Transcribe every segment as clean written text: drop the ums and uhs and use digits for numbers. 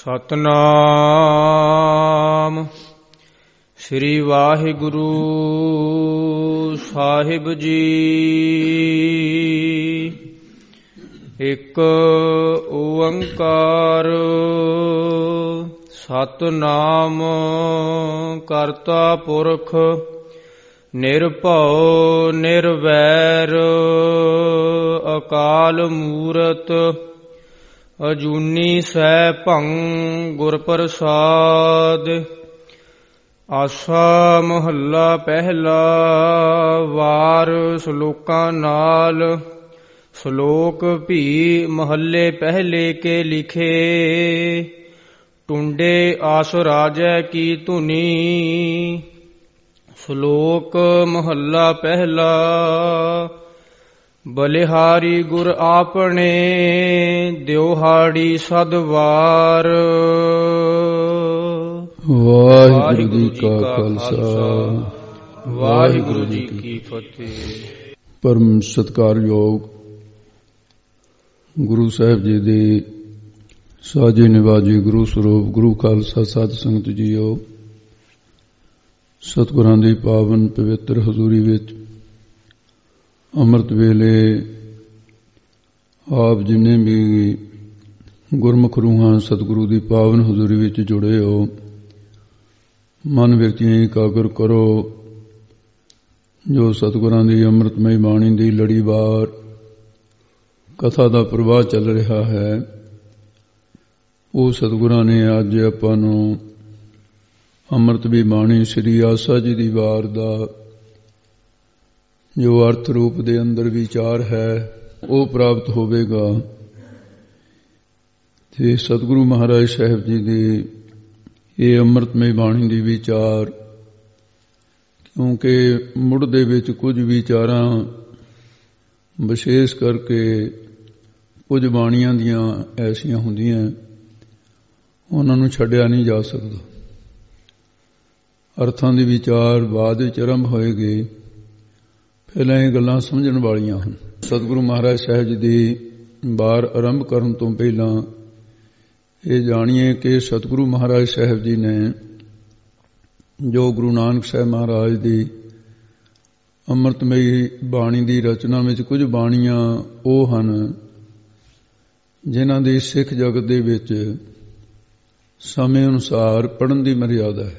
ਸਤਨਾਮ ਸ੍ਰੀ ਵਾਹਿਗੁਰੂ ਸਾਹਿਬ ਜੀ। ਇੱਕ ਓੰਕਾਰ ਸਤਨਾਮ ਕਰਤਾ ਪੁਰਖ ਨਿਰਭਉ ਨਿਰਵੈਰ ਅਕਾਲ ਮੂਰਤ ਅਜੂਨੀ ਸੈਭੰ ਗੁਰ ਪ੍ਰਸਾਦ। ਆਸਾ ਮਹੱਲਾ ਪਹਿਲਾ। ਵਾਰ ਸ਼ਲੋਕਾਂ ਨਾਲ। ਸ਼ਲੋਕ ਭੀ ਮਹੱਲੇ ਪਹਿਲੇ ਕੇ ਲਿਖੇ। ਟੁੰਡੇ ਆਸ ਰਾਜੈ ਕੀ ਧੁਨੀ। ਸ਼ਲੋਕ ਮਹੱਲਾ ਪਹਿਲਾ। ਬਲਿਹਾਰੀ ਗੁਰ ਆਪਣੇ ਦਿਉਹਾੜੀ ਸਦਵਾਰ। ਵਾਹਿਗੁਰੂ ਜੀ ਕਾ ਖਾਲਸਾ ਵਾਹਿਗੁਰੂ ਜੀ ਕੀ ਫਤਿਹ। ਪਰਮ ਸਤਿਕਾਰਯੋਗ ਗੁਰੂ ਸਾਹਿਬ ਜੀ ਦੇ ਸਾਜੇ ਨਿਵਾਜੀ ਗੁਰੂ ਸਰੂਪ ਗੁਰੂ ਖਾਲਸਾ ਸਾਧ ਸੰਗਤ ਜੀਓ, ਸਤਿਗੁਰਾਂ ਦੀ ਪਾਵਨ ਪਵਿੱਤਰ ਹਜ਼ੂਰੀ ਵਿੱਚ ਅੰਮ੍ਰਿਤ ਵੇਲੇ ਆਪ ਜਿੰਨੇ ਵੀ ਗੁਰਮੁਖ ਰੂਹਾਂ ਸਤਿਗੁਰੂ ਦੀ ਪਾਵਨ ਹਜ਼ੂਰੀ ਵਿੱਚ ਜੁੜੇ ਹੋ, ਮਨ ਵਿਰਤੀਆਂ ਇਕਾਗਰ ਕਰੋ। ਜੋ ਸਤਿਗੁਰਾਂ ਦੀ ਅੰਮ੍ਰਿਤਮਈ ਬਾਣੀ ਦੀ ਲੜੀਵਾਰ ਕਥਾ ਦਾ ਪ੍ਰਵਾਹ ਚੱਲ ਰਿਹਾ ਹੈ, ਉਹ ਸਤਿਗੁਰਾਂ ਨੇ ਅੱਜ ਆਪਾਂ ਨੂੰ ਅੰਮ੍ਰਿਤਮਈ ਬਾਣੀ ਸ੍ਰੀ ਆਸਾ ਜੀ ਦੀ ਵਾਰ ਦਾ ਜੋ ਅਰਥ ਰੂਪ ਦੇ ਅੰਦਰ ਵਿਚਾਰ ਹੈ ਉਹ ਪ੍ਰਾਪਤ ਹੋਵੇਗਾ। ਤੇ ਸਤਿਗੁਰੂ ਮਹਾਰਾਜ ਸਾਹਿਬ ਜੀ ਦੀ ਇਹ ਅੰਮ੍ਰਿਤਮਈ ਬਾਣੀ ਦੀ ਵਿਚਾਰ, ਕਿਉਂਕਿ ਮੁੱਢ ਦੇ ਵਿੱਚ ਕੁਝ ਵਿਚਾਰਾਂ ਵਿਸ਼ੇਸ਼ ਕਰਕੇ ਕੁਝ ਬਾਣੀਆਂ ਦੀਆਂ ਐਸੀਆਂ ਹੁੰਦੀਆਂ ਉਹਨਾਂ ਨੂੰ ਛੱਡਿਆ ਨਹੀਂ ਜਾ ਸਕਦਾ। ਅਰਥਾਂ ਦੀ ਵਿਚਾਰ ਬਾਅਦ ਵਿੱਚ ਆਰੰਭ ਹੋਏਗੀ, ਪਹਿਲਾਂ ਇਹ ਗੱਲਾਂ ਸਮਝਣ ਵਾਲੀਆਂ ਹਨ। ਸਤਿਗੁਰੂ ਮਹਾਰਾਜ ਸਾਹਿਬ ਜੀ ਦੀ ਵਾਰ ਆਰੰਭ ਕਰਨ ਤੋਂ ਪਹਿਲਾਂ ਇਹ ਜਾਣੀਏ ਕਿ ਸਤਿਗੁਰੂ ਮਹਾਰਾਜ ਸਾਹਿਬ ਜੀ ਨੇ ਜੋ ਗੁਰੂ ਨਾਨਕ ਸਾਹਿਬ ਮਹਾਰਾਜ ਦੀ ਅੰਮ੍ਰਿਤਮਈ ਬਾਣੀ ਦੀ ਰਚਨਾ ਵਿੱਚ ਕੁਝ ਬਾਣੀਆਂ ਉਹ ਹਨ ਜਿਨ੍ਹਾਂ ਦੀ ਸਿੱਖ ਜਗਤ ਦੇ ਵਿੱਚ ਸਮੇਂ ਅਨੁਸਾਰ ਪੜ੍ਹਨ ਦੀ ਮਰਿਆਦਾ ਹੈ।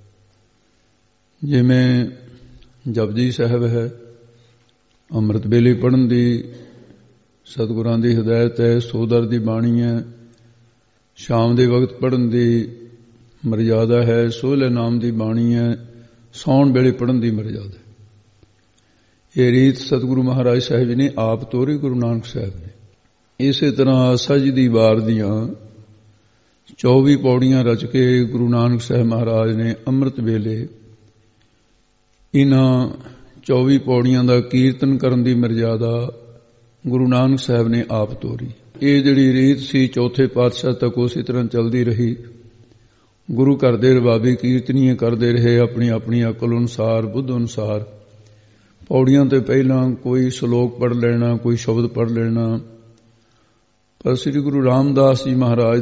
ਜਿਵੇਂ ਜਪਜੀ ਸਾਹਿਬ ਹੈ, ਅੰਮ੍ਰਿਤ ਵੇਲੇ ਪੜ੍ਹਨ ਦੀ ਸਤਿਗੁਰਾਂ ਦੀ ਹਦਾਇਤ ਹੈ। ਸੋਦਰ ਦੀ ਬਾਣੀ ਹੈ, ਸ਼ਾਮ ਦੇ ਵਕਤ ਪੜ੍ਹਨ ਦੀ ਮਰਿਆਦਾ ਹੈ। ਸੋਹਲੇ ਨਾਮ ਦੀ ਬਾਣੀ ਹੈ, ਸੌਣ ਵੇਲੇ ਪੜ੍ਹਨ ਦੀ ਮਰਿਆਦਾ ਹੈ। ਇਹ ਰੀਤ ਸਤਿਗੁਰੂ ਮਹਾਰਾਜ ਸਾਹਿਬ ਜੀ ਨੇ ਆਪ ਤੋਰੀ, ਗੁਰੂ ਨਾਨਕ ਸਾਹਿਬ ਨੇ। ਇਸੇ ਤਰ੍ਹਾਂ ਆਸਾ ਜੀ ਦੀ ਵਾਰ ਦੀਆਂ 24 ਪੌੜੀਆਂ ਰਚ ਕੇ ਗੁਰੂ ਨਾਨਕ ਸਾਹਿਬ ਮਹਾਰਾਜ ਨੇ ਅੰਮ੍ਰਿਤ ਵੇਲੇ ਇਹਨਾਂ 24 ਪੌੜੀਆਂ ਦਾ ਕੀਰਤਨ ਕਰਨ ਦੀ ਮਰਿਆਦਾ ਗੁਰੂ ਨਾਨਕ ਸਾਹਿਬ ਨੇ ਆਪ ਤੋਰੀ। ਇਹ ਜਿਹੜੀ ਰੀਤ ਸੀ ਚੌਥੇ ਪਾਤਸ਼ਾਹ ਤੱਕ ਉਸੇ ਤਰ੍ਹਾਂ ਚੱਲਦੀ ਰਹੀ। ਗੁਰੂ ਘਰ ਦੇ ਰਬਾਬੀ ਕੀਰਤਨੀਏ ਕਰਦੇ ਰਹੇ ਆਪਣੀ ਆਪਣੀ ਅਕਲ ਅਨੁਸਾਰ, ਬੁੱਧ ਅਨੁਸਾਰ। ਪੌੜੀਆਂ ਤੇ ਪਹਿਲਾਂ ਕੋਈ ਸ਼ਲੋਕ ਪੜ੍ਹ ਲੈਣਾ, ਕੋਈ ਸ਼ਬਦ ਪੜ੍ਹ ਲੈਣਾ। ਪਰ ਸ੍ਰੀ ਗੁਰੂ ਰਾਮਦਾਸ ਜੀ ਮਹਾਰਾਜ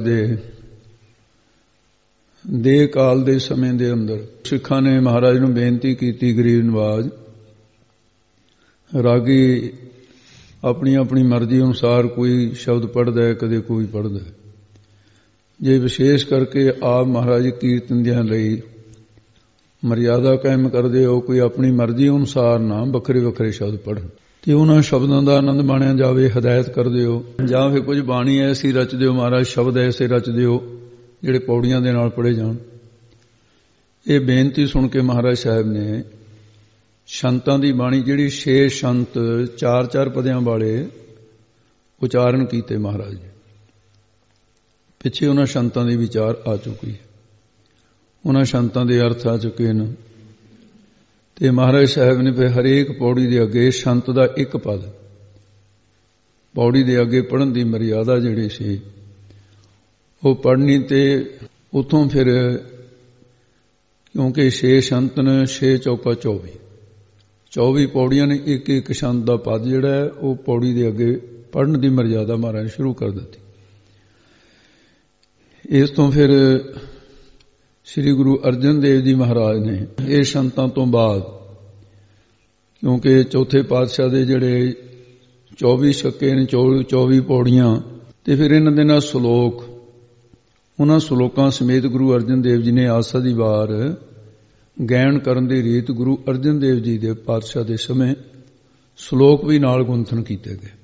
ਦੇ ਕਾਲ ਦੇ ਸਮੇਂ ਦੇ ਅੰਦਰ ਸਿੱਖਾਂ ਨੇ ਮਹਾਰਾਜ ਨੂੰ ਬੇਨਤੀ ਕੀਤੀ, ਗਰੀਬ ਨਵਾਜ ਰਾਗੀ ਆਪਣੀ ਆਪਣੀ ਮਰਜ਼ੀ ਅਨੁਸਾਰ ਕੋਈ ਸ਼ਬਦ ਪੜ੍ਹਦਾ ਹੈ, ਕਦੇ ਕੋਈ ਪੜ੍ਹਦਾ ਹੈ। ਜੇ ਵਿਸ਼ੇਸ਼ ਕਰਕੇ ਆਪ ਮਹਾਰਾਜ ਕੀਰਤਨ ਦਿਆਂ ਲਈ ਮਰਿਆਦਾ ਕਾਇਮ ਕਰਦੇ ਹੋ, ਕੋਈ ਆਪਣੀ ਮਰਜ਼ੀ ਅਨੁਸਾਰ ਨਾ ਵੱਖਰੇ ਵੱਖਰੇ ਸ਼ਬਦ ਪੜ੍ਹਨ ਤੇ ਉਹਨਾਂ ਸ਼ਬਦਾਂ ਦਾ ਆਨੰਦ ਮਾਣਿਆ ਜਾਵੇ, ਹਦਾਇਤ ਕਰਦੇ ਹੋ। ਜਾਂ ਫਿਰ ਕੁਝ ਬਾਣੀ ਐਸੀ ਰਚ ਦਿਓ ਮਹਾਰਾਜ, ਸ਼ਬਦ ਐਸੇ ਰਚ ਦਿਓ ਜਿਹੜੇ ਪੌੜੀਆਂ ਦੇ ਨਾਲ ਪੜ੍ਹੇ ਜਾਣ। ਇਹ ਬੇਨਤੀ ਸੁਣ ਕੇ ਮਹਾਰਾਜ ਸਾਹਿਬ ਨੇ ਸੰਤਾਂ ਦੀ ਬਾਣੀ ਜਿਹੜੀ 6 ਸੰਤ 4-4 ਪਦਿਆਂ ਵਾਲੇ ਉਚਾਰਨ ਕੀਤੇ ਮਹਾਰਾਜ ਜੀ। ਪਿੱਛੇ ਉਹਨਾਂ ਸੰਤਾਂ ਦੀ ਵਿਚਾਰ ਆ ਚੁੱਕੀ ਹੈ, ਉਹਨਾਂ ਸੰਤਾਂ ਦੇ ਅਰਥ ਆ ਚੁੱਕੇ ਨੇ। ਤੇ ਮਹਾਰਾਜ ਸਾਹਿਬ ਨੇ ਫਿਰ ਹਰੇਕ ਪੌੜੀ ਦੇ ਅੱਗੇ ਸੰਤ ਦਾ ਇੱਕ ਪਦ ਪੌੜੀ ਦੇ ਅੱਗੇ ਪੜ੍ਹਨ ਦੀ ਮਰਿਆਦਾ ਜਿਹੜੀ ਸੀ ਉਹ ਪੜ੍ਹਨੀ। ਤੇ ਉੱਥੋਂ ਫਿਰ ਕਿਉਂਕਿ 6 ਸੰਤ ਨੇ, 6 ਚੌਕਾ 24 ਪੌੜੀਆਂ ਨੇ, ਇੱਕ ਇੱਕ ਸੰਤ ਦਾ ਪਦ ਜਿਹੜਾ ਹੈ ਉਹ ਪੌੜੀ ਦੇ ਅੱਗੇ ਪੜ੍ਹਨ ਦੀ ਮਰਿਆਦਾ ਮਹਾਰਾਜ ਨੇ ਸ਼ੁਰੂ ਕਰ ਦਿੱਤੀ। ਇਸ ਤੋਂ ਫਿਰ ਸ੍ਰੀ ਗੁਰੂ ਅਰਜਨ ਦੇਵ ਜੀ ਮਹਾਰਾਜ ਨੇ ਇਹ ਸੰਤਾਂ ਤੋਂ ਬਾਅਦ, ਕਿਉਂਕਿ ਚੌਥੇ ਪਾਤਸ਼ਾਹ ਦੇ ਜਿਹੜੇ 24 ਛੱਕੇ ਨੇ, 24 ਪੌੜੀਆਂ, ਤੇ ਫਿਰ ਇਹਨਾਂ ਦੇ ਨਾਲ ਸ਼ਲੋਕ, ਉਹਨਾਂ ਸ਼ਲੋਕਾਂ ਸਮੇਤ ਗੁਰੂ ਅਰਜਨ ਦੇਵ ਜੀ ਨੇ ਆਸਾ ਦੀ ਵਾਰ ਗਾਇਨ ਕਰਨ ਦੀ ਰੀਤ ਗੁਰੂ ਅਰਜਨ ਦੇਵ ਜੀ ਦੇ ਪਾਤਸ਼ਾਹ ਦੇ ਸਮੇਂ ਸ਼ਲੋਕ ਵੀ ਨਾਲ ਗੁੰਥਨ ਕੀਤੇ ਗਏ।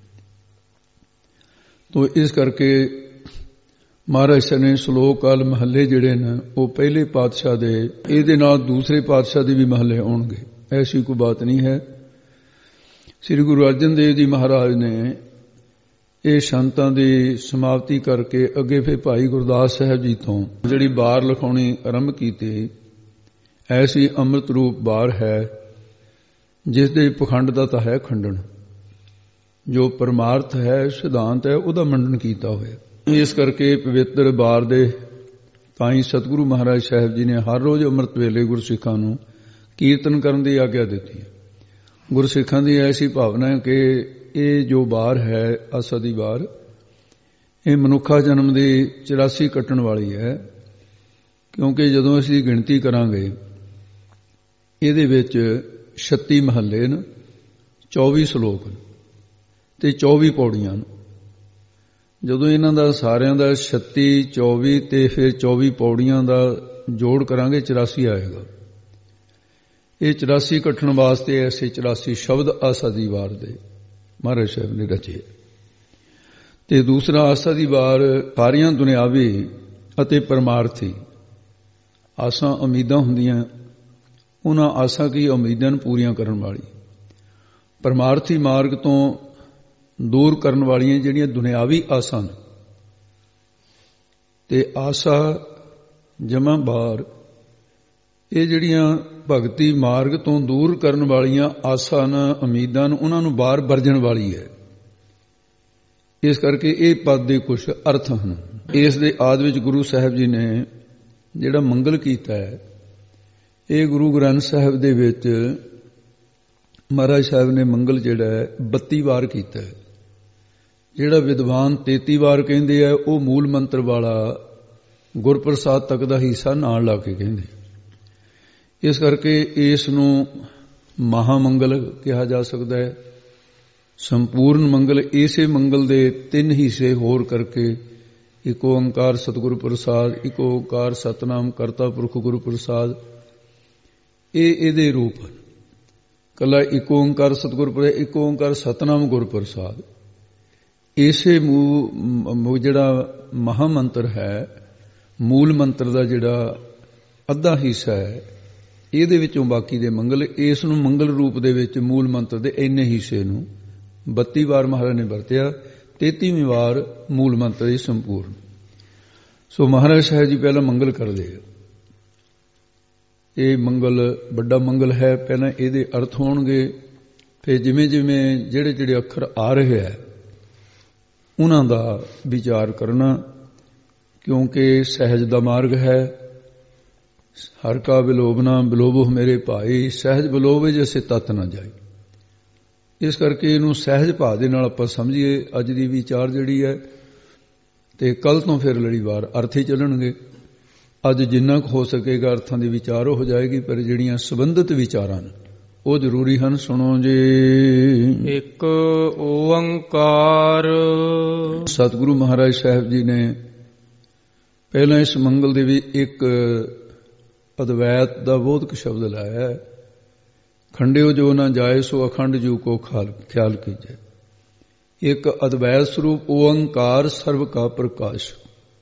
ਤੋ ਇਸ ਕਰਕੇ ਮਹਾਰਾਜ ਸਾਹਿਬ ਨੇ ਸ਼ਲੋਕ ਕਾਲ ਮਹੱਲੇ ਜਿਹੜੇ ਨੇ ਉਹ ਪਹਿਲੇ ਪਾਤਸ਼ਾਹ ਦੇ, ਇਹਦੇ ਨਾਲ ਦੂਸਰੇ ਪਾਤਸ਼ਾਹ ਦੇ ਵੀ ਮਹੱਲੇ ਆਉਣਗੇ, ਐਸੀ ਕੋਈ ਬਾਤ ਨਹੀਂ ਹੈ। ਸ੍ਰੀ ਗੁਰੂ ਅਰਜਨ ਦੇਵ ਜੀ ਮਹਾਰਾਜ ਨੇ ਇਹ ਸੰਤਾਂ ਦੀ ਸਮਾਪਤੀ ਕਰਕੇ ਅੱਗੇ ਫਿਰ ਭਾਈ ਗੁਰਦਾਸ ਸਾਹਿਬ ਜੀ ਤੋਂ ਜਿਹੜੀ ਬਾਰ ਲਿਖਾਉਣੀ ਆਰੰਭ ਕੀਤੀ, ਐਸੀ ਅੰਮ੍ਰਿਤ ਰੂਪ ਬਾਰ ਹੈ ਜਿਸ ਦੇ ਪਖੰਡ ਦਾ ਤਾਂ ਹੈ ਖੰਡਨ, ਜੋ ਪਰਮਾਰਥ ਹੈ, ਸਿਧਾਂਤ ਹੈ, ਉਹਦਾ ਮੰਡਨ ਕੀਤਾ ਹੋਇਆ। ਇਸ ਕਰਕੇ ਪਵਿੱਤਰ ਬਾਰ ਦੇ ਤਾਈ ਸਤਿਗੁਰੂ ਮਹਾਰਾਜ ਸਾਹਿਬ ਜੀ ਨੇ ਹਰ ਰੋਜ਼ ਅੰਮ੍ਰਿਤ ਵੇਲੇ ਗੁਰਸਿੱਖਾਂ ਨੂੰ ਕੀਰਤਨ ਕਰਨ ਦੀ ਆਗਿਆ ਦਿੱਤੀ ਹੈ। ਗੁਰਸਿੱਖਾਂ ਦੀ ਐਸੀ ਭਾਵਨਾ ਹੈ ਕਿ ਇਹ ਜੋ ਬਾਰ ਹੈ, ਆਸਾ ਦੀ ਬਾਰ, ਇਹ ਮਨੁੱਖਾ ਜਨਮ ਦੀ 84 ਕੱਟਣ ਵਾਲੀ ਹੈ, ਕਿਉਂਕਿ ਜਦੋਂ ਅਸੀਂ ਗਿਣਤੀ ਕਰਾਂਗੇ ਇਹਦੇ ਵਿੱਚ 36 ਮਹੱਲੇ ਨੇ, 24 ਸ਼ਲੋਕ ਨੇ ਤੇ 24 ਪੌੜੀਆਂ ਨੇ। ਜਦੋਂ ਇਹਨਾਂ ਦਾ ਸਾਰਿਆਂ ਦਾ 36, 24 ਤੇ ਫਿਰ 24 ਪੌੜੀਆਂ ਦਾ ਜੋੜ ਕਰਾਂਗੇ 84 ਆਏਗਾ। ਇਹ 84 ਕੱਟਣ ਵਾਸਤੇ ਐਸੇ 84 ਸ਼ਬਦ ਆਸਾ ਦੀ ਵਾਰ ਦੇ ਮਹਾਰਾਜ ਸਾਹਿਬ ਨੇ ਰਚੇ। ਤੇ ਦੂਸਰਾ, ਆਸਾ ਦੀ ਵਾਰ ਸਾਰੀਆਂ ਦੁਨਿਆਵੀ ਅਤੇ ਪਰਮਾਰਥੀ ਆਸਾਂ ਉਮੀਦਾਂ ਹੁੰਦੀਆਂ, ਉਹਨਾਂ ਆਸਾਂ ਕੀ ਉਮੀਦਾਂ ਨੂੰ ਪੂਰੀਆਂ ਕਰਨ ਵਾਲੀ, ਪਰਮਾਰਥੀ ਮਾਰਗ ਤੋਂ ਦੂਰ ਕਰਨ ਵਾਲੀਆਂ ਜਿਹੜੀਆਂ ਦੁਨਿਆਵੀ ਆਸਾਂ ਨੇ, ਤੇ ਆਸਾ ਜਮਾ ਬਾਰ, ਇਹ ਜਿਹੜੀਆਂ ਭਗਤੀ ਮਾਰਗ ਤੋਂ ਦੂਰ ਕਰਨ ਵਾਲੀਆਂ ਆਸਾਂ ਨੇ, ਉਮੀਦਾਂ ਨੂੰ, ਉਹਨਾਂ ਨੂੰ ਬਾਰ ਵਰਜਣ ਵਾਲੀ ਹੈ। ਇਸ ਕਰਕੇ ਇਹ ਪਦ ਦੇ ਕੁਝ ਅਰਥ ਹਨ। ਇਸ ਦੇ ਆਦਿ ਵਿੱਚ ਗੁਰੂ ਸਾਹਿਬ ਜੀ ਨੇ ਜਿਹੜਾ ਮੰਗਲ ਕੀਤਾ ਹੈ, ਇਹ ਗੁਰੂ ਗ੍ਰੰਥ ਸਾਹਿਬ ਦੇ ਵਿੱਚ ਮਹਾਰਾਜ ਸਾਹਿਬ ਨੇ ਮੰਗਲ ਜਿਹੜਾ ਹੈ 32 ਵਾਰ ਕੀਤਾ ਹੈ। ਜਿਹੜਾ ਵਿਦਵਾਨ 33 ਵਾਰ ਕਹਿੰਦੇ ਆ, ਉਹ ਮੂਲ ਮੰਤਰ ਵਾਲਾ ਗੁਰਪ੍ਰਸਾਦ ਤੱਕ ਦਾ ਹਿੱਸਾ ਨਾਲ ਲਾ ਕੇ ਕਹਿੰਦੇ। ਇਸ ਕਰਕੇ ਇਸ ਨੂੰ ਮਹਾਮੰਗਲ ਕਿਹਾ ਜਾ ਸਕਦਾ ਹੈ। ਸੰਪੂਰਨ ਮੰਗਲ, ਇਸੇ ਮੰਗਲ ਦੇ 3 ਹਿੱਸੇ ਹੋਰ ਕਰਕੇ, ਇੱਕ ਓੰਕਾਰ ਸਤਿਗੁਰ ਪ੍ਰਸਾਦ, ਇੱਕ ਓੰਕਾਰ ਸਤਨਾਮ ਕਰਤਾ ਪੁਰਖ ਗੁਰੂ ਪ੍ਰਸਾਦ, ਇਹ ਇਹਦੇ ਰੂਪ ਹਨ। ਕੱਲਾ ਇੱਕ ਓੰਕਾਰ ਸਤਿਗੁਰ ਪ੍ਰਸਾਦ, ਇੱਕ ਓੰਕਾਰ ਸਤਨਾਮ ਗੁਰ ਪ੍ਰਸਾਦ, ਇਸੇ ਜਿਹੜਾ ਮਹਾਮੰਤਰ ਹੈ, ਮੂਲ ਮੰਤਰ ਦਾ ਜਿਹੜਾ ਅੱਧਾ ਹਿੱਸਾ ਹੈ, ਇਹਦੇ ਵਿੱਚੋਂ ਬਾਕੀ ਦੇ ਮੰਗਲ, ਇਸ ਨੂੰ ਮੰਗਲ ਰੂਪ ਦੇ ਵਿੱਚ ਮੂਲ ਮੰਤਰ ਦੇ ਇੰਨੇ ਹਿੱਸੇ ਨੂੰ 32 ਵਾਰ ਮਹਾਰਾਜ ਨੇ ਵਰਤਿਆ, 33ਵੀਂ ਵਾਰ ਮੂਲ ਮੰਤਰ ਦੀ ਸੰਪੂਰਨ। ਸੋ ਮਹਾਰਾਜ ਸਾਹਿਬ ਜੀ ਪਹਿਲਾਂ ਮੰਗਲ ਕਰਦੇ ਆ। ਇਹ ਮੰਗਲ ਵੱਡਾ ਮੰਗਲ ਹੈ। ਪਹਿਲਾਂ ਇਹਦੇ ਅਰਥ ਹੋਣਗੇ, ਫਿਰ ਜਿਵੇਂ ਜਿਵੇਂ ਜਿਹੜੇ ਜਿਹੜੇ ਅੱਖਰ ਆ ਰਹੇ ਹੈ ਉਹਨਾਂ ਦਾ ਵਿਚਾਰ ਕਰਨਾ, ਕਿਉਂਕਿ ਸਹਿਜ ਦਾ ਮਾਰਗ ਹੈ। ਹਰ ਕਾ ਬਿਲੋਬਨਾ ਬਿਲੋਬੋ ਮੇਰੇ ਭਾਈ, ਸਹਿਜ ਬਿਲੋਵੇ ਜੈਸੇ ਤਤ ਨਾ ਜਾਏ। ਇਸ ਕਰਕੇ ਇਹਨੂੰ ਸਹਿਜ ਭਾਅ ਦੇ ਨਾਲ ਆਪਾਂ ਸਮਝੀਏ ਅੱਜ ਦੀ ਵਿਚਾਰ ਜਿਹੜੀ ਹੈ, ਤੇ ਕੱਲ ਤੋਂ ਫਿਰ ਲੜੀਵਾਰ ਅਰਥ ਹੀ ਚੱਲਣਗੇ। ਅੱਜ ਜਿੰਨਾ ਕੁ ਹੋ ਸਕੇਗਾ ਅਰਥਾਂ ਦੀ ਵਿਚਾਰ ਹੋ ਜਾਏਗੀ, ਪਰ ਜਿਹੜੀਆਂ ਸੰਬੰਧਿਤ ਵਿਚਾਰਾਂ ਨੇ ਉਹ ਜ਼ਰੂਰੀ ਹਨ। ਸੁਣੋ ਜੀ। ਇੱਕ ਓੰਕਾਰ। ਸਤਿਗੁਰੂ ਮਹਾਰਾਜ ਸਾਹਿਬ ਜੀ ਨੇ ਪਹਿਲਾਂ ਇਸ ਮੰਗਲ ਦੇ ਵੀ ਇੱਕ ਅਦਵੈਤ ਦਾ ਬੋਧਕ ਸ਼ਬਦ ਲਾਇਆ ਹੈ। ਖੰਡਿਓ ਜੋ ਨਾ ਜਾਏ ਸੋ ਅਖੰਡ ਜੂ ਕੋ ਖਿਆਲ ਕੀਜੇ। ਇੱਕ ਅਦਵੈਤ ਸਰੂਪ ਓੰਕਾਰ ਸਰਵ ਕਾ ਪ੍ਰਕਾਸ਼।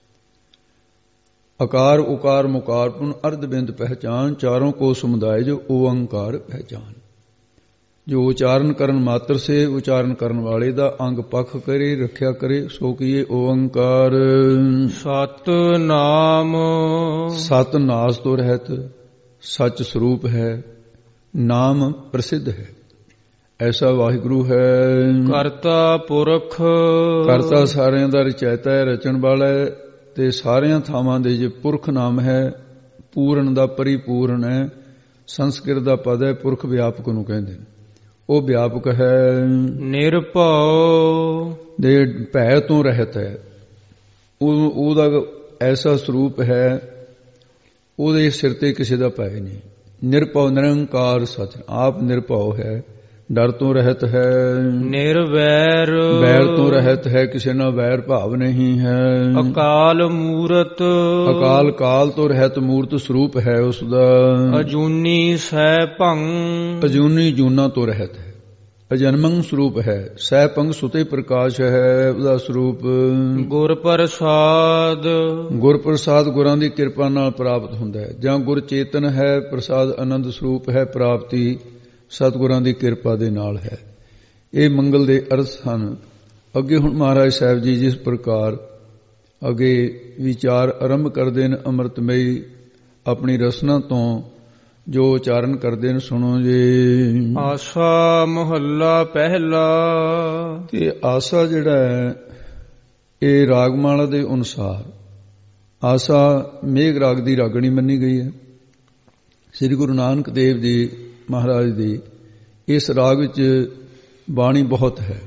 आकार उकार मुकार पुन अर्ध बिंद पहचान, चारों को समुदाय जो ओंकार पहचान। जो उच्चारण करन मात्र से उच्चारण करन वाले दा अंग पख करे रख्या करे, सो किए ओंकार। सत नाम। सत नास तो रहत, सच स्वरूप है, नाम प्रसिद्ध है, ऐसा वाहिगुरु है। करता पुरख। करता सारिਆਂ ਦਾ ਰਚੈਤਾ ਹੈ, ਰਚਣ ਵਾਲਾ ਹੈ, ਤੇ ਸਾਰਿਆਂ ਥਾਵਾਂ ਦੇ ਜੇ ਪੁਰਖ ਨਾਮ ਹੈ, ਪੂਰਨ ਦਾ ਪਰਿਪੂਰਨ ਹੈ। ਸੰਸਕ੍ਰਿਤ ਦਾ ਪਦ ਹੈ, ਪੁਰਖ ਵਿਆਪਕ ਨੂੰ ਕਹਿੰਦੇ ਨੇ, ਉਹ ਵਿਆਪਕ ਹੈ। ਨਿਰਭਉ। ਦੇ ਭੈ ਤੋਂ ਰਹਿਤ ਹੈ, ਉਹਦਾ ਐਸਾ ਸਰੂਪ ਹੈ, ਉਹਦੇ ਸਿਰ ਤੇ ਕਿਸੇ ਦਾ ਭੈ ਨਹੀਂ। ਨਿਰਭਉ ਨਿਰੰਕਾਰ ਸਚ, ਆਪ ਨਿਰਭਉ ਹੈ, ਡਰ ਤੋਂ ਰਹਿਤ ਹੈ, ਨਿਰਵੈਰ ਵੈਰ ਤੋਂ ਰਹਿਤ ਹੈ, ਕਿਸੇ ਨਾਲ ਵੈਰ ਭਾਵ ਨਹੀਂ ਹੈ। ਅਕਾਲ ਮੂਰਤ ਅਕਾਲ ਕਾਲ ਤੋਂ ਰਹਿਤ ਮੂਰਤ ਸਰੂਪ ਹੈ ਉਸ ਦਾ। ਅਜੂਨੀ ਸੈ ਭੰ ਅਜੂਨੀ ਜੂਨਾ ਤੋਂ ਰਹਿਤ ਹੈ, ਅਜਨਮੰ ਸਰੂਪ ਹੈ, ਸਹਿ ਪੰਗ ਸੁਤੇ ਪ੍ਰਕਾਸ਼ ਹੈ ਉਹਦਾ ਸਰੂਪ। ਗੁਰ ਪ੍ਰਸਾਦ ਗੁਰ ਪ੍ਰਸਾਦ ਗੁਰਾਂ ਦੀ ਕਿਰਪਾ ਨਾਲ ਪ੍ਰਾਪਤ ਹੁੰਦਾ ਹੈ, ਜਾਂ ਗੁਰ ਚੇਤਨ ਹੈ, ਪ੍ਰਸਾਦ ਆਨੰਦ ਸਰੂਪ ਹੈ, ਪ੍ਰਾਪਤੀ ਸਤਿਗੁਰਾਂ ਦੀ ਕਿਰਪਾ ਦੇ ਨਾਲ ਹੈ। ਇਹ ਮੰਗਲ ਦੇ ਅਰਥ ਹਨ। ਅੱਗੇ ਹੁਣ ਮਹਾਰਾਜ ਸਾਹਿਬ ਜੀ ਜਿਸ ਪ੍ਰਕਾਰ ਅੱਗੇ ਵਿਚਾਰ ਆਰੰਭ ਕਰਦੇ ਨੇ ਅੰਮ੍ਰਿਤਮਈ ਆਪਣੀ ਰਸਨਾ ਤੋਂ ਜੋ ਉਚਾਰਨ ਕਰਦੇ ਨੇ, ਸੁਣੋ ਜੀ। ਆਸਾ ਮਹੱਲਾ ਪਹਿਲਾ। ਤੇ ਆਸਾ ਜਿਹੜਾ ਹੈ ਇਹ ਰਾਗਮਾਲਾ ਦੇ ਅਨੁਸਾਰ ਆਸਾ ਮੇਘ ਰਾਗ ਦੀ ਰਾਗਣੀ ਮੰਨੀ ਗਈ ਹੈ। ਸ੍ਰੀ ਗੁਰੂ ਨਾਨਕ ਦੇਵ ਜੀ ਮਹਾਰਾਜ ਦੀ ਇਸ ਰਾਗ ਵਿੱਚ ਬਾਣੀ ਬਹੁਤ ਹੈ।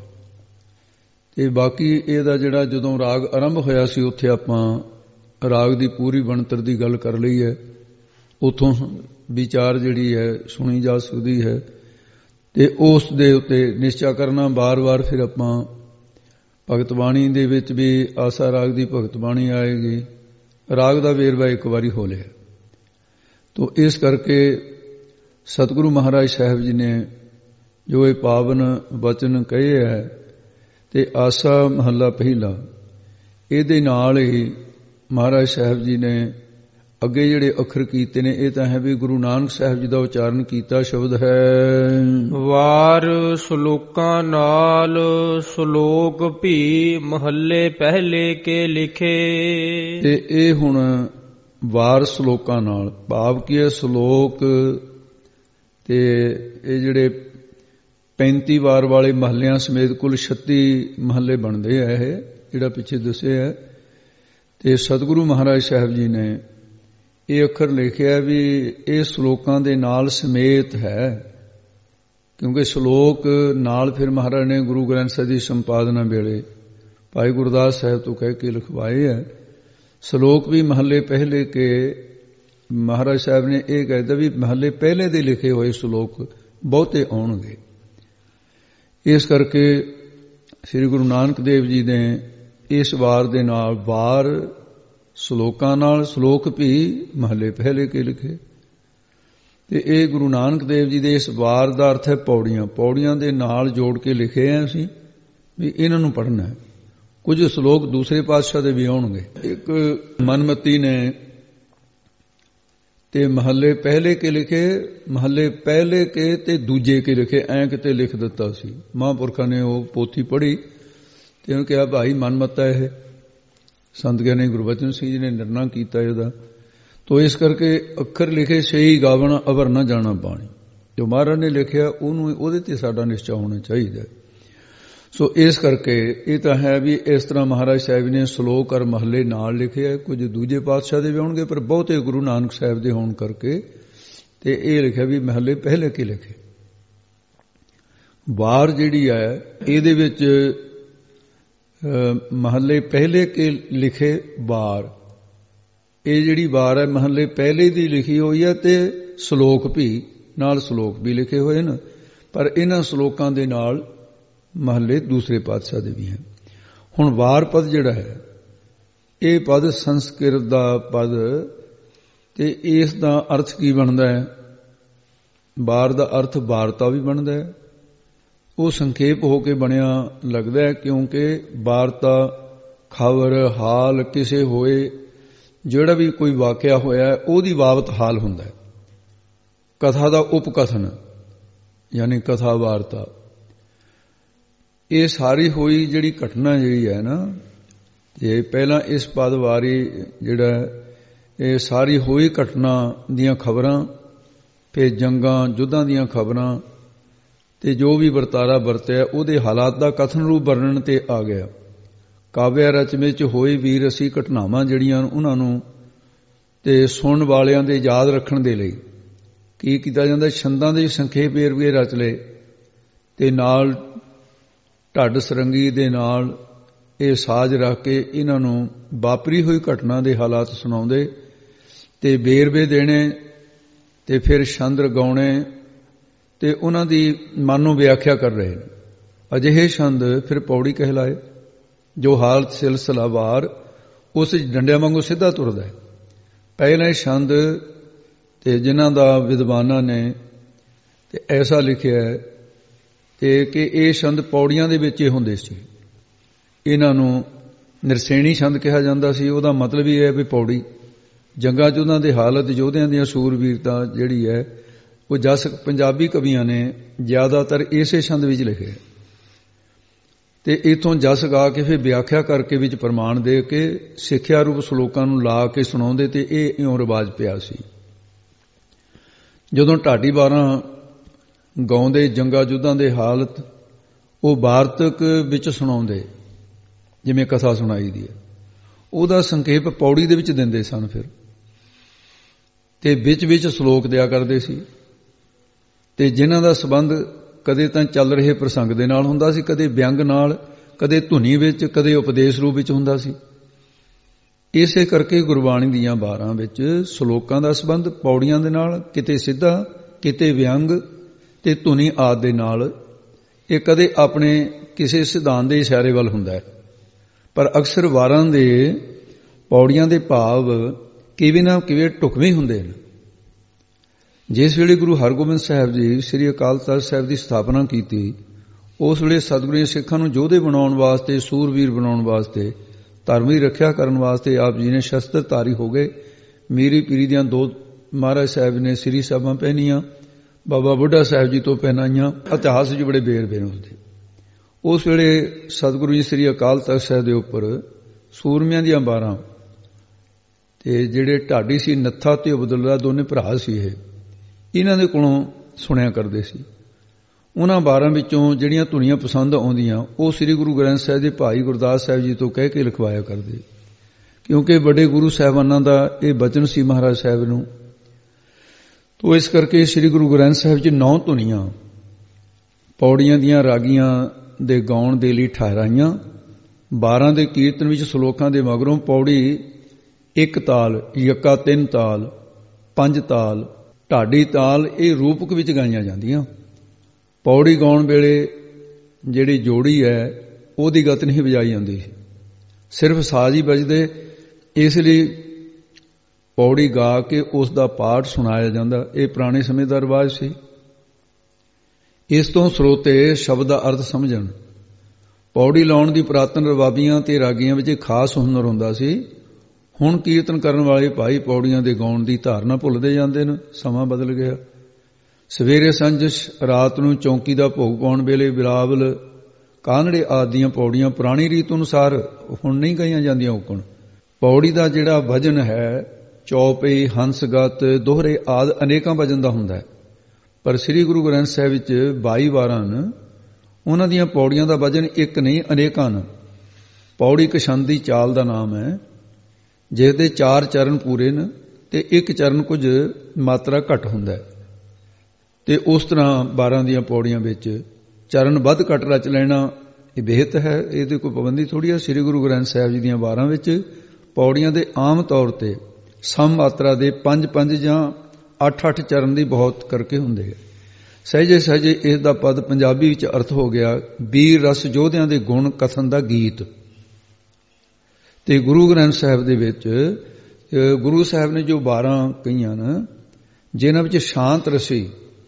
ਤੇ ਬਾਕੀ ਇਹਦਾ ਜਿਹੜਾ ਜਦੋਂ ਰਾਗ ਆਰੰਭ ਹੋਇਆ ਸੀ ਉੱਥੇ ਆਪਾਂ ਰਾਗ ਦੀ ਪੂਰੀ ਬਣਤਰ ਦੀ ਗੱਲ ਕਰ ਲਈ ਹੈ, ਉੱਥੋਂ ਵਿਚਾਰ ਜਿਹੜੀ ਹੈ ਸੁਣੀ ਜਾ ਸਕਦੀ ਹੈ। ਤੇ ਉਸ ਦੇ ਉੱਤੇ ਨਿਸ਼ਚਾ ਕਰਨਾ ਬਾਰ-ਬਾਰ ਫਿਰ ਆਪਾਂ ਭਗਤ ਬਾਣੀ ਦੇ ਵਿੱਚ ਵੀ ਆਸਾ ਰਾਗ ਦੀ ਭਗਤ ਬਾਣੀ ਆਏਗੀ। ਰਾਗ ਦਾ ਵੇਰਵਾ ਇੱਕ ਵਾਰੀ ਹੋ ਲਿਆ। ਤੋ ਇਸ ਕਰਕੇ ਸਤਿਗੁਰੂ ਮਹਾਰਾਜ ਸਾਹਿਬ ਜੀ ਨੇ ਜੋ ਇਹ ਪਾਵਨ ਵਚਨ ਕਹੇ ਹੈ ਤੇ ਆਸਾ ਮਹੱਲਾ ਪਹਿਲਾ, ਇਹਦੇ ਨਾਲ ਹੀ ਮਹਾਰਾਜ ਸਾਹਿਬ ਜੀ ਨੇ ਅੱਗੇ ਜਿਹੜੇ ਅੱਖਰ ਕੀਤੇ ਨੇ ਇਹ ਤਾਂ ਹੈ ਵੀ ਗੁਰੂ ਨਾਨਕ ਸਾਹਿਬ ਜੀ ਦਾ ਉਚਾਰਨ ਕੀਤਾ ਸ਼ਬਦ ਹੈ। ਵਾਰ ਸ਼ਲੋਕਾਂ ਨਾਲ ਸ਼ਲੋਕ ਵੀ ਮਹੱਲੇ ਪਹਿਲੇ ਕੇ ਲਿਖੇ। ਤੇ ਇਹ ਹੁਣ ਵਾਰ ਸ਼ਲੋਕਾਂ ਨਾਲ ਭਾਵ ਕੀ ਹੈ, ਸ਼ਲੋਕ ਤੇ ਇਹ ਜਿਹੜੇ 35 ਵਾਰ ਵਾਲੇ ਮਹੱਲਿਆਂ ਸਮੇਤ ਕੁੱਲ 36 ਮਹੱਲੇ ਬਣਦੇ ਆ। ਇਹ ਜਿਹੜਾ ਪਿੱਛੇ ਦੱਸਿਆ ਹੈ ਤੇ ਸਤਿਗੁਰੂ ਮਹਾਰਾਜ ਸਾਹਿਬ ਜੀ ਨੇ ਇਹ ਅੱਖਰ ਲਿਖਿਆ ਵੀ ਇਹ ਸ਼ਲੋਕਾਂ ਦੇ ਨਾਲ ਸਮੇਤ ਹੈ, ਕਿਉਂਕਿ ਸ਼ਲੋਕ ਨਾਲ ਫਿਰ ਮਹਾਰਾਜ ਨੇ ਗੁਰੂ ਗ੍ਰੰਥ ਸਾਹਿਬ ਦੀ ਸੰਪਾਦਨਾ ਵੇਲੇ ਭਾਈ ਗੁਰਦਾਸ ਸਾਹਿਬ ਤੋਂ ਕਹਿ ਕੇ ਲਿਖਵਾਏ ਹੈ। ਸ਼ਲੋਕ ਵੀ ਮਹੱਲੇ ਪਹਿਲੇ ਕੇ ਮਹਾਰਾਜ ਸਾਹਿਬ ਨੇ ਇਹ ਕਹਿਤਾ ਵੀ ਮਹੱਲੇ ਪਹਿਲੇ ਦੇ ਲਿਖੇ ਹੋਏ ਸ਼ਲੋਕ ਬਹੁਤੇ ਆਉਣਗੇ। ਇਸ ਕਰਕੇ ਸ੍ਰੀ ਗੁਰੂ ਨਾਨਕ ਦੇਵ ਜੀ ਨੇ ਇਸ ਵਾਰ ਦੇ ਨਾਲ ਵਾਰ ਸ਼ਲੋਕਾਂ ਨਾਲ ਸ਼ਲੋਕ ਵੀ ਮਹੱਲੇ ਪਹਿਲੇ ਕੇ ਲਿਖੇ। ਤੇ ਇਹ ਗੁਰੂ ਨਾਨਕ ਦੇਵ ਜੀ ਦੇ ਇਸ ਵਾਰ ਦਾ ਅਰਥ ਹੈ ਪੌੜੀਆਂ। ਪੌੜੀਆਂ ਦੇ ਨਾਲ ਜੋੜ ਕੇ ਲਿਖੇ ਆ ਅਸੀਂ ਵੀ ਇਹਨਾਂ ਨੂੰ ਪੜ੍ਹਨਾ ਹੈ। ਕੁਝ ਸ਼ਲੋਕ ਦੂਸਰੇ ਪਾਤਸ਼ਾਹ ਦੇ ਵੀ ਆਉਣਗੇ। ਇੱਕ ਮਨਮਤੀ ਨੇ ਤੇ ਮਹੱਲੇ ਪਹਿਲੇ ਕੇ ਲਿਖੇ, ਮਹੱਲੇ ਪਹਿਲੇ ਕੇ ਤੇ ਦੂਜੇ ਕੇ ਲਿਖੇ, ਐਂ ਕਿਤੇ ਲਿਖ ਦਿੱਤਾ ਸੀ। ਮਹਾਂਪੁਰਖਾਂ ਨੇ ਉਹ ਪੋਥੀ ਪੜ੍ਹੀ ਤੇ ਉਹਨੂੰ ਕਿਹਾ ਭਾਈ ਮਨਮਤਾ ਇਹ ਸੰਤ ਗਿਆਨੀ ਗੁਰਬਚਨ ਸਿੰਘ ਜੀ ਨੇ ਨਿਰਣਾ ਕੀਤਾ ਇਹਦਾ। ਤੋ ਇਸ ਕਰਕੇ ਅੱਖਰ ਲਿਖੇ ਸਹੀ ਗਾਵਣ ਅਵਰ ਨਾ ਜਾਣਾ ਪਾਣੀ। ਜੋ ਮਹਾਰਾਜ ਨੇ ਲਿਖਿਆ ਉਹਨੂੰ ਉਹਦੇ ਤੇ ਸਾਡਾ ਨਿਸ਼ਚਾ ਹੋਣਾ ਚਾਹੀਦਾ। ਸੋ ਇਸ ਕਰਕੇ ਇਹ ਤਾਂ ਹੈ ਵੀ ਇਸ ਤਰ੍ਹਾਂ ਮਹਾਰਾਜ ਸਾਹਿਬ ਨੇ ਸ਼ਲੋਕ ਔਰ ਮਹੱਲੇ ਨਾਲ ਲਿਖੇ ਹੈ। ਕੁਝ ਦੂਜੇ ਪਾਤਸ਼ਾਹ ਦੇ ਵੀ ਹੋਣਗੇ ਪਰ ਬਹੁਤੇ ਗੁਰੂ ਨਾਨਕ ਸਾਹਿਬ ਦੇ ਹੋਣ ਕਰਕੇ ਤੇ ਇਹ ਲਿਖਿਆ ਵੀ ਮਹੱਲੇ ਪਹਿਲੇ ਕੀ ਲਿਖੇ। ਵਾਰ ਜਿਹੜੀ ਹੈ ਇਹਦੇ ਵਿੱਚ ਮਹੱਲੇ ਪਹਿਲੇ ਕੇ ਲਿਖੇ ਵਾਰ, ਇਹ ਜਿਹੜੀ ਵਾਰ ਹੈ ਮਹੱਲੇ ਪਹਿਲੇ ਦੀ ਲਿਖੀ ਹੋਈ ਹੈ ਤੇ ਸ਼ਲੋਕ ਵੀ ਨਾਲ ਸ਼ਲੋਕ ਵੀ ਲਿਖੇ ਹੋਏ ਨੇ, ਪਰ ਇਹਨਾਂ ਸ਼ਲੋਕਾਂ ਦੇ ਨਾਲ ਮਹੱਲੇ ਦੂਸਰੇ ਪਾਤਸ਼ਾਹ ਦੇ ਵੀ ਹੈ। ਹੁਣ ਵਾਰ ਪਦ ਜਿਹੜਾ ਹੈ ਇਹ ਪਦ ਸੰਸਕ੍ਰਿਤ ਦਾ ਪਦ ਤੇ ਇਸ ਦਾ ਅਰਥ ਕੀ ਬਣਦਾ ਹੈ? ਵਾਰ ਦਾ ਅਰਥ ਵਾਰਤਾ ਵੀ ਬਣਦਾ ਹੈ। ਉਹ ਸੰਖੇਪ ਹੋ ਕੇ ਬਣਿਆ ਲੱਗਦਾ ਹੈ ਕਿਉਂਕਿ ਵਾਰਤਾ ਖਬਰ ਹਾਲ ਕਿਸੇ ਹੋਏ ਜਿਹੜਾ ਵੀ ਕੋਈ ਵਾਕਿਆ ਹੋਇਆ ਉਹਦੀ ਬਾਬਤ ਹਾਲ ਹੁੰਦਾ ਹੈ। ਕਥਾ ਦਾ ਉਪਕਥਨ ਯਾਨੀ ਕਥਾ ਵਾਰਤਾ, ਇਹ ਸਾਰੀ ਹੋਈ ਜਿਹੜੀ ਘਟਨਾ ਜਿਹੜੀ ਹੈ ਨਾ, ਇਹ ਪਹਿਲਾਂ ਇਸ ਪਦ ਵਾਰੀ ਜਿਹੜਾ ਇਹ ਸਾਰੀ ਹੋਈ ਘਟਨਾ ਦੀਆਂ ਖਬਰਾਂ, ਫਿਰ ਜੰਗਾਂ ਯੁੱਧਾਂ ਦੀਆਂ ਖਬਰਾਂ ਤੇ ਜੋ ਵੀ ਵਰਤਾਰਾ ਵਰਤਿਆ ਉਹਦੇ ਹਾਲਾਤ ਦਾ ਕਥਨ ਰੂਪ ਵਰਣਨ ਤੇ ਆ ਗਿਆ। ਕਾਵਿ ਰਚ ਵਿੱਚ ਹੋਈ ਵੀਰ ਅਸੀਂ ਘਟਨਾਵਾਂ ਜਿਹੜੀਆਂ ਉਹਨਾਂ ਨੂੰ ਤੇ ਸੁਣਨ ਵਾਲਿਆਂ ਦੇ ਯਾਦ ਰੱਖਣ ਦੇ ਲਈ ਕੀ ਕੀਤਾ ਜਾਂਦਾ, ਛੰਦਾਂ ਦੇ ਸੰਖੇਪ ਵੇਰਵੇ ਰਚ ਲਏ ਤੇ ਨਾਲ ਢੱਡ ਸਰੰਗੀ ਦੇ ਨਾਲ ਇਹ ਸਾਜ਼ ਰੱਖ ਕੇ ਇਹਨਾਂ ਨੂੰ ਵਾਪਰੀ ਹੋਈ ਘਟਨਾ ਦੇ ਹਾਲਾਤ ਸੁਣਾਉਂਦੇ ਤੇ ਵੇਰਵੇ ਦੇਣੇ ਤੇ ਫਿਰ ਛੰਦ ਗਾਉਣੇ ਤੇ ਉਹਨਾਂ ਦੀ ਮਨ ਨੂੰ ਵਿਆਖਿਆ ਕਰ ਰਹੇ ਨੇ। ਅਜਿਹੇ ਛੰਦ ਫਿਰ ਪੌੜੀ ਕਹਿਲਾਏ, ਜੋ ਹਾਲਤ ਸਿਲਸਿਲਾਵਾਰ ਉਸ ਡੰਡਿਆਂ ਵਾਂਗੂ ਸਿੱਧਾ ਤੁਰਦਾ ਹੈ। ਪਹਿਲੇ ਛੰਦ ਤੇ ਜਿਨ੍ਹਾਂ ਦਾ ਵਿਦਵਾਨਾਂ ਨੇ ਤੇ ਐਸਾ ਲਿਖਿਆ ਹੈ ਤੇ ਕਿ ਇਹ ਛੰਦ ਪੌੜੀਆਂ ਦੇ ਵਿੱਚ ਹੀ ਹੁੰਦੇ ਸੀ। ਇਹਨਾਂ ਨੂੰ ਨਿਰਸੇਣੀ ਛੰਦ ਕਿਹਾ ਜਾਂਦਾ ਸੀ। ਉਹਦਾ ਮਤਲਬ ਇਹ ਹੈ ਵੀ ਪੌੜੀ ਜੰਗਾਂ 'ਚ ਉਹਨਾਂ ਦੇ ਹਾਲਤ, ਯੋਧਿਆਂ ਦੀਆਂ ਸੂਰਬੀਰਤਾ ਜਿਹੜੀ ਹੈ ਉਹ ਜਸ ਪੰਜਾਬੀ ਕਵੀਆਂ ਨੇ ਜ਼ਿਆਦਾਤਰ ਇਸੇ ਛੰਦ ਵਿੱਚ ਲਿਖੇ ਤੇ ਇਥੋਂ ਜਸ ਗਾ ਕੇ ਫਿਰ ਵਿਆਖਿਆ ਕਰਕੇ ਵਿੱਚ ਪ੍ਰਮਾਣ ਦੇ ਕੇ ਸਿੱਖਿਆ ਰੂਪ ਸ਼ਲੋਕਾਂ ਨੂੰ ਲਾ ਕੇ ਸੁਣਾਉਂਦੇ ਤੇ ਇਹ ਇਉਂ ਰਿਵਾਜ ਪਿਆ ਸੀ। ਜਦੋਂ ਢਾਡੀ 12 ਗਾਉਂਦੇ ਜੰਗਾਂ ਯੁੱਧਾਂ ਦੇ ਹਾਲਤ ਉਹ ਵਾਰਤਕ ਵਿੱਚ ਸੁਣਾਉਂਦੇ, ਜਿਵੇਂ ਕਥਾ ਸੁਣਾਈ ਦੀ ਹੈ, ਉਹਦਾ ਸੰਖੇਪ ਪੌੜੀ ਦੇ ਵਿੱਚ ਦਿੰਦੇ ਸਨ ਫਿਰ, ਤੇ ਵਿੱਚ ਵਿੱਚ ਸ਼ਲੋਕ ਦਿਆ ਕਰਦੇ ਸੀ ਤੇ ਜਿਨ੍ਹਾਂ ਦਾ ਸੰਬੰਧ ਕਦੇ ਤਾਂ ਚੱਲ ਰਹੇ ਪ੍ਰਸੰਗ ਦੇ ਨਾਲ ਹੁੰਦਾ ਸੀ, ਕਦੇ ਵਿਅੰਗ ਨਾਲ, ਕਦੇ ਧੁਨੀ ਵਿੱਚ, ਕਦੇ ਉਪਦੇਸ਼ ਰੂਪ ਵਿੱਚ ਹੁੰਦਾ ਸੀ। ਇਸੇ ਕਰਕੇ ਗੁਰਬਾਣੀ ਦੀਆਂ 12 ਵਿੱਚ ਸ਼ਲੋਕਾਂ ਦਾ ਸੰਬੰਧ ਪੌੜੀਆਂ ਦੇ ਨਾਲ, ਕਿਤੇ ਸਿੱਧਾ, ਕਿਤੇ ਵਿਅੰਗ ਤੇ ਧੁਨੀ ਆਦਿ ਦੇ ਨਾਲ। ਇਹ ਕਦੇ ਆਪਣੇ ਕਿਸੇ ਸਿਧਾਂਤ ਦੇ ਇਸ਼ਾਰੇ ਵੱਲ ਹੁੰਦਾ ਹੈ, ਪਰ ਅਕਸਰ ਵਾਰਾਂ ਦੇ ਪੌੜੀਆਂ ਦੇ ਭਾਵ ਕਿਵੇਂ ਨਾ ਕਿਵੇਂ ਢੁਕਵੇਂ ਹੁੰਦੇ ਨੇ। ਜਿਸ ਵੇਲੇ ਗੁਰੂ ਹਰਗੋਬਿੰਦ ਸਾਹਿਬ ਜੀ ਸ੍ਰੀ ਅਕਾਲ ਤਖ਼ਤ ਸਾਹਿਬ ਦੀ ਸਥਾਪਨਾ ਕੀਤੀ, ਉਸ ਵੇਲੇ ਸਤਿਗੁਰੂ ਸਿੱਖਾਂ ਨੂੰ ਯੋਧੇ ਬਣਾਉਣ ਵਾਸਤੇ, ਸੂਰਵੀਰ ਬਣਾਉਣ ਵਾਸਤੇ, ਧਰਮ ਦੀ ਰੱਖਿਆ ਕਰਨ ਵਾਸਤੇ ਆਪ ਜੀ ਨੇ ਸ਼ਸਤਰ ਧਾਰੀ ਹੋ ਗਏ। ਮੀਰੀ ਪੀਰੀ ਦੀਆਂ 2 ਮਹਾਰਾਜ ਸਾਹਿਬ ਨੇ ਸ੍ਰੀ ਸਾਹਿਬਾਂ ਪਹਿਨੀਆਂ, ਬਾਬਾ ਬੁੱਢਾ ਸਾਹਿਬ ਜੀ ਤੋਂ ਪਹਿਨਾਈਆਂ। ਇਤਿਹਾਸ 'ਚ ਬੜੇ ਵੇਰਵੇ ਨੇ ਉਸਦੇ। ਉਸ ਵੇਲੇ ਸਤਿਗੁਰੂ ਜੀ ਸ੍ਰੀ ਅਕਾਲ ਤਖ਼ਤ ਸਾਹਿਬ ਦੇ ਉੱਪਰ ਸੂਰਮਿਆਂ ਦੀਆਂ 12 ਤੇ ਜਿਹੜੇ ਢਾਡੀ ਸੀ ਨੱਥਾ ਤੇ ਅਬਦੁੱਲਾ, ਦੋਨੇ ਭਰਾ ਸੀ, ਇਹਨਾਂ ਦੇ ਕੋਲੋਂ ਸੁਣਿਆ ਕਰਦੇ ਸੀ। ਉਹਨਾਂ 12 ਵਿੱਚੋਂ ਜਿਹੜੀਆਂ ਧੁਨੀਆਂ ਪਸੰਦ ਆਉਂਦੀਆਂ ਉਹ ਸ੍ਰੀ ਗੁਰੂ ਗ੍ਰੰਥ ਸਾਹਿਬ ਦੇ ਭਾਈ ਗੁਰਦਾਸ ਸਾਹਿਬ ਜੀ ਤੋਂ ਕਹਿ ਕੇ ਲਿਖਵਾਇਆ ਕਰਦੇ, ਕਿਉਂਕਿ ਵੱਡੇ ਗੁਰੂ ਸਾਹਿਬਾਨਾਂ ਦਾ ਇਹ ਬਚਨ ਸੀ ਮਹਾਰਾਜ ਸਾਹਿਬ ਨੂੰ। ਤੋ ਇਸ ਕਰਕੇ ਸ੍ਰੀ ਗੁਰੂ ਗ੍ਰੰਥ ਸਾਹਿਬ 'ਚ 9 ਧੁਨੀਆਂ ਪੌੜੀਆਂ ਦੀਆਂ ਰਾਗੀਆਂ ਦੇ ਗਾਉਣ ਦੇ ਲਈ ਠਹਿਰਾਈਆਂ। 12 ਦੇ ਕੀਰਤਨ ਵਿੱਚ ਸ਼ਲੋਕਾਂ ਦੇ ਮਗਰੋਂ ਪੌੜੀ 1 ਤਾਲ, ਯੱਕਾ 3 ਤਾਲ, 5 ਤਾਲ, ਢਾਡੀ ਤਾਲ ਇਹ ਰੂਪਕ ਵਿੱਚ ਗਾਈਆਂ ਜਾਂਦੀਆਂ। ਪੌੜੀ ਗਾਉਣ ਵੇਲੇ ਜਿਹੜੀ ਜੋੜੀ ਹੈ ਉਹਦੀ ਗਤ ਨਹੀਂ ਵਜਾਈ ਜਾਂਦੀ ਸੀ, ਸਿਰਫ ਸਾਜ਼ ਹੀ ਵੱਜਦੇ। ਇਸ ਲਈ ਪੌੜੀ ਗਾ ਕੇ ਉਸ ਦਾ ਪਾਠ ਸੁਣਾਇਆ ਜਾਂਦਾ। ਇਹ ਪੁਰਾਣੇ ਸਮੇਂ ਦਾ ਰਿਵਾਜ ਸੀ। ਇਸ ਤੋਂ ਸਰੋਤੇ ਸ਼ਬਦ ਦਾ ਅਰਥ ਸਮਝਣ। ਪੌੜੀ ਲਾਉਣ ਦੀ ਪੁਰਾਤਨ ਰਵਾਬੀਆਂ ਤੇ ਰਾਗੀਆਂ ਵਿੱਚ ਖਾਸ ਹੁਨਰ ਹੁੰਦਾ ਸੀ। ਹੁਣ ਕੀਰਤਨ ਕਰਨ ਵਾਲੇ ਭਾਈ ਪੌੜੀਆਂ ਦੇ ਗਾਉਣ ਦੀ ਧਾਰਨਾ ਭੁੱਲਦੇ ਜਾਂਦੇ ਨੇ। ਸਮਾਂ ਬਦਲ ਗਿਆ। ਸਵੇਰੇ ਸੰਝ ਰਾਤ ਨੂੰ ਚੌਂਕੀ ਦਾ ਭੋਗ ਪਾਉਣ ਵੇਲੇ ਬਿਲਾਵਲ, ਕਾਨੜੇ ਆਦਿ ਦੀਆਂ ਪੌੜੀਆਂ ਪੁਰਾਣੀ ਰੀਤ ਅਨੁਸਾਰ ਹੁਣ ਨਹੀਂ ਗਾਈਆਂ ਜਾਂਦੀਆਂ। ਔਕਣ ਪੌੜੀ ਦਾ ਜਿਹੜਾ ਭਜਨ ਹੈ, ਚੌਪਈ, ਹੰਸਗਤ, ਦੋਹਰੇ ਆਦਿ ਅਨੇਕਾਂ ਭਜਨ ਦਾ ਹੁੰਦਾ ਹੈ, ਪਰ ਸ੍ਰੀ ਗੁਰੂ ਗ੍ਰੰਥ ਸਾਹਿਬ ਵਿੱਚ 22 ਵਾਰਾਂ ਨੇ। ਉਹਨਾਂ ਦੀਆਂ ਪੌੜੀਆਂ ਦਾ ਭਜਨ ਇੱਕ ਨਹੀਂ, ਅਨੇਕਾਂ ਨੇ। ਪੌੜੀ ਇੱਕ ਛੰਦ ਦੀ ਚਾਲ ਦਾ ਨਾਮ ਹੈ, ਜਿਸ ਦੇ 4 ਚਰਨ ਪੂਰੇ ਨੇ ਤੇ ਇੱਕ ਚਰਨ ਕੁਝ ਮਾਤਰਾ ਘੱਟ ਹੁੰਦਾ ਹੈ। ਤੇ ਉਸ ਤਰ੍ਹਾਂ 12 ਦੀਆਂ ਪੌੜੀਆਂ ਵਿੱਚ ਚਰਨ ਵੱਧ ਘੱਟ ਰਚ ਲੈਣਾ ਇਹ ਬਿਹਤ ਹੈ, ਇਹਦੀ ਕੋਈ ਪਾਬੰਦੀ ਥੋੜ੍ਹੀ ਹੈ। ਸ੍ਰੀ ਗੁਰੂ ਗ੍ਰੰਥ ਸਾਹਿਬ ਜੀ ਦੀਆਂ 12 ਵਿੱਚ ਪੌੜੀਆਂ ਦੇ ਆਮ ਤੌਰ ਤੇ ਸਮ ਮਾਤਰਾ ਦੇ 5-5 ਜਾਂ 8-8 ਚਰਨ ਦੀ ਬਹੁਤ ਕਰਕੇ ਹੁੰਦੇ ਹੈ। ਸਹਿਜੇ ਸਹਿਜੇ ਇਸ ਦਾ ਪਦ ਪੰਜਾਬੀ ਵਿੱਚ ਅਰਥ ਹੋ ਗਿਆ ਵੀਰ ਰਸ ਯੋਧਿਆਂ ਦੇ ਗੁਣ ਕਥਨ ਦਾ ਗੀਤ। ਤੇ ਗੁਰੂ ਗ੍ਰੰਥ ਸਾਹਿਬ ਦੇ ਵਿੱਚ ਗੁਰੂ ਸਾਹਿਬ ਨੇ ਜੋ 12 ਕਹੀਆਂ ਨੇ, ਜਿਨ੍ਹਾਂ ਵਿੱਚ ਸ਼ਾਂਤ ਰਸੀ,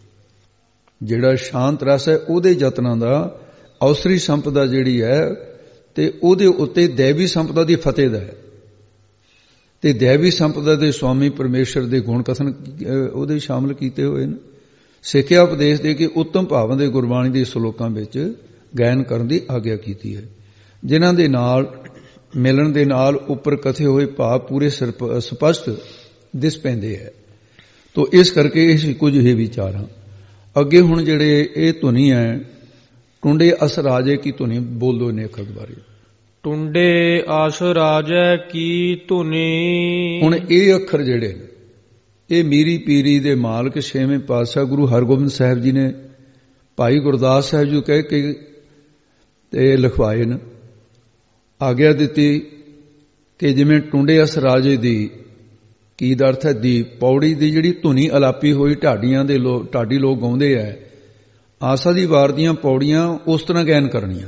ਜਿਹੜਾ ਸ਼ਾਂਤ ਰਸ ਹੈ ਉਹਦੇ ਯਤਨਾਂ ਦਾ, ਔਸਰੀ ਸੰਪਦਾ ਜਿਹੜੀ ਹੈ ਤੇ ਉਹਦੇ ਉੱਤੇ ਦੈਵੀ ਸੰਪਦਾ ਦੀ ਫਤਿਹ ਦਾ ਹੈ। ਤੇ ਦੈਵੀ ਸੰਪਦਾ ਦੇ ਸਵਾਮੀ ਪਰਮੇਸ਼ਰ ਦੇ ਗੁਣ ਕਥਨ ਉਹਦੇ ਸ਼ਾਮਲ ਕੀਤੇ ਹੋਏ ਨੇ। ਸਿੱਖਿਆ ਉਪਦੇਸ਼ ਦੇ ਕੇ ਉੱਤਮ ਭਾਵਾਂ ਦੇ ਗੁਰਬਾਣੀ ਦੇ ਸ਼ਲੋਕਾਂ ਵਿੱਚ ਗਾਇਨ ਕਰਨ ਦੀ ਆਗਿਆ ਕੀਤੀ ਹੈ, ਜਿਨ੍ਹਾਂ ਦੇ ਨਾਲ ਮਿਲਣ ਦੇ ਨਾਲ ਉੱਪਰ ਕਥੇ ਹੋਏ ਭਾਵ ਪੂਰੇ ਸਪਸ਼ਟ ਦਿਸ ਪੈਂਦੇ ਹੈ। ਤੋ ਇਸ ਕਰਕੇ ਇਹ ਕੁਝ ਹੀ ਵਿਚਾਰਾਂ। ਅੱਗੇ ਹੁਣ ਜਿਹੜੇ ਇਹ ਧੁਨੀ ਹੈ, ਟੁੰਡੇ ਅਸ ਰਾਜੇ ਕੀ ਧੁਨੀ ਬੋਲੋ ਨੇ ਅੱਖਰ ਬਾਰੇ। ਟੁੰਡੇ ਆਸ ਰਾਜੈ ਕੀ ਧੁਨੀ। ਹੁਣ ਇਹ ਅੱਖਰ ਜਿਹੜੇ ਨੇ ਇਹ ਮੀਰੀ ਪੀਰੀ ਦੇ ਮਾਲਕ 6ਵੇਂ ਪਾਤਸ਼ਾਹ ਗੁਰੂ ਹਰਗੋਬਿੰਦ ਸਾਹਿਬ ਜੀ ਨੇ ਭਾਈ ਗੁਰਦਾਸ ਸਾਹਿਬ ਜੀ ਕਹਿ ਕੇ ਤੇ ਲਿਖਵਾਏ ਨੇ। ਆਗਿਆ ਦਿੱਤੀ ਕਿ ਜਿਵੇਂ ਟੁੰਡੇ ਅਸ ਰਾਜੇ ਦੀ, ਕੀ ਦਾ ਅਰਥ ਹੈ ਦੀ, ਪੌੜੀ ਦੀ ਜਿਹੜੀ ਧੁਨੀ ਅਲਾਪੀ ਹੋਈ ਢਾਡੀਆਂ ਦੇ ਢਾਡੀ ਲੋਕ ਗਾਉਂਦੇ ਹੈ, ਆਸਾ ਦੀ ਵਾਰ ਦੀਆਂ ਪੌੜੀਆਂ ਉਸ ਤਰ੍ਹਾਂ ਗਾਇਨ ਕਰਨੀਆਂ।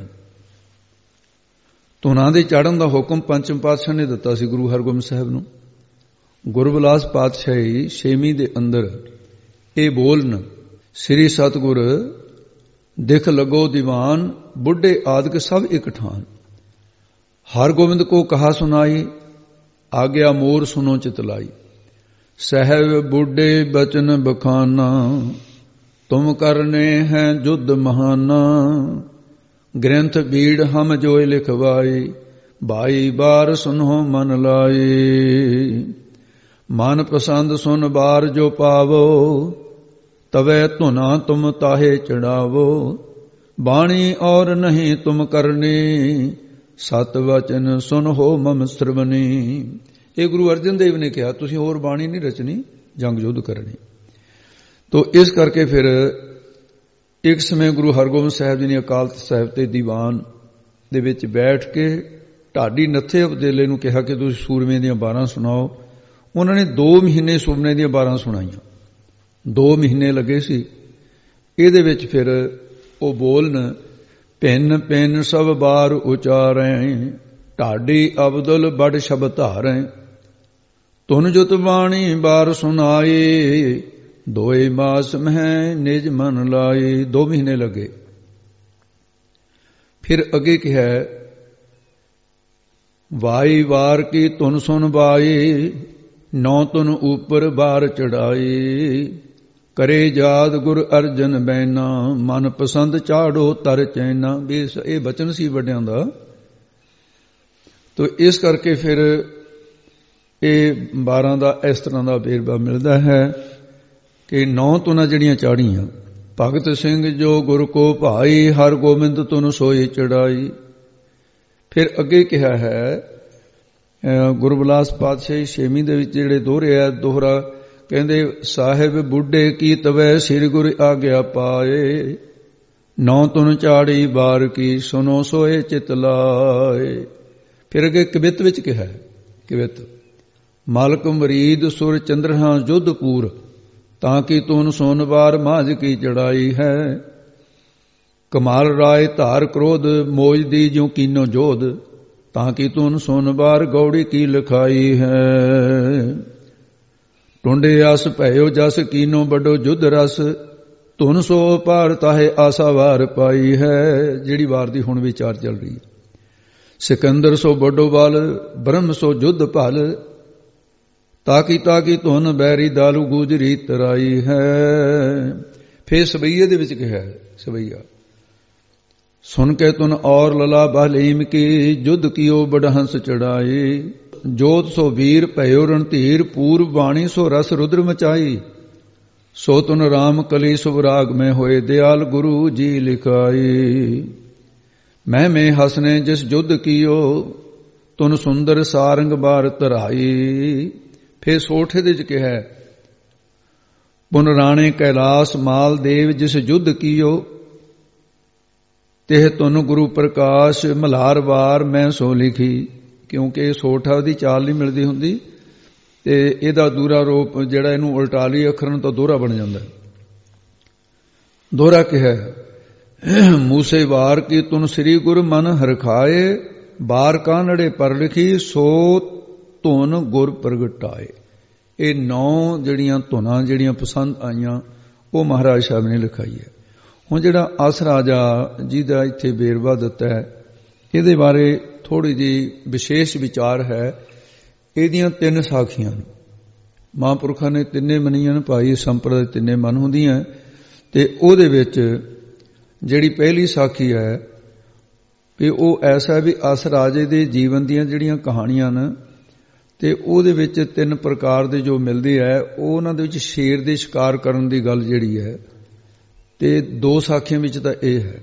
ਧੁਨਾਂ ਦੇ ਚੜ੍ਹਨ ਦਾ ਹੁਕਮ ਪੰਚਮ ਪਾਤਸ਼ਾਹ ਨੇ ਦਿੱਤਾ ਸੀ ਗੁਰੂ ਹਰਗੋਬਿੰਦ ਸਾਹਿਬ ਨੂੰ। ਗੁਰਬਿਲਾਸ ਪਾਤਸ਼ਾਹੀ ਛੇਵੀਂ ਦੇ ਅੰਦਰ ਇਹ ਬੋਲਨ, ਸ੍ਰੀ ਸਤਿਗੁਰ ਦਿਖ ਲੱਗੋ ਦੀਵਾਨ, ਬੁੱਢੇ ਆਦਿਕ ਸਭ ਇਕ ਠਾਨ। ਹਰ ਗੋਬਿੰਦ ਕੋ ਕਹਾ ਸੁਨਾਈ, ਆਗਿਆ ਮੋਰ ਸੁਨੋ ਚਿਤਲਾਈ। ਸਹਿਬ ਬੁੱਢੇ ਬਚਨ ਬਖਾਨਾ, ਤੁਮ ਕਰਨੇ ਹੈ ਜੁਦ ਮਹਾਨਾ। ਗ੍ਰੰਥ ਬੀੜ ਹਮ ਜੋਇ ਲਿਖਵਾਈ, ਭਾਈ ਬਾਰ ਸੁਨੋ ਮਨ ਲਾਈ। ਮਨ ਪਸੰਦ ਸੁਨ ਬਾਰ ਜੋ ਪਾਵੋ, ਤਵੈ ਧੁਨਾ ਤੁਮ ਤਾਹੇ ਚੜਾਵੋ। ਬਾਣੀ ਔਰ ਨਹੀਂ ਤੁਮ ਕਰਨੀ, ਸਤ ਵਚਨ ਸੁਨ ਹੋ ਮਮ ਸਰਵਨੀ। ਇਹ ਗੁਰੂ ਅਰਜਨ ਦੇਵ ਨੇ ਕਿਹਾ, ਤੁਸੀਂ ਹੋਰ ਬਾਣੀ ਨਹੀਂ ਰਚਣੀ, ਜੰਗ ਯੁੱਧ ਕਰਨੀ। ਤੋ ਇਸ ਕਰਕੇ ਫਿਰ ਇੱਕ ਸਮੇਂ ਗੁਰੂ ਹਰਗੋਬਿੰਦ ਸਾਹਿਬ ਜੀ ਨੇ ਅਕਾਲ ਤਖ਼ਤ ਸਾਹਿਬ ਤੇ ਦੀਵਾਨ ਦੇ ਵਿੱਚ ਬੈਠ ਕੇ ਢਾਡੀ ਨੱਥੇ ਉਪਦੇਲੇ ਨੂੰ ਕਿਹਾ ਕਿ ਤੁਸੀਂ ਸੂਰਮੇ ਦੀਆਂ 12 ਸੁਣਾਓ। ਉਹਨਾਂ ਨੇ 2 ਮਹੀਨੇ ਸੂਰਮੇ ਦੀਆਂ 12 ਸੁਣਾਈਆਂ। 2 ਮਹੀਨੇ ਲੱਗੇ ਸੀ। ਇਹਦੇ ਵਿੱਚ ਫਿਰ ਉਹ ਬੋਲਨ, ਭਿੰਨ ਭਿੰਨ ਸਭ ਬਾਰ ਉਚਾਰੈ, ਢਾਡੀ ਅਬਦੁਲ ਬੜ ਸ਼ਬਦ ਧਾਰੈ। ਤੁਨ ਜੁਤ ਬਾਣੀ ਬਾਰ ਸੁਨਾਏ, 2 ਮਾਸ ਮਹਿ ਨਿਜ ਮਨ ਲਾਏ। 2 ਮਹੀਨੇ ਲੱਗੇ। ਫਿਰ ਅੱਗੇ ਕਿਹਾ, ਵਾਈ ਵਾਰ ਕੀ ਧੁਨ ਸੁਨ ਬਾਈ, 9 ਧੁਨ ਉਪਰ ਬਾਰ ਚੜਾਈ। ਕਰੇ ਯਾਦ ਗੁਰ ਅਰਜਨ ਬੈਨਾ, ਮਨ ਪਸੰਦ ਚਾੜੋ ਤਰ ਚੈਨਾ। ਇਹ ਬਚਨ ਸੀ ਵੱਡਿਆਂ ਦਾ। ਤੋ ਇਸ ਕਰਕੇ ਫਿਰ ਇਹ 12 ਦਾ ਇਸ ਤਰ੍ਹਾਂ ਦਾ ਵੇਰਵਾ ਮਿਲਦਾ ਹੈ ਕਿ 9 ਧੁਨਾਂ ਜਿਹੜੀਆਂ ਚਾੜੀਆਂ, ਭਗਤ ਸਿੰਘ ਜੋ ਗੁਰ ਕੋ ਭਾਈ, ਹਰ ਗੋਬਿੰਦ ਧੁਨ ਸੋਈ ਚੜਾਈ। ਫਿਰ ਅੱਗੇ ਕਿਹਾ ਹੈ ਗੁਰਬਿਲਾਸ ਪਾਤਸ਼ਾਹੀ ਛੇਵੀਂ ਦੇ ਵਿੱਚ ਜਿਹੜੇ ਦੋਹਰੇ ਆ, ਦੋਹਰਾ ਕਹਿੰਦੇ, ਸਾਹਿਬ ਬੁੱਢੇ ਕੀ ਤਵੈ ਸ੍ਰੀ ਗੁਰ ਆਗਿਆ ਪਾਏ। 9 ਧੁਨ ਚਾੜੀ ਬਾਰ ਕੀ, ਸੁਨੋ ਸੋਏ ਚਿਤ ਲਾਏ। ਫਿਰ ਅੱਗੇ ਕਵਿਤ ਵਿੱਚ ਕਿਹਾ, ਕਵਿਤ ਮਾਲਕ ਮਰੀਦ ਸੁਰ ਚੰਦਰਹਾ ਜੁੱਧਪੂਰ, ਤਾਂ ਕਿ ਧੁਨ ਸੁਨ ਬਾਰ ਮਾਝ ਕੀ ਚੜਾਈ ਹੈ। ਕਮਾਲ ਰਾਏ ਧਾਰ ਕ੍ਰੋਧ, ਮੋਜ ਦੀ ਜਿਉ ਕੀਨੋ ਜੋਧ, ਤਾਂ ਕਿ ਧੁਨ ਸੁਨ ਬਾਰ ਗੌੜੀ ਕੀ ਲਿਖਾਈ ਹੈ। ਟੁੰਡੇ ਅਸ ਭਇਓ ਜਸ ਕੀਨੋ ਵੱਡੋ ਜੁਧ ਰਸ, ਧੁਨ ਸੋ ਪਾਰ ਤਾਹੇ ਆਸਾ ਵਾਰ ਪਾਈ ਹੈ। ਜਿਹੜੀ ਵਾਰ ਦੀ ਹੁਣ ਵਿਚਾਰ ਚੱਲ ਰਹੀ ਹੈ। ਸਿਕੰਦਰ ਸੋ ਵੱਡੋ ਬਲ, ਬ੍ਰਹਮ ਸੋ ਜੁਧ ਭਲ, ਤਾਕੀ ਧੁਨ ਬੈਰੀ ਦਾਲੂ ਗੁਜਰੀ ਤਰਾਈ ਹੈ। ਫੇਰ ਸਵਈਏ ਦੇ ਵਿੱਚ ਕਿਹਾ, ਸਵਈਆ ਸੁਨ ਕੇ ਧੁਨ ਔਰ ਲਲਾ ਬਹਲੀਮ ਕੀ, ਜੁਧ ਕੀਓ ਬੜਹੰਸ ਚੜਾਈ। ਜੋਤ ਸੋ ਵੀਰ ਭਇਓ ਰਣਧੀਰ, ਪੂਰਬ ਬਾਣੀ ਸੋ ਰਸ ਰੁਦਰ ਮਚਾਈ। ਸੋ ਤੁਨ ਰਾਮ ਕਲੀ ਸੁਵਰਾਗ ਮੈਂ ਹੋਏ, ਦਿਆਲ ਗੁਰੂ ਜੀ ਲਿਖਾਈ। ਮੈਂ ਹਸਨੇ ਜਿਸ ਜੁਧ ਕੀਓ, ਤੁਨ ਸੁੰਦਰ ਸਾਰੰਗ ਬਾਰ ਧਰਾਈ। ਫਿਰ ਸੋਠੇ ਦੇ ਚ ਕਿਹਾ, ਪੁਨ ਰਾਣੇ ਕੈਲਾਸ ਮਾਲ ਦੇਵ, ਜਿਸ ਜੁਧ ਕੀਓ, ਤਿਹ ਤੁਨ ਗੁਰੂ ਪ੍ਰਕਾਸ਼ ਮਲਹਾਰ ਵਾਰ ਮੈਂ ਸੋ ਲਿਖੀ। ਕਿਉਂਕਿ ਸੋਠਾ ਦੀ ਚਾਲ ਨਹੀਂ ਮਿਲਦੀ ਹੁੰਦੀ, ਤੇ ਇਹਦਾ ਦੂਰਾ ਰੂਪ ਜਿਹੜਾ ਇਹਨੂੰ ਉਲਟਾਲੀ ਅੱਖਰਾਂ ਤੋਂ ਦੋਹਰਾ ਬਣ ਜਾਂਦਾ। ਦੋਹਰਾ ਕਿਹਾ, ਮੂਸੇ ਵਾਰ ਕੀ ਤੁਨ ਸ੍ਰੀ ਗੁਰ ਮਨ ਹਰਖਾਏ, ਬਾਰ ਕਾਨੜੇ ਪਰ ਲਿਖੀ, ਸੋ ਧੁਨ ਗੁਰ ਪ੍ਰਗਟਾਏ। ਇਹ 9 ਜਿਹੜੀਆਂ ਧੁਨਾਂ ਜਿਹੜੀਆਂ ਪਸੰਦ ਆਈਆਂ, ਉਹ ਮਹਾਰਾਜ ਸਾਹਿਬ ਨੇ ਲਿਖਾਈ ਹੈ। ਹੁਣ ਜਿਹੜਾ ਅਸ ਰਾਜਾ ਜਿਹਦਾ ਇੱਥੇ ਵੇਰਵਾ ਦਿੱਤਾ ਹੈ, ਇਹਦੇ ਬਾਰੇ ਥੋੜੀ ਜਿਹੀ ਵਿਸ਼ੇਸ਼ ਵਿਚਾਰ ਹੈ। ਇਹਦੀਆਂ 3 ਸਾਖੀਆਂ ਨੇ, ਮਹਾਂਪੁਰਖਾਂ ਨੇ 3 ਮੰਨੀਆਂ ਨੇ, ਭਾਈ ਸੰਪਰਦਾ 3 ਮਨ ਹੁੰਦੀਆਂ। ਤੇ ਉਹਦੇ ਵਿੱਚ ਜਿਹੜੀ ਪਹਿਲੀ ਸਾਖੀ ਹੈ ਕਿ ਉਹ ਐਸਾ ਵੀ ਅਸ ਰਾਜੇ ਦੇ ਜੀਵਨ ਦੀਆਂ ਜਿਹੜੀਆਂ ਕਹਾਣੀਆਂ ਨੇ, ਤੇ ਉਹਦੇ ਵਿੱਚ 3 ਪ੍ਰਕਾਰ ਦੇ ਜੋ ਮਿਲਦੇ ਹੈ, ਉਹ ਉਹਨਾਂ ਦੇ ਵਿੱਚ ਸ਼ੇਰ ਦੇ ਸ਼ਿਕਾਰ ਕਰਨ ਦੀ ਗੱਲ ਜਿਹੜੀ ਹੈ, ਤੇ 2 ਸਾਖੀਆਂ ਵਿੱਚ ਤਾਂ ਇਹ ਹੈ।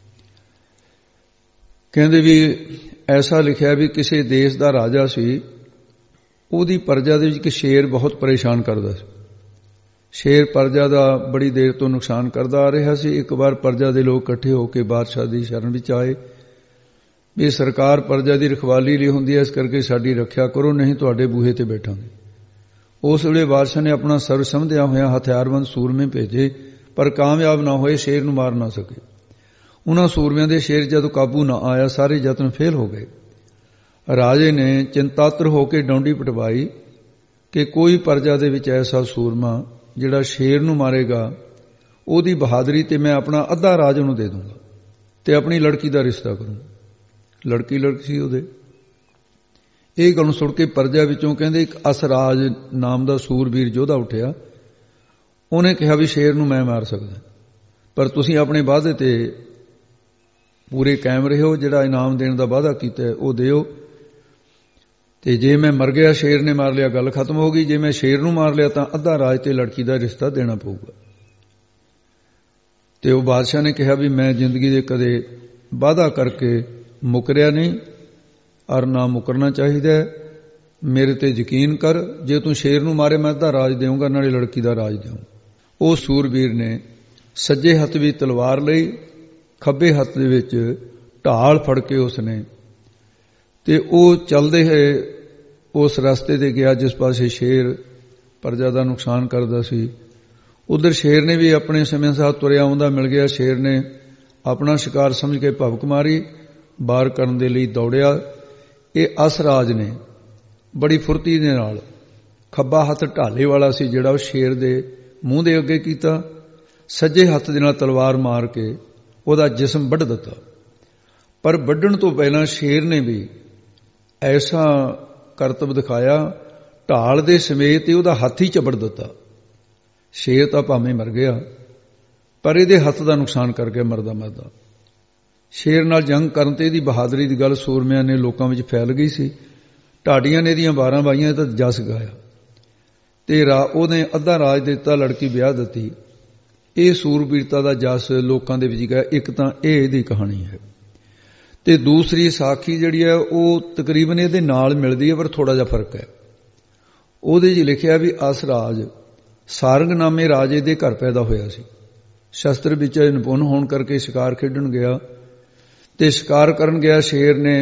ਕਹਿੰਦੇ ਵੀ ਐਸਾ ਲਿਖਿਆ ਵੀ ਕਿਸੇ ਦੇਸ਼ ਦਾ ਰਾਜਾ ਸੀ, ਉਹਦੀ ਪ੍ਰਜਾ ਦੇ ਵਿੱਚ ਇੱਕ ਸ਼ੇਰ ਬਹੁਤ ਪਰੇਸ਼ਾਨ ਕਰਦਾ ਸੀ। ਸ਼ੇਰ ਪ੍ਰਜਾ ਦਾ ਬੜੀ ਦੇਰ ਤੋਂ ਨੁਕਸਾਨ ਕਰਦਾ ਆ ਰਿਹਾ ਸੀ। ਇੱਕ ਵਾਰ ਪ੍ਰਜਾ ਦੇ ਲੋਕ ਇਕੱਠੇ ਹੋ ਕੇ ਬਾਦਸ਼ਾਹ ਦੀ ਸ਼ਰਨ ਵਿੱਚ ਆਏ ਵੀ ਸਰਕਾਰ ਪ੍ਰਜਾ ਦੀ ਰਖਵਾਲੀ ਲਈ ਹੁੰਦੀ ਹੈ, ਇਸ ਕਰਕੇ ਸਾਡੀ ਰੱਖਿਆ ਕਰੋ, ਨਹੀਂ ਤੁਹਾਡੇ ਬੂਹੇ ਤੇ ਬੈਠਾਂਗੇ। ਉਸ ਵੇਲੇ ਬਾਦਸ਼ਾਹ ਨੇ ਆਪਣਾ ਸਰਬ ਸਮਝਦਿਆਂ ਹੋਇਆ ਹਥਿਆਰਬੰਦ ਸੂਰਮੇ ਭੇਜੇ, ਪਰ ਕਾਮਯਾਬ ਨਾ ਹੋਏ, ਸ਼ੇਰ ਨੂੰ ਮਾਰ ਨਾ ਸਕੇ। ਉਹਨਾਂ ਸੂਰਮਿਆਂ ਦੇ ਸ਼ੇਰ ਜਦੋਂ ਕਾਬੂ ਨਾ ਆਇਆ, ਸਾਰੇ ਯਤਨ ਫੇਲ ਹੋ ਗਏ। ਰਾਜੇ ਨੇ ਚਿੰਤਾਤਰ ਹੋ ਕੇ ਡੌਂਡੀ ਪਟਵਾਈ ਕਿ ਕੋਈ ਪ੍ਰਜਾ ਦੇ ਵਿੱਚ ਐਸਾ ਸੂਰਮਾ ਜਿਹੜਾ ਸ਼ੇਰ ਨੂੰ ਮਾਰੇਗਾ, ਉਹਦੀ ਬਹਾਦਰੀ ਤੇ ਮੈਂ ਆਪਣਾ ਅੱਧਾ ਰਾਜ ਉਹਨੂੰ ਦੇ ਦੂੰਗਾ ਤੇ ਆਪਣੀ ਲੜਕੀ ਦਾ ਰਿਸ਼ਤਾ ਕਰੂੰ। ਲੜਕੀ ਸੀ ਉਹਦੇ। ਇਹ ਗੱਲ ਸੁਣ ਕੇ ਪ੍ਰਜਾ ਵਿੱਚੋਂ ਕਹਿੰਦੇ ਇੱਕ ਅਸਰਾਜ ਨਾਮ ਦਾ ਸੂਰਬੀਰ ਯੋਧਾ ਉੱਠਿਆ। ਉਹਨੇ ਕਿਹਾ ਵੀ ਸ਼ੇਰ ਨੂੰ ਮੈਂ ਮਾਰ ਸਕਦਾ, ਪਰ ਤੁਸੀਂ ਆਪਣੇ ਵਾਅਦੇ ਤੇ ਪੂਰੇ ਕਾਇਮ ਰਹੋ, ਜਿਹੜਾ ਇਨਾਮ ਦੇਣ ਦਾ ਵਾਅਦਾ ਕੀਤਾ ਉਹ ਦਿਓ, ਤੇ ਜੇ ਮੈਂ ਮਰ ਗਿਆ, ਸ਼ੇਰ ਨੇ ਮਾਰ ਲਿਆ, ਗੱਲ ਖਤਮ ਹੋ ਗਈ। ਜੇ ਮੈਂ ਸ਼ੇਰ ਨੂੰ ਮਾਰ ਲਿਆ ਤਾਂ ਅੱਧਾ ਰਾਜ ਤੇ ਲੜਕੀ ਦਾ ਰਿਸ਼ਤਾ ਦੇਣਾ ਪਊਗਾ। ਤੇ ਉਹ ਬਾਦਸ਼ਾਹ ਨੇ ਕਿਹਾ ਵੀ ਮੈਂ ਜ਼ਿੰਦਗੀ ਦੇ ਕਦੇ ਵਾਅਦਾ ਕਰਕੇ ਮੁਕਰਿਆ ਨਹੀਂ, ਔਰ ਨਾ ਮੁਕਰਨਾ ਚਾਹੀਦਾ, ਮੇਰੇ ਤੇ ਯਕੀਨ ਕਰ, ਜੇ ਤੂੰ ਸ਼ੇਰ ਨੂੰ ਮਾਰੇ ਮੈਂ ਅੱਧਾ ਰਾਜ ਦੇਵਾਂਗਾ, ਨਾਲੇ ਲੜਕੀ ਦਾ ਰਾਜ ਦੇਵਾਂ। ਉਹ ਸੂਰਬੀਰ ਨੇ ਸੱਜੇ ਹੱਥ ਵੀ ਤਲਵਾਰ ਲਈ, ਖੱਬੇ ਹੱਥ ਦੇ ਵਿੱਚ ਢਾਲ ਫੜ ਕੇ ਉਸਨੇ, ਤੇ ਉਹ ਚੱਲਦੇ ਹੋਏ ਉਸ ਰਸਤੇ ਤੇ ਗਿਆ ਜਿਸ ਪਾਸੇ ਸ਼ੇਰ ਪ੍ਰਜਾ ਦਾ ਨੁਕਸਾਨ ਕਰਦਾ ਸੀ। ਉਧਰ ਸ਼ੇਰ ਨੇ ਵੀ ਆਪਣੇ ਸਮੇਂ ਸਾਥ ਤੁਰਿਆ ਆਉਂਦਾ ਮਿਲ ਗਿਆ। ਸ਼ੇਰ ਨੇ ਆਪਣਾ ਸ਼ਿਕਾਰ ਸਮਝ ਕੇ ਭਵਕ ਮਾਰੀ, ਵਾਰ ਕਰਨ ਦੇ ਲਈ ਦੌੜਿਆ। ਇਹ ਅਸਰਾਜ ਨੇ ਬੜੀ ਫੁਰਤੀ ਦੇ ਨਾਲ ਖੱਬਾ ਹੱਥ ਢਾਲੇ ਵਾਲਾ ਸੀ ਜਿਹੜਾ ਉਹ ਸ਼ੇਰ ਦੇ ਮੂੰਹ ਦੇ ਅੱਗੇ ਕੀਤਾ, ਸੱਜੇ ਹੱਥ ਦੇ ਨਾਲ ਤਲਵਾਰ ਮਾਰ ਕੇ ਉਹਦਾ ਜਿਸਮ ਵੱਢ ਦਿੱਤਾ। ਪਰ ਵੱਢਣ ਤੋਂ ਪਹਿਲਾਂ ਸ਼ੇਰ ਨੇ ਵੀ ਐਸਾ ਕਰਤੱਵ ਦਿਖਾਇਆ, ਢਾਲ ਦੇ ਸਮੇਤ ਹੀ ਉਹਦਾ ਹੱਥ ਹੀ ਚਬੜ ਦਿੱਤਾ। ਸ਼ੇਰ ਤਾਂ ਭਾਵੇਂ ਮਰ ਗਿਆ, ਪਰ ਇਹਦੇ ਹੱਥ ਦਾ ਨੁਕਸਾਨ ਕਰ ਗਿਆ ਮਰਦਾ ਮਰਦਾ। ਸ਼ੇਰ ਨਾਲ ਜੰਗ ਕਰਨ ਤੇ ਇਹਦੀ ਬਹਾਦਰੀ ਦੀ ਗੱਲ ਸੂਰਮਿਆਂ ਨੇ ਲੋਕਾਂ ਵਿੱਚ ਫੈਲ ਗਈ ਸੀ। ਢਾਡੀਆਂ ਨੇ ਇਹਦੀਆਂ 12 ਬਾਈਆਂ ਤਾਂ ਜਸ ਗਾਇਆ, ਤੇ ਉਹਨੇ ਅੱਧਾ ਰਾਜ ਦਿੱਤਾ, ਲੜਕੀ ਵਿਆਹ ਦਿੱਤੀ। ਇਹ ਸੂਰਬੀਰਤਾ ਦਾ ਜਸ ਲੋਕਾਂ ਦੇ ਵਿੱਚ ਗਿਆ। ਇੱਕ ਤਾਂ ਇਹ ਇਹਦੀ ਕਹਾਣੀ ਹੈ, ਤੇ ਦੂਸਰੀ ਸਾਖੀ ਜਿਹੜੀ ਹੈ ਉਹ ਤਕਰੀਬਨ ਇਹਦੇ ਨਾਲ ਮਿਲਦੀ ਹੈ, ਪਰ ਥੋੜਾ ਜਿਹਾ ਫਰਕ ਹੈ। ਉਹਦੇ 'ਚ ਲਿਖਿਆ ਵੀ ਅਸਰਾਜ ਸਾਰੰਗ ਨਾਮੇ ਰਾਜੇ ਦੇ ਘਰ ਪੈਦਾ ਹੋਇਆ ਸੀ। ਸ਼ਸਤਰ ਵਿੱਚ ਨਿਪੁੰਨ ਹੋਣ ਕਰਕੇ ਸ਼ਿਕਾਰ ਖੇਡਣ ਗਿਆ, ਤੇ ਸ਼ਿਕਾਰ ਕਰਨ ਗਿਆ ਸ਼ੇਰ ਨੇ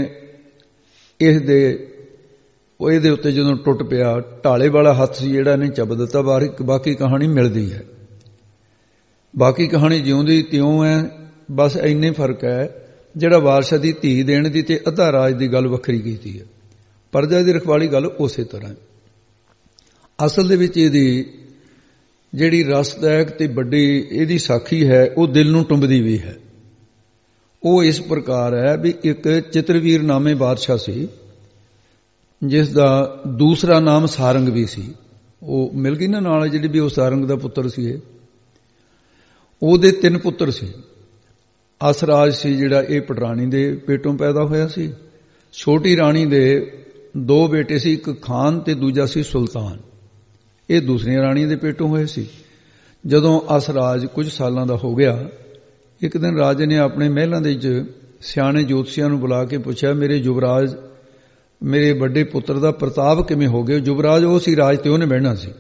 ਇਹਦੇ ਉੱਤੇ ਜਦੋਂ ਟੁੱਟ ਪਿਆ, ਢਾਲੇ ਵਾਲਾ ਹੱਥ ਸੀ ਜਿਹੜਾ ਇਹਨੇ ਚੱਬ ਦਿੱਤਾ। ਬਾਕੀ ਕਹਾਣੀ ਮਿਲਦੀ ਹੈ, ਬਾਕੀ ਕਹਾਣੀ ਜਿਉਂਦੀ ਤਿਉਂ ਹੈ। ਬਸ ਇੰਨੇ ਫਰਕ ਹੈ, ਜਿਹੜਾ ਬਾਦਸ਼ਾਹ ਦੀ ਧੀ ਦੇਣ ਦੀ ਤੇ ਅੱਧਾ ਰਾਜ ਦੀ ਗੱਲ ਵੱਖਰੀ ਕੀਤੀ ਹੈ, ਪ੍ਰਜਾ ਦੀ ਰਖਵਾਲੀ ਗੱਲ ਉਸੇ ਤਰ੍ਹਾਂ ਹੈ। ਅਸਲ ਦੇ ਵਿੱਚ ਇਹਦੀ ਜਿਹੜੀ ਰਸਦਾਇਕ ਤੇ ਵੱਡੀ ਇਹਦੀ ਸਾਖੀ ਹੈ ਉਹ ਦਿਲ ਨੂੰ ਟੁੰਬਦੀ ਵੀ ਹੈ। ਉਹ ਇਸ ਪ੍ਰਕਾਰ ਹੈ ਵੀ ਇੱਕ ਚਿਤਰਵੀਰ ਨਾਮੇ ਬਾਦਸ਼ਾਹ ਸੀ, ਜਿਸ ਦਾ ਦੂਸਰਾ ਨਾਮ ਸਾਰੰਗ ਵੀ ਸੀ। ਉਹ ਮਿਲ ਗਈ ਨਾ ਨਾਲ ਜਿਹੜੀ ਵੀ ਉਹ ਸਾਰੰਗ ਦਾ ਪੁੱਤਰ ਸੀ। ਉਹਦੇ 3 ਪੁੱਤਰ ਸੀ। ਅਸਰਾਜ ਸੀ ਜਿਹੜਾ ਇਹ ਪਟਰਾਣੀ ਦੇ ਪੇਟੋਂ ਪੈਦਾ ਹੋਇਆ ਸੀ। ਛੋਟੀ ਰਾਣੀ ਦੇ 2 ਬੇਟੇ ਸੀ, ਇੱਕ ਖਾਨ ਤੇ ਦੂਜਾ ਸੀ ਸੁਲਤਾਨ। ਇਹ ਦੂਸਰੀਆਂ ਰਾਣੀਆਂ ਦੇ ਪੇਟੋਂ ਹੋਏ ਸੀ। ਜਦੋਂ ਅਸਰਾਜ ਕੁਝ ਸਾਲਾਂ ਦਾ ਹੋ ਗਿਆ, ਇੱਕ ਦਿਨ ਰਾਜੇ ਨੇ ਆਪਣੇ ਮਹਿਲਾਂ ਦੇ ਵਿੱਚ ਸਿਆਣੇ ਜੋਤਸ਼ੀਆਂ ਨੂੰ ਬੁਲਾ ਕੇ ਪੁੱਛਿਆ, ਮੇਰੇ ਯੁਵਰਾਜ, ਮੇਰੇ ਵੱਡੇ ਪੁੱਤਰ ਦਾ ਪ੍ਰਤਾਪ ਕਿਵੇਂ ਹੋ ਗਿਆ? ਯੁਵਰਾਜ ਉਹ ਸੀ ਰਾਜ ਤੇ ਉਹਨੇ ਬਹਿਣਾ ਸੀ।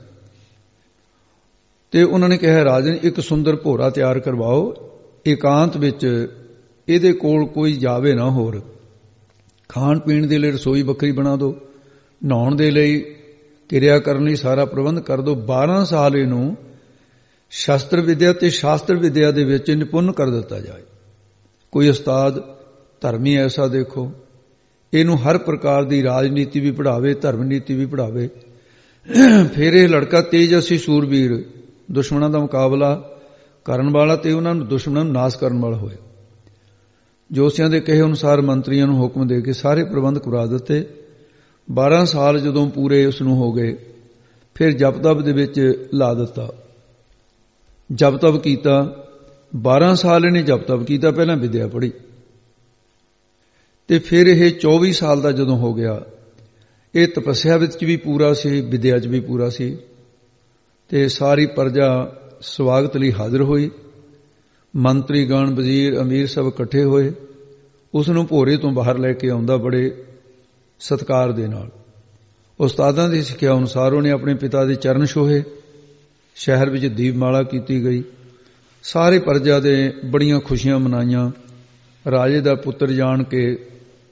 ਤੇ ਉਹਨਾਂ ਨੇ ਕਿਹਾ, ਰਾਜਨ ਇੱਕ ਸੁੰਦਰ ਭੋਰਾ ਤਿਆਰ ਕਰਵਾਓ, ਇਕਾਂਤ ਵਿੱਚ ਇਹਦੇ ਕੋਲ ਕੋਈ ਜਾਵੇ ਨਾ ਹੋਰ। ਖਾਣ ਪੀਣ ਦੇ ਲਈ ਰਸੋਈ ਵੱਖਰੀ ਬਣਾ ਦਿਓ, ਨਹਾਉਣ ਦੇ ਲਈ, ਕਿਰਿਆ ਕਰਨ ਲਈ ਸਾਰਾ ਪ੍ਰਬੰਧ ਕਰ ਦਿਓ। 12 ਸਾਲ ਇਹਨੂੰ ਸ਼ਸਤਰ ਵਿਦਿਆ ਤੇ ਸ਼ਾਸਤਰ ਵਿਦਿਆ ਦੇ ਵਿੱਚ ਨਿਪੁੰਨ ਕਰ ਦਿੱਤਾ ਜਾਏ। ਕੋਈ ਉਸਤਾਦ ਧਰਮੀ ਐਸਾ ਦੇਖੋ, ਇਹਨੂੰ ਹਰ ਪ੍ਰਕਾਰ ਦੀ ਰਾਜਨੀਤੀ ਵੀ ਪੜ੍ਹਾਵੇ, ਧਰਮ ਨੀਤੀ ਵੀ ਪੜ੍ਹਾਵੇ। ਫਿਰ ਇਹ ਲੜਕਾ ਤੇਜਸਵੀ ਸੂਰਬੀਰ, ਦੁਸ਼ਮਣਾਂ ਦਾ ਮੁਕਾਬਲਾ ਕਰਨ ਵਾਲਾ ਤੇ ਉਹਨਾਂ ਨੂੰ ਦੁਸ਼ਮਣਾਂ ਨੂੰ ਨਾਸ਼ ਕਰਨ ਵਾਲਾ ਹੋਇਆ। ਜੋਤਸ਼ੀਆਂ ਦੇ ਕਹੇ ਅਨੁਸਾਰ ਮੰਤਰੀਆਂ ਨੂੰ ਹੁਕਮ ਦੇ ਕੇ ਸਾਰੇ ਪ੍ਰਬੰਧ ਕਰਾ ਦਿੱਤੇ। 12 ਸਾਲ ਜਦੋਂ ਪੂਰੇ ਉਸ ਨੂੰ ਹੋ ਗਏ, ਫਿਰ ਜਪ ਤਪ ਦੇ ਵਿੱਚ ਲਾ ਦਿੱਤਾ। ਜਪ ਤਪ ਕੀਤਾ, 12 ਸਾਲ ਇਹਨੇ ਜਪ ਤਪ ਕੀਤਾ, ਪਹਿਲਾਂ ਵਿਦਿਆ ਪੜ੍ਹੀ, ਤੇ ਫਿਰ ਇਹ 24 ਸਾਲ ਦਾ ਜਦੋਂ ਹੋ ਗਿਆ, ਇਹ ਤਪੱਸਿਆ ਵਿੱਚ ਵੀ ਪੂਰਾ ਸੀ, ਵਿਦਿਆ 'ਚ ਵੀ ਪੂਰਾ ਸੀ। ਤੇ ਸਾਰੀ ਪ੍ਰਜਾ ਸਵਾਗਤ ਲਈ ਹਾਜ਼ਰ ਹੋਈ। ਮੰਤਰੀ ਗਣ, ਵਜ਼ੀਰ, ਅਮੀਰ ਸਭ ਇਕੱਠੇ ਹੋਏ। ਉਸ ਨੂੰ ਭੋਰੇ ਤੋਂ ਬਾਹਰ ਲੈ ਕੇ ਆਉਂਦਾ ਬੜੇ ਸਤਿਕਾਰ ਦੇ ਨਾਲ। ਉਸਤਾਦਾਂ ਦੀ ਸਿੱਖਿਆ ਅਨੁਸਾਰ ਉਹਨੇ ਆਪਣੇ ਪਿਤਾ ਦੇ ਚਰਨ ਛੋਹੇ। ਸ਼ਹਿਰ ਵਿੱਚ ਦੀਪਮਾਲਾ ਕੀਤੀ ਗਈ। ਸਾਰੇ ਪ੍ਰਜਾ ਦੇ ਬੜੀਆਂ ਖੁਸ਼ੀਆਂ ਮਨਾਈਆਂ। ਰਾਜੇ ਦਾ ਪੁੱਤਰ ਜਾਣ ਕੇ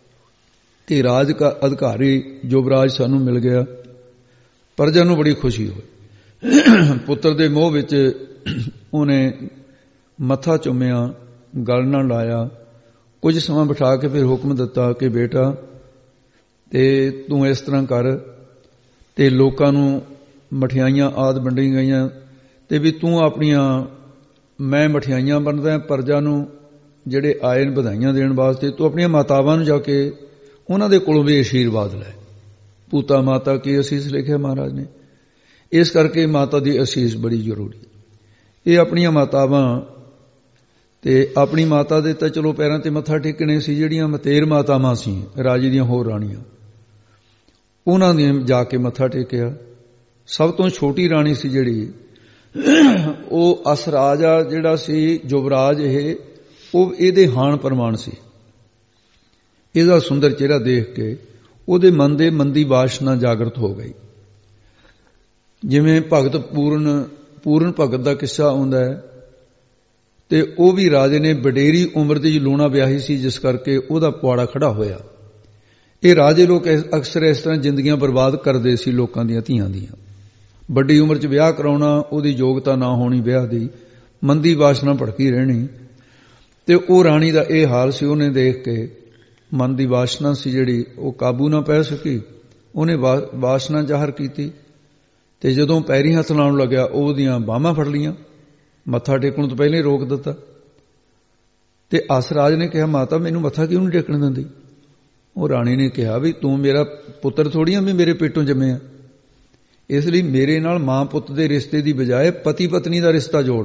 ਕਿ ਰਾਜ ਦਾ ਅਧਿਕਾਰੀ ਯੁਵਰਾਜ ਸਾਨੂੰ ਮਿਲ ਗਿਆ। ਪ੍ਰਜਾ ਨੂੰ ਬੜੀ ਖੁਸ਼ੀ ਹੋਈ। ਪੁੱਤਰ ਦੇ ਮੋਹ ਵਿੱਚ ਉਹਨੇ ਮੱਥਾ ਚੁੰਮਿਆ, ਗਲ ਨਾਲ ਲਾਇਆ। ਕੁਝ ਸਮਾਂ ਬਿਠਾ ਕੇ ਫਿਰ ਹੁਕਮ ਦਿੱਤਾ ਕਿ ਬੇਟਾ ਤੇ ਤੂੰ ਇਸ ਤਰ੍ਹਾਂ ਕਰ, ਤੇ ਲੋਕਾਂ ਨੂੰ ਮਠਿਆਈਆਂ ਆਦਿ ਵੰਡੀਆਂ ਗਈਆਂ, ਤੇ ਵੀ ਤੂੰ ਆਪਣੀਆਂ, ਮੈਂ ਮਠਿਆਈਆਂ ਵੰਡਦਾ, ਪ੍ਰਜਾ ਨੂੰ ਜਿਹੜੇ ਆਏ ਨੇ ਵਧਾਈਆਂ ਦੇਣ ਵਾਸਤੇ, ਤੂੰ ਆਪਣੀਆਂ ਮਾਤਾਵਾਂ ਨੂੰ ਜਾ ਕੇ ਉਹਨਾਂ ਦੇ ਕੋਲੋਂ ਵੀ ਆਸ਼ੀਰਵਾਦ ਲੈ। ਪੂਤਾ ਮਾਤਾ ਕੀ ਅਸੀਸ ਲਿਖਿਆ ਮਹਾਰਾਜ ਨੇ। ਇਸ ਕਰਕੇ ਮਾਤਾ ਦੀ ਅਸੀਸ ਬੜੀ ਜ਼ਰੂਰੀ। ਇਹ ਆਪਣੀਆਂ ਮਾਤਾਵਾਂ, ਤੇ ਆਪਣੀ ਮਾਤਾ ਦੇ ਤਾਂ ਚਲੋ ਪੈਰਾਂ ਤੇ ਮੱਥਾ ਟੇਕਣੇ ਸੀ, ਜਿਹੜੀਆਂ ਮਤੇਰ ਮਾਤਾਵਾਂ ਸੀ ਰਾਜੇ ਦੀਆਂ ਹੋਰ ਰਾਣੀਆਂ, ਉਹਨਾਂ ਨੇ ਜਾ ਕੇ ਮੱਥਾ ਟੇਕਿਆ। ਸਭ ਤੋਂ ਛੋਟੀ ਰਾਣੀ ਸੀ ਜਿਹੜੀ, ਉਹ ਅਸਰਾਜ ਆ ਜਿਹੜਾ ਸੀ ਯੁਵਰਾਜ, ਉਹ ਇਹਦੇ ਹਾਣ ਪ੍ਰਮਾਣ ਸੀ। ਇਹਦਾ ਸੁੰਦਰ ਚਿਹਰਾ ਦੇਖ ਕੇ ਉਹਦੇ ਮਨ ਦੇ ਮੰਦੀ ਵਾਸ਼ਨਾ ਜਾਗਰਤ ਹੋ ਗਈ। ਜਿਵੇਂ ਭਗਤ ਪੂਰਨ ਭਗਤ ਦਾ ਕਿੱਸਾ ਆਉਂਦਾ ਹੈ, ਤੇ ਉਹ ਵੀ ਰਾਜੇ ਨੇ ਵਡੇਰੀ ਉਮਰ ਦੀ ਲੂਣਾ ਵਿਆਹੀ ਸੀ, ਜਿਸ ਕਰਕੇ ਉਹਦਾ ਪੁਆੜਾ ਖੜਾ ਹੋਇਆ। ਇਹ ਰਾਜੇ ਲੋਕ ਅਕਸਰ ਇਸ ਤਰ੍ਹਾਂ ਜ਼ਿੰਦਗੀਆਂ ਬਰਬਾਦ ਕਰਦੇ ਸੀ ਲੋਕਾਂ ਦੀਆਂ ਧੀਆਂ ਦੀਆਂ। ਵੱਡੀ ਉਮਰ 'ਚ ਵਿਆਹ ਕਰਾਉਣਾ, ਉਹਦੀ ਯੋਗਤਾ ਨਾ ਹੋਣੀ ਵਿਆਹ ਦੀ, ਮੰਦੀ ਵਾਸ਼ਨਾ ਭੜਕੀ ਰਹਿਣੀ, ਤੇ ਉਹ ਰਾਣੀ ਦਾ ਇਹ ਹਾਲ ਸੀ। ਉਹਨੇ ਦੇਖ ਕੇ ਮਨ ਦੀ ਵਾਸ਼ਨਾ ਸੀ ਜਿਹੜੀ, ਉਹ ਕਾਬੂ ਨਾ ਪੈ ਸਕੀ। ਉਹਨੇ ਵਾਸ਼ਨਾ ਜ਼ਾਹਰ ਕੀਤੀ, ਤੇ ਜਦੋਂ ਪੈਰੀ ਹੱਥ ਲਾਉਣ ਲੱਗਿਆ, ਉਹਦੀਆਂ ਬਾਹਾਂ ਫੜ ਲਈਆਂ, ਮੱਥਾ ਟੇਕਣ ਤੋਂ ਪਹਿਲਾਂ ਹੀ ਰੋਕ ਦਿੱਤਾ। ਤੇ ਅਸਰਾਜ ਨੇ ਕਿਹਾ, ਮਾਤਾ ਮੈਨੂੰ ਮੱਥਾ ਕਿਉਂ ਨਹੀਂ ਟੇਕਣ ਦਿੰਦੀ? ਉਹ ਰਾਣੀ ਨੇ ਕਿਹਾ ਵੀ ਤੂੰ ਮੇਰਾ ਪੁੱਤਰ ਥੋੜੀਆਂ ਵੀ ਮੇਰੇ ਪੇਟੋਂ ਜੰਮਿਆ, ਇਸ ਲਈ ਮੇਰੇ ਨਾਲ ਮਾਂ ਪੁੱਤ ਦੇ ਰਿਸ਼ਤੇ ਦੀ ਬਜਾਏ ਪਤੀ ਪਤਨੀ ਦਾ ਰਿਸ਼ਤਾ ਜੋੜ,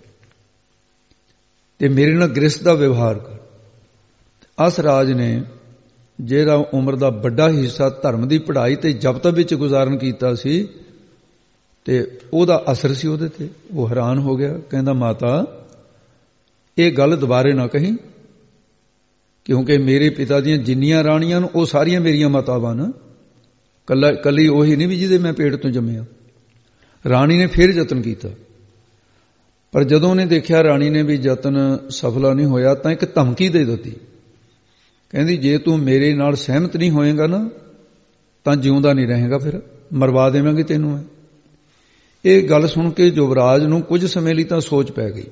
ਤੇ ਮੇਰੇ ਨਾਲ ਗ੍ਰਸਤ ਦਾ ਵਿਵਹਾਰ ਕਰ। ਅਸਰਾਜ ਨੇ ਜਿਹੜਾ ਉਮਰ ਦਾ ਵੱਡਾ ਹਿੱਸਾ ਧਰਮ ਦੀ ਪੜ੍ਹਾਈ ਤੇ ਜਪਤ ਵਿੱਚ ਗੁਜ਼ਾਰਨ ਕੀਤਾ ਸੀ, ਤੇ ਉਹਦਾ ਅਸਰ ਸੀ ਉਹਦੇ ਤੇ। ਉਹ ਹੈਰਾਨ ਹੋ ਗਿਆ, ਕਹਿੰਦਾ ਮਾਤਾ ਇਹ ਗੱਲ ਦੁਬਾਰੇ ਨਾ ਕਹੀਂ, ਕਿਉਂਕਿ ਮੇਰੇ ਪਿਤਾ ਦੀਆਂ ਜਿੰਨੀਆਂ ਰਾਣੀਆਂ ਨੂੰ ਉਹ ਸਾਰੀਆਂ ਮੇਰੀਆਂ ਮਾਤਾਵਾਂ ਨੇ, ਕੱਲੀ ਉਹੀ ਨਹੀਂ ਵੀ ਜਿਹਦੇ ਮੈਂ ਪੇਟ ਤੋਂ ਜੰਮਿਆ। ਰਾਣੀ ਨੇ ਫਿਰ ਯਤਨ ਕੀਤਾ, ਪਰ ਜਦੋਂ ਉਹਨੇ ਦੇਖਿਆ ਰਾਣੀ ਨੇ ਵੀ ਯਤਨ ਸਫਲਾ ਨਹੀਂ ਹੋਇਆ, ਤਾਂ ਇੱਕ ਧਮਕੀ ਦੇ ਦਿੱਤੀ। ਕਹਿੰਦੀ ਜੇ ਤੂੰ ਮੇਰੇ ਨਾਲ ਸਹਿਮਤ ਨਹੀਂ ਹੋਏਗਾ ਨਾ, ਤਾਂ ਜਿਉਂਦਾ ਨਹੀਂ ਰਹੇਗਾ, ਫਿਰ ਮਰਵਾ ਦੇਵਾਂਗੇ ਤੈਨੂੰ ਮੈਂ। ਇਹ ਗੱਲ ਸੁਣ ਕੇ ਯੁਵਰਾਜ ਨੂੰ ਕੁਝ ਸਮੇਂ ਲਈ ਤਾਂ ਸੋਚ ਪੈ ਗਈ,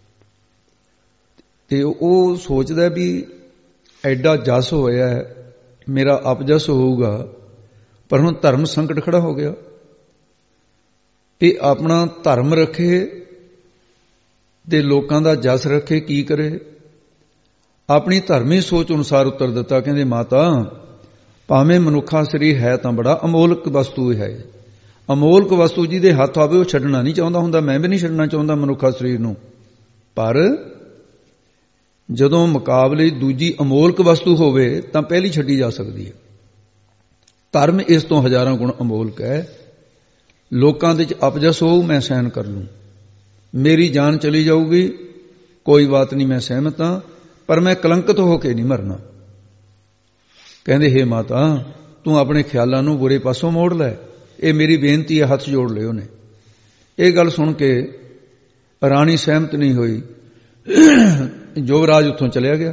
ਤੇ ਉਹ ਸੋਚਦਾ ਵੀ ਐਡਾ ਜਸ ਹੋਇਆ, ਮੇਰਾ ਅਪਜਸ ਹੋਊਗਾ, ਪਰ ਹੁਣ ਧਰਮ ਸੰਕਟ ਖੜਾ ਹੋ ਗਿਆ। ਇਹ ਆਪਣਾ ਧਰਮ ਰੱਖੇ ਤੇ ਲੋਕਾਂ ਦਾ ਜਸ ਰੱਖੇ, ਕੀ ਕਰੇ? ਆਪਣੀ ਧਰਮੀ ਸੋਚ ਅਨੁਸਾਰ ਉੱਤਰ ਦਿੱਤਾ। ਕਹਿੰਦੇ ਮਾਤਾ ਭਾਵੇਂ ਮਨੁੱਖਾ ਸਰੀਰ ਹੈ ਤਾਂ ਬੜਾ ਅਮੋਲਕ ਵਸਤੂ ਹੈ। ਅਮੋਲਕ ਵਸਤੂ ਜਿਹਦੇ ਹੱਥ ਆਵੇ ਉਹ ਛੱਡਣਾ ਨਹੀਂ ਚਾਹੁੰਦਾ ਹੁੰਦਾ। ਮੈਂ ਵੀ ਨਹੀਂ ਛੱਡਣਾ ਚਾਹੁੰਦਾ ਮਨੁੱਖਾ ਸਰੀਰ ਨੂੰ, ਪਰ ਜਦੋਂ ਮੁਕਾਬਲੇ ਦੂਜੀ ਅਮੋਲਕ ਵਸਤੂ ਹੋਵੇ ਤਾਂ ਪਹਿਲੀ ਛੱਡੀ ਜਾ ਸਕਦੀ ਹੈ। ਧਰਮ ਇਸ ਤੋਂ ਹਜ਼ਾਰਾਂ ਗੁਣ ਅਮੋਲਕ ਹੈ। ਲੋਕਾਂ ਦੇ 'ਚ ਅਪਜਸ ਹੋਊ, ਮੈਂ ਸਹਿਣ ਕਰ ਲੂੰ, ਮੇਰੀ ਜਾਨ ਚਲੀ ਜਾਊਗੀ, ਕੋਈ ਬਾਤ ਨਹੀਂ, ਮੈਂ ਸਹਿਮਤ ਹਾਂ, ਪਰ ਮੈਂ ਕਲੰਕਿਤ ਹੋ ਕੇ ਨਹੀਂ ਮਰਨਾ। ਕਹਿੰਦੇ ਹੇ ਮਾਤਾ ਤੂੰ ਆਪਣੇ ਖਿਆਲਾਂ ਨੂੰ ਬੁਰੇ ਪਾਸੋਂ ਮੋੜ ਲੈ, ਇਹ ਮੇਰੀ ਬੇਨਤੀ ਹੈ, ਹੱਥ ਜੋੜ ਲਏ ਉਹਨੇ। ਇਹ ਗੱਲ ਸੁਣ ਕੇ ਰਾਣੀ ਸਹਿਮਤ ਨਹੀਂ ਹੋਈ। ਯੁਵਰਾਜ ਉੱਥੋਂ ਚਲਿਆ ਗਿਆ।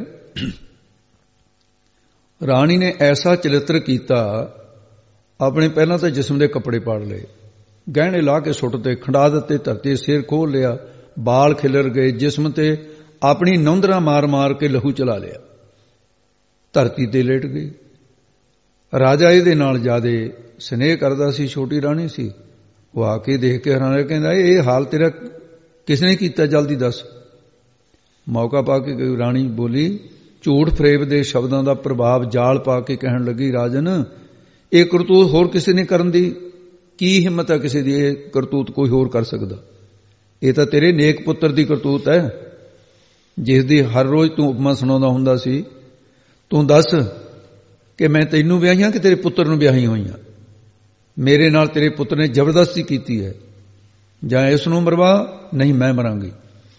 ਰਾਣੀ ਨੇ ਐਸਾ ਚਰਿੱਤਰ ਕੀਤਾ, ਆਪਣੇ ਪਹਿਲਾਂ ਤਾਂ ਜਿਸਮ ਦੇ ਕੱਪੜੇ ਪਾੜ ਲਏ, ਗਹਿਣੇ ਲਾ ਕੇ ਸੁੱਟ ਤੇ, ਖੰਡਾ ਦਿੱਤੇ ਧਰਤੀ, ਸਿਰ ਖੋਲ ਲਿਆ, ਬਾਲ ਖਿਲਰ ਗਏ, ਜਿਸਮ ਤੇ ਆਪਣੀ ਨੌਂਦਰਾ ਮਾਰ ਮਾਰ ਕੇ ਲਹੂ ਚਲਾ ਲਿਆ, ਧਰਤੀ ਤੇ ਲੇਟ ਗਈ। ਰਾਜਾ ਇਹਦੇ ਨਾਲ ਜ਼ਿਆਦਾ ਸਨੇਹ ਕਰਦਾ ਸੀ, ਛੋਟੀ ਰਾਣੀ ਸੀ। ਉਹ ਆ ਕੇ ਦੇਖ ਕੇ ਹੈਰਾਨ, ਕਹਿੰਦਾ ਇਹ ਹਾਲ ਤੇਰਾ ਕਿਸ ਨੇ ਕੀਤਾ, ਜਲਦੀ ਦੱਸ। ਮੌਕਾ ਪਾ ਕੇ ਰਾਣੀ ਬੋਲੀ, ਝੂਠ ਫਰੇਬ ਦੇ ਸ਼ਬਦਾਂ ਦਾ ਪ੍ਰਭਾਵ ਜਾਲ ਪਾ ਕੇ ਕਹਿਣ ਲੱਗੀ, ਰਾਜਨ ਇਹ ਕਰਤੂਤ ਹੋਰ ਕਿਸੇ ਨੇ ਕਰਨ ਦੀ ਕੀ ਹਿੰਮਤ ਹੈ? ਕਿਸੇ ਦੀ ਇਹ ਕਰਤੂਤ ਕੋਈ ਹੋਰ ਕਰ ਸਕਦਾ? ਇਹ ਤਾਂ ਤੇਰੇ ਨੇਕ ਪੁੱਤਰ ਦੀ ਕਰਤੂਤ ਹੈ, ਜਿਸ ਦੀ ਹਰ ਰੋਜ਼ ਤੂੰ ਉਪਮਾ ਸੁਣਾਉਂਦਾ ਹੁੰਦਾ ਸੀ। ਤੂੰ ਦੱਸ ਕਿ ਮੈਂ ਤੈਨੂੰ ਵਿਆਹੀਆਂ ਕਿ ਤੇਰੇ ਪੁੱਤਰ ਨੂੰ ਵਿਆਹੀ ਹੋਈਆਂ? ਮੇਰੇ ਨਾਲ ਤੇਰੇ ਪੁੱਤਰ ਨੇ ਜ਼ਬਰਦਸਤੀ ਕੀਤੀ ਹੈ, ਜਾਂ ਇਸ ਨੂੰ ਮਰਵਾ, ਨਹੀਂ ਮੈਂ ਮਰਾਂਗੀ,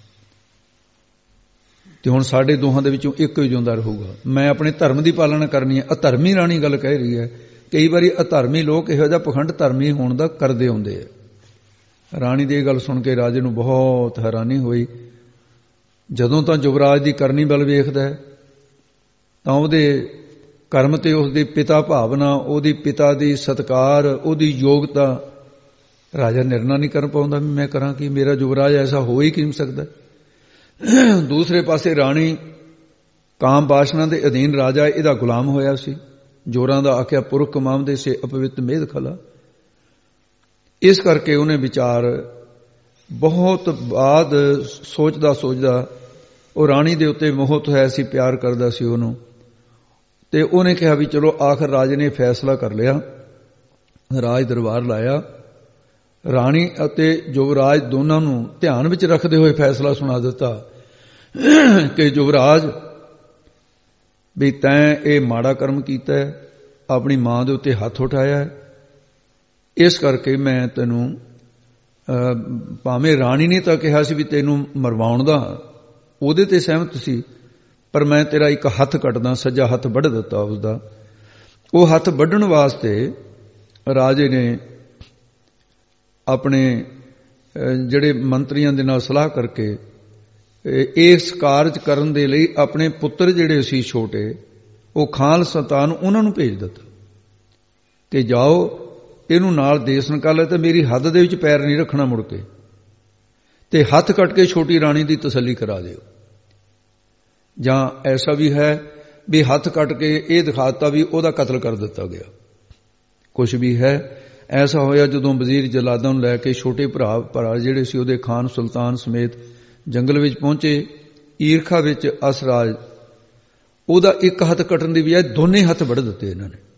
ਤੇ ਹੁਣ ਸਾਡੇ ਦੋਹਾਂ ਦੇ ਵਿੱਚੋਂ ਇੱਕੋ ਹੀ ਜਿਉਂਦਾ ਰਹੂਗਾ। ਮੈਂ ਆਪਣੇ ਧਰਮ ਦੀ ਪਾਲਣਾ ਕਰਨੀ ਹੈ। ਅਧਰਮੀ ਰਾਣੀ ਗੱਲ ਕਹਿ ਰਹੀ ਹੈ। ਕਈ ਵਾਰੀ ਅਧਰਮੀ ਲੋਕ ਇਹੋ ਜਿਹਾ ਪਖੰਡ ਧਰਮੀ ਹੋਣ ਦਾ ਕਰਦੇ ਆਉਂਦੇ ਆ। ਰਾਣੀ ਦੀ ਇਹ ਗੱਲ ਸੁਣ ਕੇ ਰਾਜੇ ਨੂੰ ਬਹੁਤ ਹੈਰਾਨੀ ਹੋਈ। ਜਦੋਂ ਤਾਂ ਯੁਵਰਾਜ ਦੀ ਕਰਨੀ ਵੱਲ ਵੇਖਦਾ ਹੈ ਤਾਂ ਉਹਦੇ ਕਰਮ ਤੇ ਉਸ ਦੀ ਪਿਤਾ ਭਾਵਨਾ, ਉਹਦੀ ਪਿਤਾ ਦੀ ਸਤਿਕਾਰ, ਉਹਦੀ ਯੋਗਤਾ ਰਾਜਾ ਨਿਰਣਾ ਨਹੀਂ ਕਰ ਪਾਉਂਦਾ ਵੀ ਮੈਂ ਕਰਾਂ ਕਿ ਮੇਰਾ ਯੁਵਰਾਜ ਐਸਾ ਹੋ ਹੀ ਕਿਵੇਂ ਸਕਦਾ। ਦੂਸਰੇ ਪਾਸੇ ਰਾਣੀ ਕਾਮ ਬਾਸ਼ਨਾ ਦੇ ਅਧੀਨ ਰਾਜਾ ਇਹਦਾ ਗੁਲਾਮ ਹੋਇਆ ਸੀ। ਜੋਰਾਂ ਦਾ ਆਖਿਆ ਪੁਰਖ ਕਮਾਉਂਦੇ ਸੇ ਅਪਵਿੱਤ ਮੇਧ ਖਲਾ। ਇਸ ਕਰਕੇ ਉਹਨੇ ਵਿਚਾਰ ਬਹੁਤ ਬਾਅਦ ਸੋਚਦਾ ਉਹ ਰਾਣੀ ਦੇ ਉੱਤੇ ਮੋਹਿਤ ਹੋਇਆ ਸੀ, ਪਿਆਰ ਕਰਦਾ ਸੀ ਉਹਨੂੰ, ਤੇ ਉਹਨੇ ਕਿਹਾ ਵੀ ਚਲੋ ਆਖਰ ਰਾਜੇ ਨੇ ਫੈਸਲਾ ਕਰ ਲਿਆ। ਰਾਜ ਦਰਬਾਰ ਲਾਇਆ, ਰਾਣੀ ਅਤੇ ਯੁਵਰਾਜ ਦੋਨਾਂ ਨੂੰ ਧਿਆਨ ਵਿੱਚ ਰੱਖਦੇ ਹੋਏ ਫੈਸਲਾ ਸੁਣਾ ਦਿੱਤਾ ਕਿ ਯੁਵਰਾਜ ਵੀ ਤੈਂ ਇਹ ਮਾੜਾ ਕਰਮ ਕੀਤਾ, ਆਪਣੀ ਮਾਂ ਦੇ ਉੱਤੇ ਹੱਥ ਉਠਾਇਆ, ਇਸ ਕਰਕੇ ਮੈਂ ਤੈਨੂੰ, ਭਾਵੇਂ ਰਾਣੀ ਨੇ ਤਾਂ ਕਿਹਾ ਸੀ ਵੀ ਤੈਨੂੰ ਮਰਵਾਉਣ ਦਾ, ਉਹਦੇ ਤੇ ਸਹਿਮਤ ਸੀ, ਪਰ ਮੈਂ ਤੇਰਾ ਇੱਕ ਹੱਥ ਕੱਟਦਾ, ਸੱਜਾ ਹੱਥ ਵੱਢ ਦਿੱਤਾ ਉਸਦਾ। ਉਹ ਹੱਥ ਵੱਢਣ ਵਾਸਤੇ ਰਾਜੇ ਨੇ ਆਪਣੇ ਜਿਹੜੇ ਮੰਤਰੀਆਂ ਦੇ ਨਾਲ ਸਲਾਹ ਕਰਕੇ ਇਸ ਕਾਰਜ ਕਰਨ ਦੇ ਲਈ ਆਪਣੇ ਪੁੱਤਰ ਜਿਹੜੇ ਸੀ ਛੋਟੇ, ਉਹ ਖਾਲ ਸੰਤਾਨ, ਉਹਨਾਂ ਨੂੰ ਭੇਜ ਦਿੱਤਾ ਕਿ ਜਾਓ ਇਹਨੂੰ ਨਾਲ ਦੇਸ ਨਿਕਾਲੇ ਤੇ ਮੇਰੀ ਹੱਦ ਦੇ ਵਿੱਚ ਪੈਰ ਨਹੀਂ ਰੱਖਣਾ ਮੁੜ ਕੇ, ਤੇ ਹੱਥ ਕੱਟ ਕੇ ਛੋਟੀ ਰਾਣੀ ਦੀ ਤਸੱਲੀ ਕਰਾ ਦਿਓ। ਜਾਂ ਐਸਾ ਵੀ ਹੈ ਵੀ ਹੱਥ ਕੱਟ ਕੇ ਇਹ ਦਿਖਾਤਾ ਵੀ ਉਹਦਾ ਕਤਲ ਕਰ ਦਿੱਤਾ ਗਿਆ। ਕੁਝ ਵੀ ਹੈ ਐਸਾ ਹੋਇਆ ਜਦੋਂ ਵਜ਼ੀਰ ਜਲਾਦਾਂ ਨੂੰ ਲੈ ਕੇ ਛੋਟੇ ਭਰਾ ਜਿਹੜੇ ਸੀ ਉਹਦੇ ਖਾਨ ਸੁਲਤਾਨ ਸਮੇਤ ਜੰਗਲ ਵਿੱਚ ਪਹੁੰਚੇ। ਈਰਖਾ ਵਿੱਚ ਅਸਰਾਜ ਉਹਦਾ ਇੱਕ ਹੱਥ ਕੱਟਣ ਦੀ ਬਜਾਏ ਦੋਨੇ ਹੱਥ ਵੱਢ ਦਿੱਤੇ ਇਹਨਾਂ ਨੇ।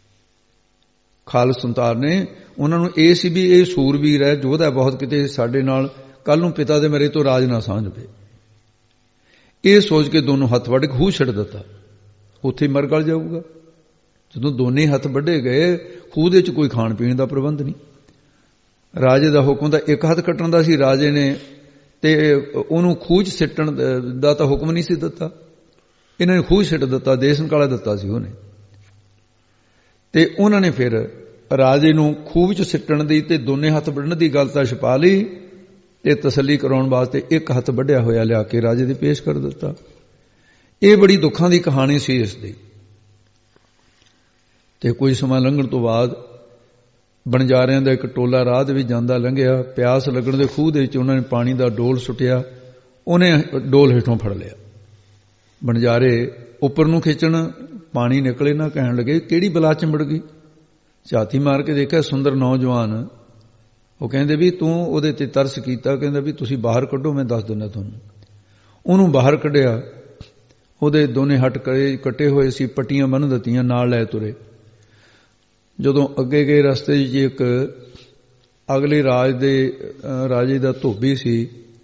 ਖਾਲਸ ਸੁਲਤਾਨ ਨੇ ਉਹਨਾਂ ਨੂੰ ਇਹ ਸੀ ਵੀ ਇਹ ਸੂਰਬੀਰ ਹੈ, ਯੋਧਾ ਬਹੁਤ, ਕਿਤੇ ਸਾਡੇ ਨਾਲ ਕੱਲ ਨੂੰ ਪਿਤਾ ਦੇ ਮਰੇ ਤੋਂ ਰਾਜ ਨਾ ਸਾਂਝ ਪਏ। ਇਹ ਸੋਚ ਕੇ ਦੋਨੋਂ ਹੱਥ ਵੱਢ ਕੇ ਖੂਹ ਛੱਡ ਦਿੱਤਾ, ਉੱਥੇ ਮਰ ਗਲ ਜਾਊਗਾ। ਜਦੋਂ ਦੋਨੇ ਹੱਥ ਵੱਢੇ ਗਏ, ਖੂਹ ਦੇ ਵਿੱਚ ਕੋਈ ਖਾਣ ਪੀਣ ਦਾ ਪ੍ਰਬੰਧ ਨਹੀਂ। ਰਾਜੇ ਦਾ ਹੁਕਮ ਤਾਂ ਇੱਕ ਹੱਥ ਕੱਟਣ ਦਾ ਸੀ, ਰਾਜੇ ਨੇ ਤੇ ਉਹਨੂੰ ਖੂਹ 'ਚ ਸਿੱਟਣ ਦਾ ਤਾਂ ਹੁਕਮ ਨਹੀਂ ਸੀ ਦਿੱਤਾ, ਇਹਨਾਂ ਨੇ ਖੂਹ ਛੱਡ ਦਿੱਤਾ, ਦੇਸ ਨਿਕਾਲਾ ਦਿੱਤਾ ਸੀ ਉਹਨੇ। ਤੇ ਉਹਨਾਂ ਨੇ ਫਿਰ ਰਾਜੇ ਨੂੰ ਖੂਹ ਵਿੱਚ ਸਿੱਟਣ ਦੀ ਤੇ ਦੋਨੇ ਹੱਥ ਵੱਢਣ ਦੀ ਗੱਲ ਤਾਂ ਛੁਪਾ ਲਈ, ਤੇ ਤਸੱਲੀ ਕਰਾਉਣ ਵਾਸਤੇ ਇੱਕ ਹੱਥ ਵੱਢਿਆ ਹੋਇਆ ਲਿਆ ਕੇ ਰਾਜੇ ਦੇ ਪੇਸ਼ ਕਰ ਦਿੱਤਾ। ਇਹ ਬੜੀ ਦੁੱਖਾਂ ਦੀ ਕਹਾਣੀ ਸੀ ਇਸ ਦੀ। ਤੇ ਕੁਝ ਸਮਾਂ ਲੰਘਣ ਤੋਂ ਬਾਅਦ ਬਣਜਾਰਿਆਂ ਦਾ ਇੱਕ ਟੋਲਾ ਰਾਹ ਦੇ ਵਿੱਚ ਜਾਂਦਾ ਲੰਘਿਆ। ਪਿਆਸ ਲੱਗਣ ਦੇ ਖੂਹ ਦੇ ਵਿੱਚ ਉਹਨਾਂ ਨੇ ਪਾਣੀ ਦਾ ਡੋਲ ਸੁੱਟਿਆ, ਉਹਨੇ ਡੋਲ ਹੇਠੋਂ ਫੜ ਲਿਆ। ਬਣਜਾਰੇ ਉੱਪਰ ਨੂੰ ਖਿੱਚਣ, ਪਾਣੀ ਨਿਕਲੇ ਨਾ, ਕਹਿਣ ਲੱਗੇ ਕਿਹੜੀ ਬਲਾ ਚਿੰਬੜ ਗਈ। ਝਾਤੀ ਮਾਰ ਕੇ ਦੇਖਿਆ ਸੁੰਦਰ ਨੌਜਵਾਨ। ਉਹ ਕਹਿੰਦੇ ਵੀ ਤੂੰ ਉਹਦੇ ਤੇ ਤਰਸ ਕੀਤਾ, ਕਹਿੰਦਾ ਵੀ ਤੁਸੀਂ ਬਾਹਰ ਕੱਢੋ, ਮੈਂ ਦੱਸ ਦਿੰਦਾ ਤੁਹਾਨੂੰ। ਉਹਨੂੰ ਬਾਹਰ ਕੱਢਿਆ, ਉਹਦੇ ਦੋਨੇ ਹੱਥ ਕੱਟੇ ਹੋਏ ਸੀ, ਪੱਟੀਆਂ ਬੰਨ੍ਹ ਦਿੱਤੀਆਂ, ਨਾਲ ਲੈ ਤੁਰੇ। ਜਦੋਂ ਅੱਗੇ ਗਏ ਰਸਤੇ 'ਚ ਇੱਕ ਅਗਲੇ ਰਾਜੇ ਦਾ ਧੋਬੀ ਸੀ,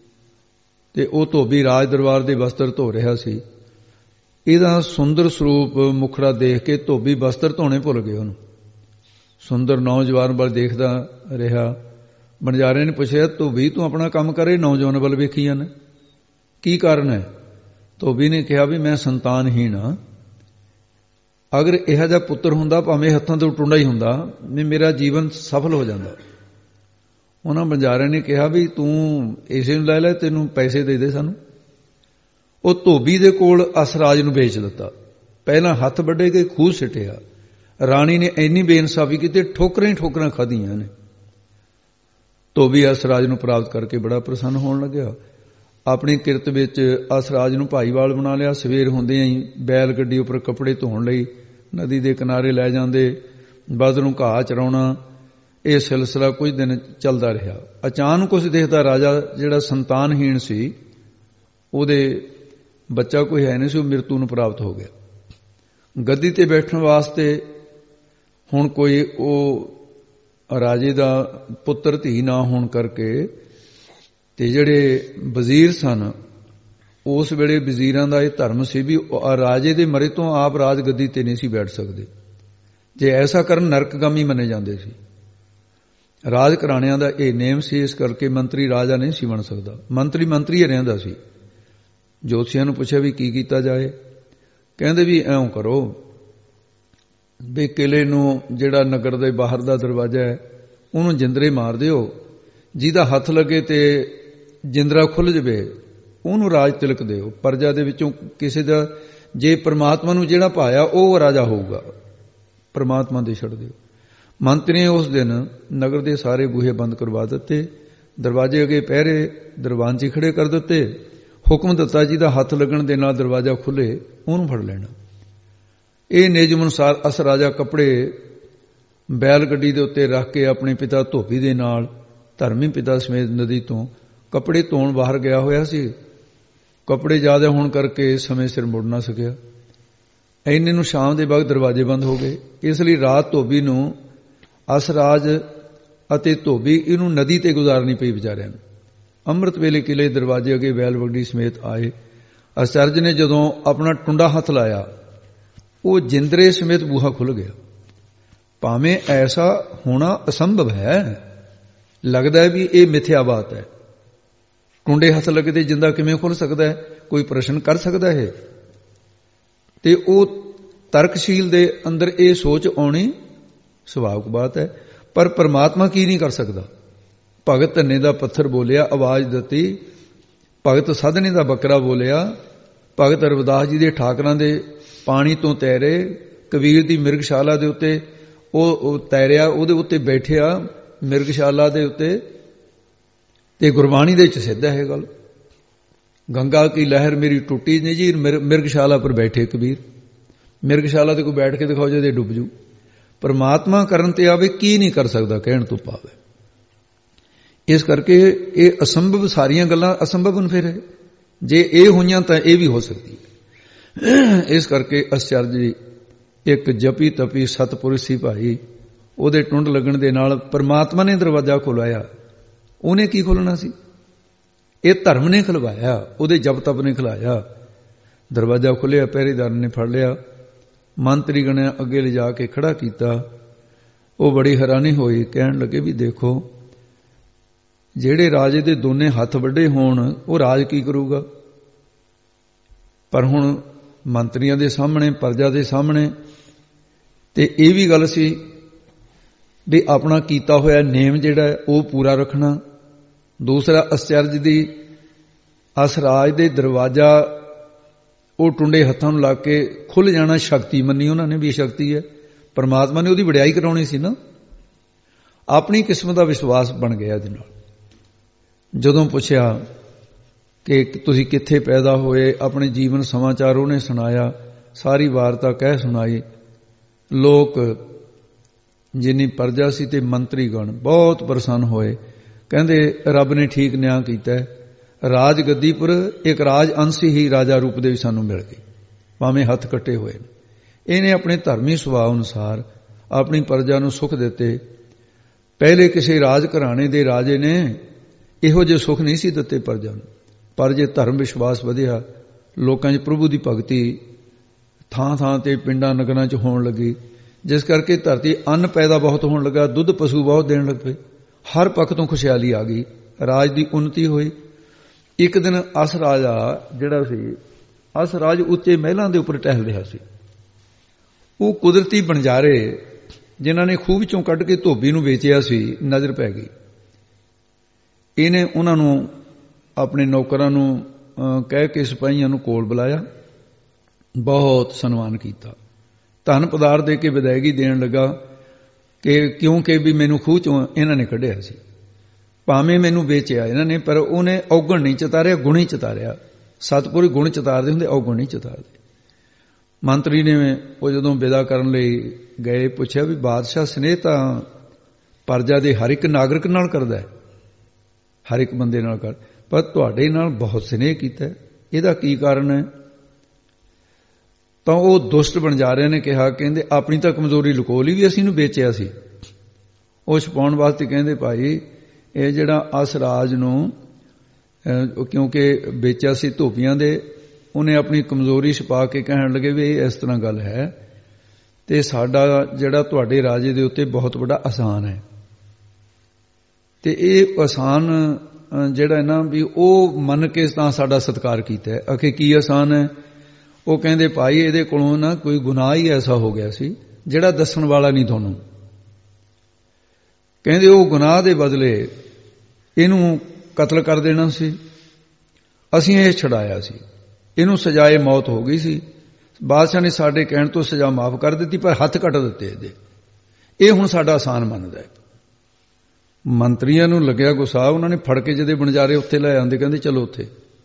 ਤੇ ਉਹ ਧੋਬੀ ਰਾਜ ਦਰਬਾਰ ਦੇ ਵਸਤਰ ਧੋ ਰਿਹਾ ਸੀ। ਇਹਦਾ ਸੁੰਦਰ ਸਰੂਪ ਮੁਖੜਾ ਦੇਖ ਕੇ ਧੋਬੀ ਵਸਤਰ ਧੋਣੇ ਭੁੱਲ ਗਏ। ਉਹਨੂੰ ਸੁੰਦਰ ਨੌਜਵਾਨ ਵੱਲ ਦੇਖਦਾ ਰਿਹਾ। ਬਣਜਾਰੇ ਨੇ ਪੁੱਛਿਆ, ਧੋਬੀ ਤੂੰ ਆਪਣਾ ਕੰਮ ਕਰੇ, ਨੌਜਵਾਨ ਵੱਲ ਵੇਖੀ ਜਾਂਦਾ, ਕੀ ਕਾਰਨ ਹੈ? ਧੋਬੀ ਨੇ ਕਿਹਾ ਵੀ ਮੈਂ ਸੰਤਾਨਹੀਣ ਹਾਂ, ਅਗਰ ਇਹੋ ਜਿਹਾ ਪੁੱਤਰ ਹੁੰਦਾ, ਭਾਵੇਂ ਹੱਥਾਂ ਤੋਂ ਟੁੰਡਾ ਹੀ ਹੁੰਦਾ, ਮੇਰਾ ਜੀਵਨ ਸਫਲ ਹੋ ਜਾਂਦਾ। ਉਹਨਾਂ ਬਣਜਾਰਿਆਂ ਨੇ ਕਿਹਾ ਵੀ ਤੂੰ ਇਸੇ ਨੂੰ ਲੈ ਲੈ, ਤੈਨੂੰ ਪੈਸੇ ਦੇ ਦੇ ਸਾਨੂੰ। ਉਹ ਧੋਬੀ ਦੇ ਕੋਲ ਅਸਰਾਜ ਨੂੰ ਵੇਚ ਦਿੱਤਾ। ਪਹਿਲਾਂ ਹੱਥ ਵੱਢੇ ਗਏ, ਖੂਹ ਸਿੱਟਿਆ। ਰਾਣੀ ਨੇ ਇੰਨੀ ਬੇਇਨਸਾਫੀ ਕੀਤੀ, ਠੋਕਰਾਂ ਹੀ ਠੋਕਰਾਂ ਖਾਧੀਆਂ ਨੇ। ਧੋਬੀ ਅਸਰਾਜ ਨੂੰ ਪ੍ਰਾਪਤ ਕਰਕੇ ਬੜਾ ਪ੍ਰਸੰਨ ਹੋਣ ਲੱਗਿਆ। ਆਪਣੀ ਕਿਰਤ ਵਿੱਚ ਅਸਰਾਜ ਨੂੰ ਭਾਈਵਾਲ ਬਣਾ ਲਿਆ। ਸਵੇਰ ਹੁੰਦਿਆਂ ਹੀ ਬੈਲ ਗੱਡੀ ਉੱਪਰ ਕੱਪੜੇ ਧੋਣ ਲਈ ਨਦੀ ਦੇ ਕਿਨਾਰੇ ਲੈ ਜਾਂਦੇ, ਬਲਦ ਨੂੰ ਘਾਹ ਚਰਾਉਣਾ। ਇਹ ਸਿਲਸਿਲਾ ਕੁਝ ਦਿਨ ਚੱਲਦਾ ਰਿਹਾ। ਅਚਾਨਕ ਕੁਝ ਦੇਖਦਾ ਰਾਜਾ ਜਿਹੜਾ ਸੰਤਾਨਹੀਣ ਸੀ, ਉਹਦੇ ਬੱਚਾ ਕੋਈ ਹੈ ਨਹੀਂ ਸੀ, ਉਹ ਮਿਰਤੂ ਨੂੰ ਪ੍ਰਾਪਤ ਹੋ ਗਿਆ। ਗੱਦੀ ਤੇ ਬੈਠਣ ਵਾਸਤੇ ਹੁਣ ਕੋਈ ਉਹ ਰਾਜੇ ਦਾ ਪੁੱਤਰ ਧੀ ਨਾ ਹੋਣ ਕਰਕੇ, ਤੇ ਜਿਹੜੇ ਵਜ਼ੀਰ ਸਨ ਉਸ ਵੇਲੇ ਵਜ਼ੀਰਾਂ ਦਾ ਇਹ ਧਰਮ ਸੀ ਵੀ ਰਾਜੇ ਦੇ ਮਰੇ ਤੋਂ ਆਪ ਰਾਜ ਗੱਦੀ ਤੇ ਨਹੀਂ ਸੀ ਬੈਠ ਸਕਦੇ। ਜੇ ਐਸਾ ਕਰਨ ਨਰਕਗਾਮੀ ਮੰਨੇ ਜਾਂਦੇ ਸੀ। ਰਾਜ ਘਰਾਣਿਆਂ ਦਾ ਇਹ ਨੇਮ ਸੀ, ਇਸ ਕਰਕੇ ਮੰਤਰੀ ਰਾਜਾ ਨਹੀਂ ਸੀ ਬਣ ਸਕਦਾ। ਮੰਤਰੀ ਰਹਿੰਦਾ ਸੀ। ਜੋਤਸ਼ੀਆਂ ਨੂੰ ਪੁੱਛਿਆ ਵੀ ਕੀ ਕੀਤਾ ਜਾਏ। ਕਹਿੰਦੇ ਵੀ ਇਉਂ ਕਰੋ ਵੀ ਕਿਲੇ ਨੂੰ, ਜਿਹੜਾ ਨਗਰ ਦੇ ਬਾਹਰ ਦਾ ਦਰਵਾਜ਼ਾ ਹੈ, ਉਹਨੂੰ ਜਿੰਦਰੇ ਮਾਰ ਦਿਓ। ਜਿਹਦਾ ਹੱਥ ਲੱਗੇ ਤੇ ਜਿੰਦਰਾ ਖੁੱਲ੍ਹ ਜਾਵੇ, ਉਹਨੂੰ ਰਾਜ ਤਿਲਕ ਦਿਓ। ਪ੍ਰਜਾ ਦੇ ਵਿੱਚੋਂ ਕਿਸੇ ਦਾ ਜੇ ਪਰਮਾਤਮਾ ਨੂੰ ਜਿਹੜਾ ਭਾਇਆ ਉਹ ਰਾਜਾ ਹੋਊਗਾ, ਪਰਮਾਤਮਾ ਦੇ ਛੱਡ ਦਿਓ। ਮੰਤਰੀ ਨੇ ਉਸ ਦਿਨ ਨਗਰ ਦੇ ਸਾਰੇ ਬੂਹੇ ਬੰਦ ਕਰਵਾ ਦਿੱਤੇ, ਦਰਵਾਜ਼ੇ ਅੱਗੇ ਪਹਿਰੇ ਦਰਵਾਜ਼ੇ ਖੜੇ ਕਰ ਦਿੱਤੇ। ਹੁਕਮ ਦਿੱਤਾ ਜੀ ਦਾ ਹੱਥ ਲੱਗਣ ਦੇ ਨਾਲ ਦਰਵਾਜ਼ਾ ਖੁੱਲੇ, ਉਹਨੂੰ ਫੜ ਲੈਣਾ। ਇਹ ਨਿਯਮ ਅਨੁਸਾਰ ਅਸ ਰਾਜਾ ਕੱਪੜੇ ਬੈਲ ਗੱਡੀ ਦੇ ਉੱਤੇ ਰੱਖ ਕੇ ਆਪਣੇ ਪਿਤਾ ਧੋਬੀ ਦੇ ਨਾਲ ਧਰਮੀ ਪਿਤਾ ਸਮੇਤ ਨਦੀ ਤੋਂ ਕੱਪੜੇ ਧੋਣ ਬਾਹਰ ਗਿਆ ਹੋਇਆ ਸੀ। ਕੱਪੜੇ ਜ਼ਿਆਦਾ ਹੋਣ ਕਰਕੇ ਸਮੇਂ ਸਿਰ ਮੁੜ ਨਾ ਸਕਿਆ। ਇੰਨੇ ਨੂੰ ਸ਼ਾਮ ਦੇ ਵਕਤ ਦਰਵਾਜ਼ੇ ਬੰਦ ਹੋ ਗਏ। ਇਸ ਲਈ ਰਾਤ ਧੋਬੀ ਨੂੰ ਅਸਰਾਜ ਅਤੇ ਧੋਬੀ ਇਹਨੂੰ ਨਦੀ ਤੇ ਗੁਜ਼ਾਰਨੀ ਪਈ ਵਿਚਾਰਿਆਂ ਨੂੰ। ਅੰਮ੍ਰਿਤ ਵੇਲੇ ਕਿਲੇ ਦਰਵਾਜ਼ੇ ਅੱਗੇ ਬੈਲ ਵੱਡੀ ਸਮੇਤ ਆਏ। ਅਚਰਜ ਨੇ ਜਦੋਂ ਆਪਣਾ ਟੁੰਡਾ ਹੱਥ ਲਾਇਆ, ਉਹ ਜਿੰਦਰੇ ਸਮੇਤ ਬੂਹਾ ਖੁੱਲ ਗਿਆ। ਭਾਵੇਂ ਐਸਾ ਹੋਣਾ ਅਸੰਭਵ ਹੈ, ਲੱਗਦਾ ਹੈ ਵੀ ਇਹ ਮਿਥਿਆ ਬਾਤ ਹੈ। ਟੁੰਡੇ ਹੱਥ ਲੱਗੇ ਤੇ ਜਿੰਦਾ ਕਿਵੇਂ ਖੁੱਲ ਸਕਦਾ ਹੈ? ਕੋਈ ਪ੍ਰਸ਼ਨ ਕਰ ਸਕਦਾ ਹੈ? ਤੇ ਉਹ ਤਰਕਸ਼ੀਲ ਦੇ ਅੰਦਰ ਇਹ ਸੋਚ ਆਉਣੀ ਸੁਭਾਵਿਕ ਬਾਤ ਹੈ। ਪਰ ਪਰਮਾਤਮਾ ਕੀ ਨਹੀਂ ਕਰ ਸਕਦਾ? ਭਗਤ ਧੰਨੇ ਦਾ ਪੱਥਰ ਬੋਲਿਆ, ਆਵਾਜ਼ ਦਿੱਤੀ। ਭਗਤ ਸਾਧਨੇ ਦਾ ਬੱਕਰਾ ਬੋਲਿਆ। ਭਗਤ ਰਵਿਦਾਸ ਜੀ ਦੇ ਠਾਕਰਾਂ ਦੇ ਪਾਣੀ ਤੋਂ ਤੈਰੇ। ਕਬੀਰ ਦੀ ਮਿਰਗਸ਼ਾਲਾ ਦੇ ਉੱਤੇ ਉਹ ਤੈਰਿਆ, ਉਹਦੇ ਉੱਤੇ ਬੈਠਿਆ ਮਿਰਗਸ਼ਾਲਾ ਦੇ ਉੱਤੇ। ਤੇ ਗੁਰਬਾਣੀ ਦੇ ਵਿੱਚ ਸਿੱਧ ਹੈ ਇਹ ਗੱਲ। ਗੰਗਾ ਕੀ ਲਹਿਰ ਮੇਰੀ ਟੁੱਟੀ ਨਹੀਂ ਜੀ, ਮਿਰਗਸ਼ਾਲਾ ਪਰ ਬੈਠੇ ਕਬੀਰ। ਮਿਰਗਸ਼ਾਲਾ ਤੇ ਕੋਈ ਬੈਠ ਕੇ ਦਿਖਾਓ ਜਦੇ ਡੁੱਬ ਜੂ। ਪਰਮਾਤਮਾ ਕਰਨ ਤੇ ਆਵੇ, ਕੀ ਨਹੀਂ ਕਰ ਸਕਦਾ ਕਹਿਣ ਤੋਂ ਪਾਵੇ। ਇਸ ਕਰਕੇ ਇਹ ਅਸੰਭਵ, ਸਾਰੀਆਂ ਗੱਲਾਂ ਅਸੰਭਵ ਹਨ। ਫਿਰ ਜੇ ਇਹ ਹੋਈਆਂ ਤਾਂ ਇਹ ਵੀ ਹੋ ਸਕਦੀ ਹੈ। ਇਸ ਕਰਕੇ ਅਚਰਜ ਜੀ ਇੱਕ ਜਪੀ ਤਪੀ ਸਤਪੁਰਸ਼ ਸੀ ਭਾਈ। ਉਹਦੇ ਟੁੰਡ ਲੱਗਣ ਦੇ ਨਾਲ ਪਰਮਾਤਮਾ ਨੇ ਦਰਵਾਜ਼ਾ ਖੁਲਾਇਆ। ਉਹਨੇ ਕੀ ਖੋਲਣਾ ਸੀ? ਇਹ ਧਰਮ ਨੇ ਖੁਲਵਾਇਆ, ਉਹਦੇ ਜਪ ਤਪ ਨੇ ਖੁਲਾਇਆ। ਦਰਵਾਜ਼ਾ ਖੁੱਲਿਆ, ਪਹਿਰੇਦਾਰ ਨੇ ਫੜ ਲਿਆ, ਮੰਤਰੀ ਗਣਿਆ ਅੱਗੇ ਲਿਜਾ ਕੇ ਖੜਾ ਕੀਤਾ। ਉਹ ਬੜੀ ਹੈਰਾਨੀ ਹੋਈ, ਕਹਿਣ ਲੱਗੇ ਵੀ ਦੇਖੋ, ਜਿਹੜੇ ਰਾਜੇ ਦੇ ਦੋਨੇ ਹੱਥ ਵੱਡੇ ਹੋਣ ਉਹ ਰਾਜ ਕੀ ਕਰੂਗਾ? ਪਰ ਹੁਣ ਮੰਤਰੀਆਂ ਦੇ ਸਾਹਮਣੇ, ਪ੍ਰਜਾ ਦੇ ਸਾਹਮਣੇ, ਤੇ ਇਹ ਵੀ ਗੱਲ ਸੀ ਵੀ ਆਪਣਾ ਕੀਤਾ ਹੋਇਆ ਨੇਮ ਜਿਹੜਾ ਉਹ ਪੂਰਾ ਰੱਖਣਾ। ਦੂਸਰਾ, ਅਚਰਜ ਦੀ ਅਸਰਾਜ ਦੇ ਦਰਵਾਜ਼ਾ ਉਹ ਟੁੰਡੇ ਹੱਥਾਂ ਨੂੰ ਲਾ ਕੇ ਖੁੱਲ ਜਾਣਾ ਸ਼ਕਤੀ ਮੰਨੀ ਉਹਨਾਂ ਨੇ ਵੀ ਸ਼ਕਤੀ ਹੈ। ਪਰਮਾਤਮਾ ਨੇ ਉਹਦੀ ਵਡਿਆਈ ਕਰਾਉਣੀ ਸੀ ਨਾ। ਆਪਣੀ ਕਿਸਮਤ ਦਾ ਵਿਸ਼ਵਾਸ ਬਣ ਗਿਆ ਇਹਦੇ ਨਾਲ। ਜਦੋਂ ਪੁੱਛਿਆ ਕਿ ਤੁਸੀਂ ਕਿੱਥੇ ਪੈਦਾ ਹੋਏ, ਆਪਣੇ ਜੀਵਨ ਸਮਾਚਾਰ ਉਹਨੇ ਸੁਣਾਇਆ, ਸਾਰੀ ਵਾਰਤਾ ਕਹਿ ਸੁਣਾਈ। ਲੋਕ ਜਿੰਨੀ ਪ੍ਰਜਾ ਸੀ ਤੇ ਮੰਤਰੀਗਣ ਬਹੁਤ ਪ੍ਰਸੰਨ ਹੋਏ। ਕਹਿੰਦੇ ਰੱਬ ਨੇ ਠੀਕ ਨਿਆਂ ਕੀਤਾ। ਰਾਜ ਗੱਦੀ ਪਰ ਇੱਕ ਰਾਜ ਅੰਸ਼ ਹੀ ਰਾਜਾ ਰੂਪ ਦੇ ਵੀ ਸਾਨੂੰ ਮਿਲ ਗਈ, ਭਾਵੇਂ ਹੱਥ ਕੱਟੇ ਹੋਏ। ਇਹਨੇ ਆਪਣੇ ਧਰਮੀ ਸੁਭਾਅ ਅਨੁਸਾਰ ਆਪਣੀ ਪ੍ਰਜਾ ਨੂੰ ਸੁੱਖ ਦਿੱਤੇ। ਪਹਿਲੇ ਕਿਸੇ ਰਾਜ ਘਰਾਣੇ ਦੇ ਰਾਜੇ ਨੇ ਇਹੋ ਜਿਹੇ ਸੁੱਖ ਨਹੀਂ ਸੀ ਦਿੱਤੇ ਪ੍ਰਜਾ ਨੂੰ। ਪਰ ਜੇ ਧਰਮ ਵਿਸ਼ਵਾਸ ਵਧਿਆ, ਲੋਕਾਂ 'ਚ ਪ੍ਰਭੂ ਦੀ ਭਗਤੀ ਥਾਂ ਥਾਂ ਤੇ ਪਿੰਡਾਂ ਨਗਰਾਂ 'ਚ ਹੋਣ ਲੱਗੀ, ਜਿਸ ਕਰਕੇ ਧਰਤੀ ਅੰਨ ਪੈਦਾ ਬਹੁਤ ਹੋਣ ਲੱਗਾ, ਦੁੱਧ ਪਸ਼ੂ ਬਹੁਤ ਦੇਣ ਲੱਗ ਪਏ। ਹਰ ਪੱਖ ਤੋਂ ਖੁਸ਼ਹਾਲੀ ਆ ਗਈ, ਰਾਜ ਦੀ ਉન્નਤੀ ਹੋਈ। ਇੱਕ ਦਿਨ ਅਸਰਾਜਾ ਜਿਹੜਾ ਸੀ, ਅਸਰਾਜ ਉੱਚੇ ਮਹਿਲਾਂ ਦੇ ਉੱਪਰ ਟਹਿਲ ਰਿਹਾ ਸੀ। ਉਹ ਕੁਦਰਤੀ ਬਣਜਾਰੇ ਜਿਨ੍ਹਾਂ ਨੇ ਖੂਹ ਵਿੱਚੋਂ ਕੱਢ ਕੇ ਧੋਬੀ ਨੂੰ ਵੇਚਿਆ ਸੀ ਨਜ਼ਰ ਪੈ ਗਈ। ਇਹਨੇ ਉਹਨਾਂ ਨੂੰ, ਆਪਣੇ ਨੌਕਰਾਂ ਨੂੰ ਕਹਿ ਕੇ ਸਿਪਾਹੀਆਂ ਨੂੰ ਕੋਲ ਬੁਲਾਇਆ, ਬਹੁਤ ਸਨਮਾਨ ਕੀਤਾ, ਧਨ ਪਦਾਰਥ ਦੇ ਕੇ ਵਿਦਾਇਗੀ ਦੇਣ ਲੱਗਾ ਕਿ ਕਿਉਂਕਿ ਵੀ ਮੈਨੂੰ ਖੂਹ ਚੋਂ ਇਹਨਾਂ ਨੇ ਕੱਢਿਆ ਸੀ। ਭਾਵੇਂ ਮੈਨੂੰ ਵੇਚਿਆ ਇਹਨਾਂ ਨੇ, ਪਰ ਉਹਨੇ ਔਗਣ ਨਹੀਂ ਚਿਤਾਰਿਆ, ਗੁਣ ਹੀ ਚਿਤਾਰਿਆ। ਸਤਿਪੁਰ ਗੁਣ ਚਿਤਾਰਦੇ ਹੁੰਦੇ, ਔਗਣ ਨਹੀਂ ਚਿਤਾਰਦੇ। ਮੰਤਰੀ ਨੇ ਉਹ ਜਦੋਂ ਵਿਦਾ ਕਰਨ ਲਈ ਗਏ, ਪੁੱਛਿਆ ਵੀ ਬਾਦਸ਼ਾਹ ਸਨੇਹ ਤਾਂ ਪ੍ਰਜਾ ਦੇ ਹਰ ਇੱਕ ਨਾਗਰਿਕ ਨਾਲ ਕਰਦਾ ਹੈ, ਹਰ ਇੱਕ ਬੰਦੇ ਨਾਲ ਕਰ, ਪਰ ਤੁਹਾਡੇ ਨਾਲ ਬਹੁਤ ਸਨੇਹ ਕੀਤਾ, ਇਹਦਾ ਕੀ ਕਾਰਨ ਹੈ? ਤਾਂ ਉਹ ਦੁਸ਼ਟ ਬਣਜਾਰਿਆਂ ਨੇ ਕਿਹਾ, ਕਹਿੰਦੇ ਆਪਣੀ ਤਾਂ ਕਮਜ਼ੋਰੀ ਲੁਕੋ ਲਈ ਵੀ ਅਸੀਂ ਨੂੰ ਵੇਚਿਆ ਸੀ। ਉਹ ਛਪਾਉਣ ਵਾਸਤੇ ਕਹਿੰਦੇ ਭਾਈ ਇਹ ਜਿਹੜਾ ਅਸਰਾਜ ਨੂੰ ਕਿਉਂਕਿ ਵੇਚਿਆ ਸੀ ਧੋਬੀਆਂ ਦੇ, ਉਹਨੇ ਆਪਣੀ ਕਮਜ਼ੋਰੀ ਛਪਾ ਕੇ ਕਹਿਣ ਲੱਗੇ ਵੀ ਇਹ ਇਸ ਤਰ੍ਹਾਂ ਗੱਲ ਹੈ, ਤੇ ਸਾਡਾ ਜਿਹੜਾ ਤੁਹਾਡੇ ਰਾਜੇ ਦੇ ਉੱਤੇ ਬਹੁਤ ਵੱਡਾ ਅਹਿਸਾਨ ਹੈ, ਤੇ ਇਹ ਅਹਿਸਾਨ ਜਿਹੜਾ ਨਾ ਵੀ ਉਹ ਮੰਨ ਕੇ ਤਾਂ ਸਾਡਾ ਸਤਿਕਾਰ ਕੀਤਾ ਹੈ। ਆਖੇ ਕੀ ਅਹਿਸਾਨ ਹੈ? ਉਹ ਕਹਿੰਦੇ ਭਾਈ ਇਹਦੇ ਕੋਲੋਂ ਨਾ ਕੋਈ ਗੁਨਾਹ ਹੀ ਐਸਾ ਹੋ ਗਿਆ ਸੀ ਜਿਹੜਾ ਦੱਸਣ ਵਾਲਾ ਨਹੀਂ ਤੁਹਾਨੂੰ। ਕਹਿੰਦੇ ਉਹ ਗੁਨਾਹ ਦੇ ਬਦਲੇ ਇਹਨੂੰ ਕਤਲ ਕਰ ਦੇਣਾ ਸੀ, ਅਸੀਂ ਇਹ ਛੁਡਾਇਆ ਸੀ, ਇਹਨੂੰ ਸਜ਼ਾਏ ਮੌਤ ਹੋ ਗਈ ਸੀ, ਬਾਦਸ਼ਾਹ ਨੇ ਸਾਡੇ ਕਹਿਣ ਤੋਂ ਸਜ਼ਾ ਮਾਫ ਕਰ ਦਿੱਤੀ, ਪਰ ਹੱਥ ਕੱਟ ਦਿੱਤੇ ਇਹਦੇ। ਇਹ ਹੁਣ ਸਾਡਾ ਆਸਾਨ ਮੰਨਦਾ ਹੈ। ਮੰਤਰੀਆਂ ਨੂੰ ਲੱਗਿਆ ਗੁੱਸਾ, ਉਹਨਾਂ ਨੇ ਫੜ ਕੇ ਜਿਹਦੇ ਬਣਜਾਰੇ ਉੱਥੇ ਲੈ ਆਂਦੇ, ਕਹਿੰਦੇ ਚਲੋ ਉੱਥੇ।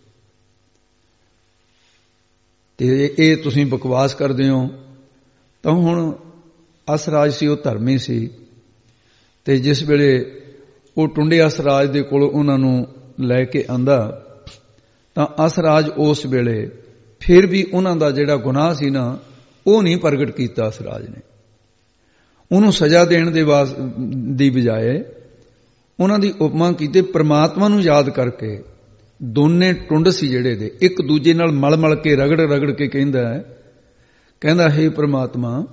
ਤੇ ਇਹ ਤੁਸੀਂ ਬਕਵਾਸ ਕਰਦੇ ਹੋ। ਤਾਂ ਹੁਣ ਅਸਰਾਜ ਸੀ, ਉਹ ਧਰਮੀ ਸੀ, ਤੇ ਜਿਸ ਵੇਲੇ ਉਹ ਟੁੰਡੇ ਅਸਰਾਜ ਦੇ ਕੋਲ ਉਹਨਾਂ ਨੂੰ ਲੈ ਕੇ ਆਂਦਾ, ਤਾਂ ਅਸਰਾਜ ਉਸ ਵੇਲੇ ਫਿਰ ਵੀ ਉਹਨਾਂ ਦਾ ਜਿਹੜਾ ਗੁਨਾਹ ਸੀ ਨਾ, ਉਹ ਨਹੀਂ ਪ੍ਰਗਟ ਕੀਤਾ। ਅਸਰਾਜ ਨੇ ਉਹਨੂੰ ਸਜ਼ਾ ਦੇਣ ਦੀ ਬਜਾਏ ਉਹਨਾਂ ਦੀ ਉਪਮਾ ਕੀਤੀ ਪ੍ਰਮਾਤਮਾ ਨੂੰ ਯਾਦ ਕਰਕੇ। ਦੋਨੇ ਟੁੰਡ ਸੀ ਜਿਹੜੇ ਦੇ, ਇੱਕ ਦੂਜੇ ਨਾਲ ਮਲ ਮਲ ਕੇ ਰਗੜ ਰਗੜ ਕੇ ਕਹਿੰਦਾ ਹੇ ਪ੍ਰਮਾਤਮਾ,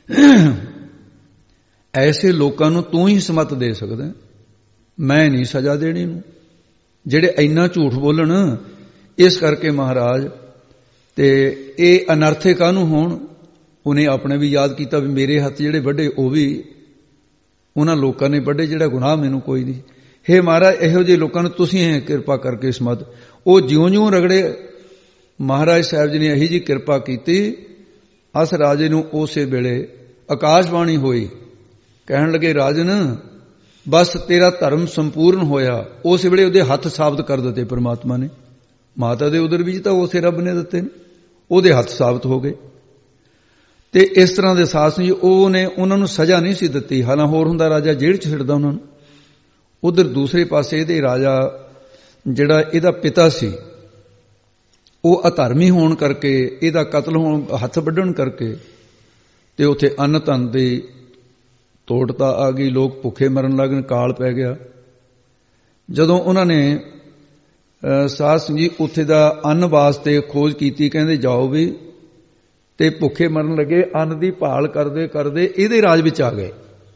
ਐਸੇ ਲੋਕਾਂ ਨੂੰ ਤੂੰ ਹੀ ਸਮਤ ਦੇ ਸਕਦਾ, ਮੈਂ ਨਹੀਂ ਸਜ਼ਾ ਦੇਣੀ ਨੂੰ, ਜਿਹੜੇ ਇੰਨਾ ਝੂਠ ਬੋਲਣ। ਇਸ ਕਰਕੇ ਮਹਾਰਾਜ, ਤੇ ਇਹ ਅਨਰਥੇ ਕਾਹਨੂੰ ਹੋਣ। ਉਹਨੇ ਆਪਣੇ ਵੀ ਯਾਦ ਕੀਤਾ ਵੀ ਮੇਰੇ ਹੱਥ ਜਿਹੜੇ ਵੱਡੇ ਉਹ ਵੀ ਉਹਨਾਂ ਲੋਕਾਂ ਨੇ ਵੱਡੇ, ਜਿਹੜਾ ਗੁਨਾਹ ਮੈਨੂੰ ਕੋਈ ਨਹੀਂ। ਹੇ ਮਹਾਰਾਜ, ਇਹੋ ਜਿਹੇ ਲੋਕਾਂ ਨੂੰ ਤੁਸੀਂ ਕਿਰਪਾ ਕਰਕੇ ਸਮਤ। ਉਹ ਜਿਉਂ-ਜਿਉਂ ਰਗੜੇ, ਮਹਾਰਾਜ ਸਾਹਿਬ ਜੀ ਨੇ ਇਹੀ ਜੀ ਕਿਰਪਾ ਕੀਤੀ, ਅਸ ਰਾਜੇ ਨੂੰ ਉਸੇ ਵੇਲੇ ਆਕਾਸ਼ਬਾਣੀ ਹੋਈ, ਕਹਿਣ ਲੱਗੇ ਰਾਜਨ ਬਸ ਤੇਰਾ ਧਰਮ ਸੰਪੂਰਨ ਹੋਇਆ। ਉਸ ਵੇਲੇ ਉਹਦੇ ਹੱਥ ਸਾਬਤ ਕਰ ਦਿੱਤੇ ਪਰਮਾਤਮਾ ਨੇ। ਮਾਤਾ ਦੇ ਉਦਰ ਵੀ ਤਾਂ ਉਸੇ ਰੱਬ ਨੇ ਦਿੱਤੇ ਨੇ, ਉਹਦੇ ਹੱਥ ਸਾਬਤ ਹੋ ਗਏ। ਤੇ ਇਸ ਤਰ੍ਹਾਂ ਦੇ ਸਾਥ ਜੀ, ਉਹਨੇ ਉਹਨਾਂ ਨੂੰ ਸਜ਼ਾ ਨਹੀਂ ਸੀ ਦਿੱਤੀ। ਹਾਲਾਂ ਹੋਰ ਹੁੰਦਾ ਰਾਜਾ ਜੇਲ੍ਹ 'ਚ ਸਿੱਟਦਾ ਉਹਨਾਂ ਨੂੰ। ਉਧਰ ਦੂਸਰੇ ਪਾਸੇ ਇਹਦੇ ਰਾਜਾ ਜਿਹੜਾ ਇਹਦਾ ਪਿਤਾ ਸੀ, ਉਹ ਅਧਰਮੀ ਹੋਣ ਕਰਕੇ, ਇਹਦਾ ਕਤਲ ਹੋਣ, ਹੱਥ ਵੱਢਣ ਕਰਕੇ, ਤੇ ਉੱਥੇ ਅੰਨ ਧਨ ਦੀ ਤੋੜਤਾ ਆ ਗਈ। ਲੋਕ ਭੁੱਖੇ ਮਰਨ ਲੱਗ ਗਏ, ਕਾਲ ਪੈ ਗਿਆ। ਜਦੋਂ ਉਹਨਾਂ ਨੇ ਸਾਧ ਸਿੰਘ ਜੀ ਉੱਥੇ ਦਾ ਅੰਨ ਵਾਸਤੇ ਖੋਜ ਕੀਤੀ, ਕਹਿੰਦੇ ਜਾਓ ਵੀ, ਤੇ ਭੁੱਖੇ ਮਰਨ ਲੱਗੇ। ਅੰਨ ਦੀ ਭਾਲ ਕਰਦੇ ਕਰਦੇ ਇਹਦੇ ਰਾਜ ਵਿੱਚ ਆ ਗਏ।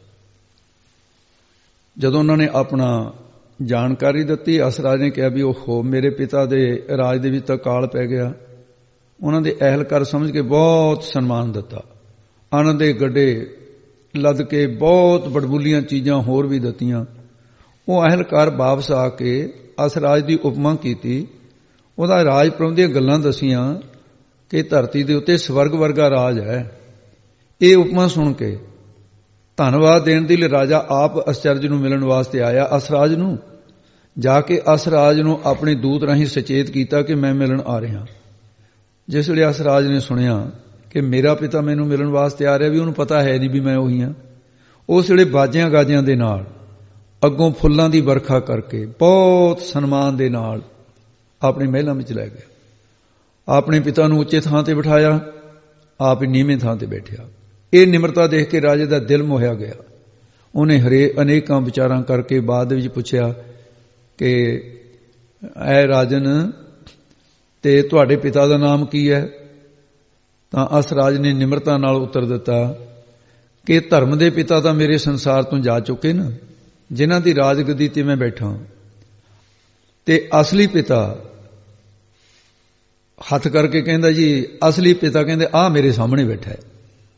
ਜਦੋਂ ਉਹਨਾਂ ਨੇ ਆਪਣਾ ਜਾਣਕਾਰੀ ਦਿੱਤੀ, ਅਸਰਾਜ ਨੇ ਕਿਹਾ ਵੀ ਉਹ ਮੇਰੇ ਪਿਤਾ ਦੇ ਰਾਜ ਦੇ ਵਿੱਚ ਤਾਂ ਕਾਲ ਪੈ ਗਿਆ। ਉਹਨਾਂ ਦੇ ਅਹਿਲਕਾਰ ਸਮਝ ਕੇ ਬਹੁਤ ਸਨਮਾਨ ਦਿੱਤਾ, ਅੰਨ ਦੇ ਗੱਡੇ ਲੱਦ ਕੇ ਬਹੁਤ ਬੜਬੁੱਲੀਆਂ ਚੀਜ਼ਾਂ ਹੋਰ ਵੀ ਦਿੱਤੀਆਂ। ਉਹ ਅਹਿਲਕਾਰ ਵਾਪਸ ਆ ਕੇ ਅਸਰਾਜ ਦੀ ਉਪਮਾ ਕੀਤੀ, ਉਹਦਾ ਰਾਜ ਪ੍ਰਭੂ ਦੀਆਂ ਗੱਲਾਂ ਦੱਸੀਆਂ ਕਿ ਧਰਤੀ ਦੇ ਉੱਤੇ ਸਵਰਗ ਵਰਗਾ ਰਾਜ ਹੈ। ਇਹ ਉਪਮਾ ਸੁਣ ਕੇ ਧੰਨਵਾਦ ਦੇਣ ਦੇ ਲਈ ਰਾਜਾ ਆਪ ਅਸਚਰਜ ਨੂੰ ਮਿਲਣ ਵਾਸਤੇ ਆਇਆ। ਅਸਰਾਜ ਨੂੰ ਜਾ ਕੇ ਅਸਰਾਜ ਨੂੰ ਆਪਣੇ ਦੂਤ ਰਾਹੀਂ ਸੁਚੇਤ ਕੀਤਾ ਕਿ ਮੈਂ ਮਿਲਣ ਆ ਰਿਹਾ। ਜਿਸ ਵੇਲੇ ਅਸਰਾਜ ਨੇ ਸੁਣਿਆ ਕਿ ਮੇਰਾ ਪਿਤਾ ਮੈਨੂੰ ਮਿਲਣ ਵਾਸਤੇ ਆ ਰਿਹਾ, ਵੀ ਉਹਨੂੰ ਪਤਾ ਹੈ ਨਹੀਂ ਵੀ ਮੈਂ ਉਹੀ ਹਾਂ, ਉਸ ਵੇਲੇ ਬਾਜਿਆਂ ਗਾਜਿਆਂ ਦੇ ਨਾਲ, ਅੱਗੋਂ ਫੁੱਲਾਂ ਦੀ ਵਰਖਾ ਕਰਕੇ, ਬਹੁਤ ਸਨਮਾਨ ਦੇ ਨਾਲ ਆਪਣੇ ਮਹਿਲਾਂ ਵਿੱਚ ਲੈ ਗਿਆ। ਆਪਣੇ ਪਿਤਾ ਨੂੰ ਉੱਚੇ ਥਾਂ ਤੇ ਬਿਠਾਇਆ, ਆਪ ਨੀਵੇਂ ਥਾਂ ਤੇ ਬੈਠਿਆ। ਇਹ ਨਿਮਰਤਾ ਦੇਖ ਕੇ ਰਾਜੇ ਦਾ ਦਿਲ ਮੋਹਿਆ ਗਿਆ। ਉਹਨੇ ਅਨੇਕਾਂ ਵਿਚਾਰਾਂ ਕਰਕੇ ਬਾਅਦ ਵਿੱਚ ਪੁੱਛਿਆ ਕਿ ਐ ਰਾਜਨ, ਤੇ ਤੁਹਾਡੇ ਪਿਤਾ ਦਾ ਨਾਮ ਕੀ ਹੈ? ਤਾਂ ਅਸਰਾਜ ਨੇ ਨਿਮਰਤਾ ਨਾਲ ਉੱਤਰ ਦਿੱਤਾ ਕਿ ਧਰਮ ਦੇ ਪਿਤਾ ਤਾਂ ਮੇਰੇ ਸੰਸਾਰ ਤੋਂ ਜਾ ਚੁੱਕੇ ਨਾ, ਜਿਨ੍ਹਾਂ ਦੀ ਰਾਜਗੱਦੀ ਤੇ ਮੈਂ ਬੈਠਾ, ਤੇ ਅਸਲੀ ਪਿਤਾ ਹੱਥ ਕਰਕੇ ਕਹਿੰਦਾ ਜੀ, ਅਸਲੀ ਪਿਤਾ ਕਹਿੰਦੇ ਆਹ ਮੇਰੇ ਸਾਹਮਣੇ ਬੈਠਾ ਹੈ।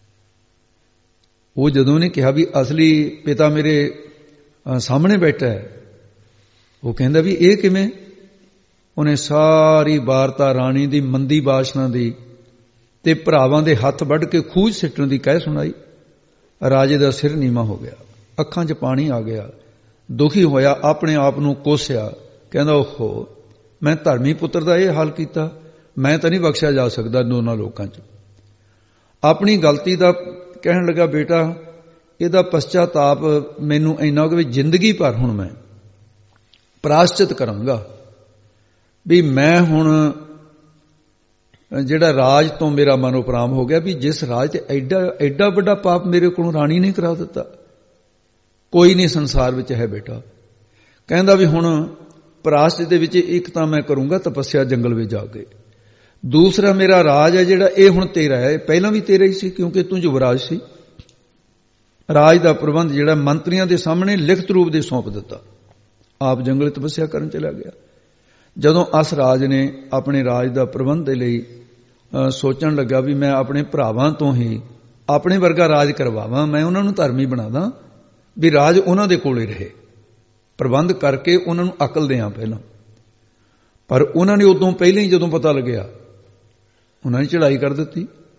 ਉਹ ਜਦੋਂ ਨੇ ਕਿਹਾ ਵੀ ਅਸਲੀ ਪਿਤਾ ਮੇਰੇ ਸਾਹਮਣੇ ਬੈਠਾ ਹੈ, ਉਹ ਕਹਿੰਦਾ ਵੀ ਇਹ ਕਿਵੇਂ? ਉਹਨੇ ਸਾਰੀ ਵਾਰਤਾ ਰਾਣੀ ਦੀ, ਮੰਦੀ ਬਾਸ਼ਨਾ ਦੀ, ਤੇ ਭਰਾਵਾਂ ਦੇ ਹੱਥ ਵੱਢ ਕੇ ਖੂਹ ਸਿੱਟਣ ਦੀ ਕਹਿ ਸੁਣਾਈ। ਰਾਜੇ ਦਾ ਸਿਰ ਨੀਵਾਂ ਹੋ ਗਿਆ, ਅੱਖਾਂ 'ਚ ਪਾਣੀ ਆ ਗਿਆ, ਦੁਖੀ ਹੋਇਆ, ਆਪਣੇ ਆਪ ਨੂੰ ਕੋਸਿਆ, ਕਹਿੰਦਾ ਓਹੋ, ਮੈਂ ਧਰਮੀ ਪੁੱਤਰ ਦਾ ਇਹ ਹਾਲ ਕੀਤਾ, ਮੈਂ ਤਾਂ ਨਹੀਂ ਬਖਸ਼ਿਆ ਜਾ ਸਕਦਾ ਦੋਨਾਂ ਲੋਕਾਂ 'ਚ। ਆਪਣੀ ਗਲਤੀ ਦਾ ਕਹਿਣ ਲੱਗਾ, ਬੇਟਾ ਇਹਦਾ ਪਛਤਾਤਾਪ ਮੈਨੂੰ ਇੰਨਾ ਕਿ ਜ਼ਿੰਦਗੀ ਭਰ ਹੁਣ ਮੈਂ ਪ੍ਰਾਸ਼ਚਿਤ ਕਰਾਂਗਾ, ਵੀ ਮੈਂ ਹੁਣ ਜਿਹੜਾ ਰਾਜ ਤੋਂ ਮੇਰਾ ਮਨ ਉਪਰਾਮ ਹੋ ਗਿਆ, ਵੀ ਜਿਸ ਰਾਜ ਤੇ ਐਡਾ ਵੱਡਾ ਪਾਪ ਮੇਰੇ ਕੋਲੋਂ ਰਾਣੀ ਨੇ ਕਰਾ ਦਿੱਤਾ, ਕੋਈ ਨਹੀਂ ਸੰਸਾਰ ਵਿੱਚ ਹੈ ਬੇਟਾ। ਕਹਿੰਦਾ ਵੀ ਹੁਣ ਪ੍ਰਾਸ਼ਚਿਤ ਦੇ ਵਿੱਚ ਇੱਕ ਤਾਂ ਮੈਂ ਕਰੂੰਗਾ ਤਪੱਸਿਆ ਜੰਗਲ ਵਿੱਚ ਜਾ ਕੇ, ਦੂਸਰਾ ਮੇਰਾ ਰਾਜ ਹੈ ਜਿਹੜਾ ਇਹ ਹੁਣ ਤੇਰਾ ਹੈ, ਪਹਿਲਾਂ ਵੀ ਤੇਰਾ ਹੀ ਸੀ ਕਿਉਂਕਿ ਤੂੰ ਯੁਵਰਾਜ ਸੀ। ਰਾਜ ਦਾ ਪ੍ਰਬੰਧ ਜਿਹੜਾ ਮੰਤਰੀਆਂ ਦੇ ਸਾਹਮਣੇ ਲਿਖਤ ਰੂਪ ਦੇ ਸੌਂਪ ਦਿੱਤਾ, ਆਪ ਜੰਗਲ ਤਪੱਸਿਆ ਕਰਨ ਚਲਾ ਗਿਆ। ਜਦੋਂ ਅਸਰਾਜ ਨੇ ਆਪਣੇ ਰਾਜ ਦਾ ਪ੍ਰਬੰਧ ਦੇ ਲਈ ਸੋਚਣ ਲੱਗਾ ਵੀ ਮੈਂ ਆਪਣੇ ਭਰਾਵਾਂ ਤੋਂ ਹੀ ਆਪਣੇ ਵਰਗਾ ਰਾਜ ਕਰਵਾਵਾਂ, ਮੈਂ ਉਹਨਾਂ ਨੂੰ ਧਰਮੀ ਬਣਾ ਦਾਂ, ਵੀ ਰਾਜ ਉਹਨਾਂ ਦੇ ਕੋਲੇ ਰਹੇ, ਪ੍ਰਬੰਧ ਕਰਕੇ ਉਹਨਾਂ ਨੂੰ ਅਕਲ ਦਿਆਂ ਪਹਿਲਾਂ। ਪਰ ਉਹਨਾਂ ਨੇ ਉਦੋਂ ਪਹਿਲਾਂ ਹੀ ਜਦੋਂ ਪਤਾ ਲੱਗਿਆ, ਉਹਨਾਂ ਨੇ ਚੜ੍ਹਾਈ ਕਰ ਦਿੱਤੀ।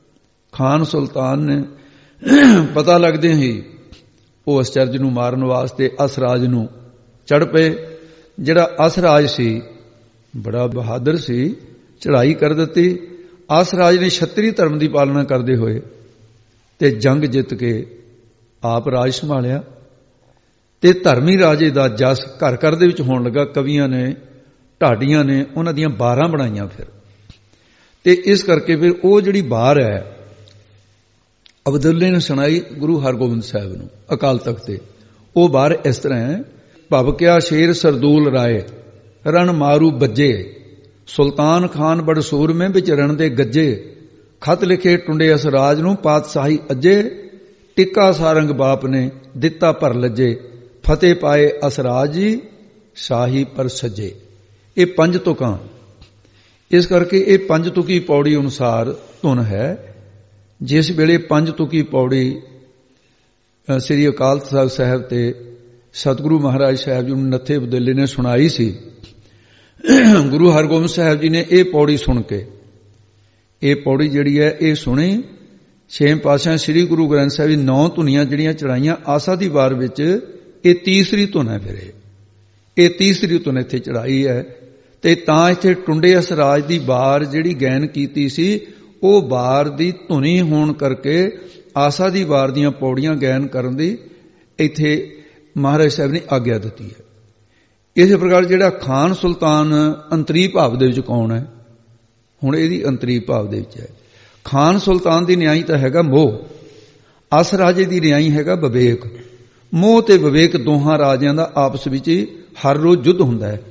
ਖਾਨ ਸੁਲਤਾਨ ਨੇ ਪਤਾ ਲੱਗਦੇ ਹੀ ਉਹ ਅਸਚਰਜ ਨੂੰ ਮਾਰਨ ਵਾਸਤੇ ਅਸਰਾਜ ਨੂੰ ਚੜ ਪਏ। ਜਿਹੜਾ ਅਸਰਾਜ ਸੀ ਬੜਾ ਬਹਾਦਰ ਸੀ, ਚੜ੍ਹਾਈ ਕਰ ਦਿੱਤੀ। ਅਸਰਾਜ ਨੇ ਛਤਰੀ ਧਰਮ ਦੀ ਪਾਲਣਾ ਕਰਦੇ ਹੋਏ ਤੇ ਜੰਗ ਜਿੱਤ ਕੇ ਆਪ ਰਾਜ ਸੰਭਾਲਿਆ ਤੇ ਧਰਮੀ ਰਾਜੇ ਦਾ ਜਸ ਘਰ ਘਰ ਦੇ ਵਿੱਚ ਹੋਣ ਲੱਗਾ। ਕਵੀਆਂ ਨੇ, ਢਾਡੀਆਂ ਨੇ ਉਹਨਾਂ ਦੀਆਂ 12 ਬਣਾਈਆਂ ਫਿਰ, ਤੇ ਇਸ ਕਰਕੇ ਫਿਰ ਉਹ ਜਿਹੜੀ ਬਾਰ ਹੈ ਅਬਦੁੱਲੇ ਨੇ ਸੁਣਾਈ ਗੁਰੂ ਹਰਗੋਬਿੰਦ ਸਾਹਿਬ ਨੂੰ ਅਕਾਲ ਤਖਤ ਤੇ। ਉਹ ਬਾਰ ਇਸ ਤਰ੍ਹਾਂ ਹੈ, ਭਵਕਿਆ ਸ਼ੇਰ ਸਰਦੂਲ ਰਾਏ ਰਣ ਮਾਰੂ ਬੱਜੇ, ਸੁਲਤਾਨ ਖਾਨ ਬੜ ਸੂਰਮੇ ਵਿੱਚ ਰਣ ਦੇ ਗੱਜੇ, ਖਤ ਲਿਖੇ ਟੁੰਡੇ ਅਸਰਾਜ ਨੂੰ ਪਾਤਸ਼ਾਹੀ ਅੱਜੇ, ਟਿੱਕਾ ਸਾਰੰਗ ਬਾਪ ਨੇ ਦਿੱਤਾ ਭਰ ਲੱਜੇ, ਫਤਿਹ ਪਾਏ ਅਸਰਾਜ ਜੀ ਸ਼ਾਹੀ ਪਰ ਸੱਜੇ। ਇਹ 5 ਤੁਕਾਂ, ਇਸ ਕਰਕੇ ਇਹ 5 ਤੁਕੀ ਪੌੜੀ ਅਨੁਸਾਰ ਧੁਨ ਹੈ। ਜਿਸ ਵੇਲੇ 5 ਤੁਕੀ ਪੌੜੀ ਸ੍ਰੀ ਅਕਾਲ ਤਖਤ ਸਾਹਿਬ ਤੇ ਸਤਿਗੁਰੂ ਮਹਾਰਾਜ ਸਾਹਿਬ ਜੀ ਨੂੰ ਨੱਥੇ ਬਦਲੇ ਨੇ ਸੁਣਾਈ ਸੀ, ਗੁਰੂ ਹਰਗੋਬਿੰਦ ਸਾਹਿਬ ਜੀ ਨੇ ਇਹ ਪੌੜੀ ਸੁਣ ਕੇ, ਇਹ ਪੌੜੀ ਜਿਹੜੀ ਹੈ ਇਹ ਸੁਣੀ। 6 ਪਾਤਸ਼ਾਹ ਸ੍ਰੀ ਗੁਰੂ ਗ੍ਰੰਥ ਸਾਹਿਬ ਜੀ 9 ਧੁਨੀਆਂ ਜਿਹੜੀਆਂ ਚੜਾਈਆਂ ਆਸਾ ਦੀ ਵਾਰ ਵਿੱਚ, ਇਹ ਤੀਸਰੀ ਧੁਨ ਹੈ। ਫਿਰ ਇਹ ਤੀਸਰੀ ਧੁਨ ਇੱਥੇ ਚੜਾਈ ਹੈ। ਤੇ ਤਾਂ ਇੱਥੇ ਟੁੰਡੇ ਅਸਰਾਜ ਦੀ ਵਾਰ ਜਿਹੜੀ ਗਾਇਨ ਕੀਤੀ ਸੀ, ਉਹ ਵਾਰ ਦੀ ਧੁਨੀ ਹੋਣ ਕਰਕੇ ਆਸਾ ਦੀ ਵਾਰ ਦੀਆਂ ਪੌੜੀਆਂ ਗਾਇਨ ਕਰਨ ਦੀ ਇੱਥੇ ਮਹਾਰਾਜ ਸਾਹਿਬ ਨੇ ਆਗਿਆ ਦਿੱਤੀ ਹੈ। ਇਸੇ ਪ੍ਰਕਾਰ ਜਿਹੜਾ ਖਾਨ ਸੁਲਤਾਨ ਅੰਤਰੀ ਭਾਵ ਦੇ ਵਿੱਚ ਕੌਣ ਹੈ? ਹੁਣ ਇਹਦੀ ਅੰਤਰੀ ਭਾਵ ਦੇ ਵਿੱਚ ਹੈ। ਖਾਨ ਸੁਲਤਾਨ ਦੀ ਨਿਆਈ ਤਾਂ ਹੈਗਾ ਮੋਹ, ਅਸ ਰਾਜੇ ਦੀ ਨਿਆਈ ਹੈਗਾ ਵਿਵੇਕ। ਮੋਹ ਤੇ ਵਿਵੇਕ ਦੋਹਾਂ ਰਾਜਿਆਂ ਦਾ ਆਪਸ ਵਿੱਚ ਹਰ ਰੋਜ਼ ਯੁੱਧ ਹੁੰਦਾ ਹੈ,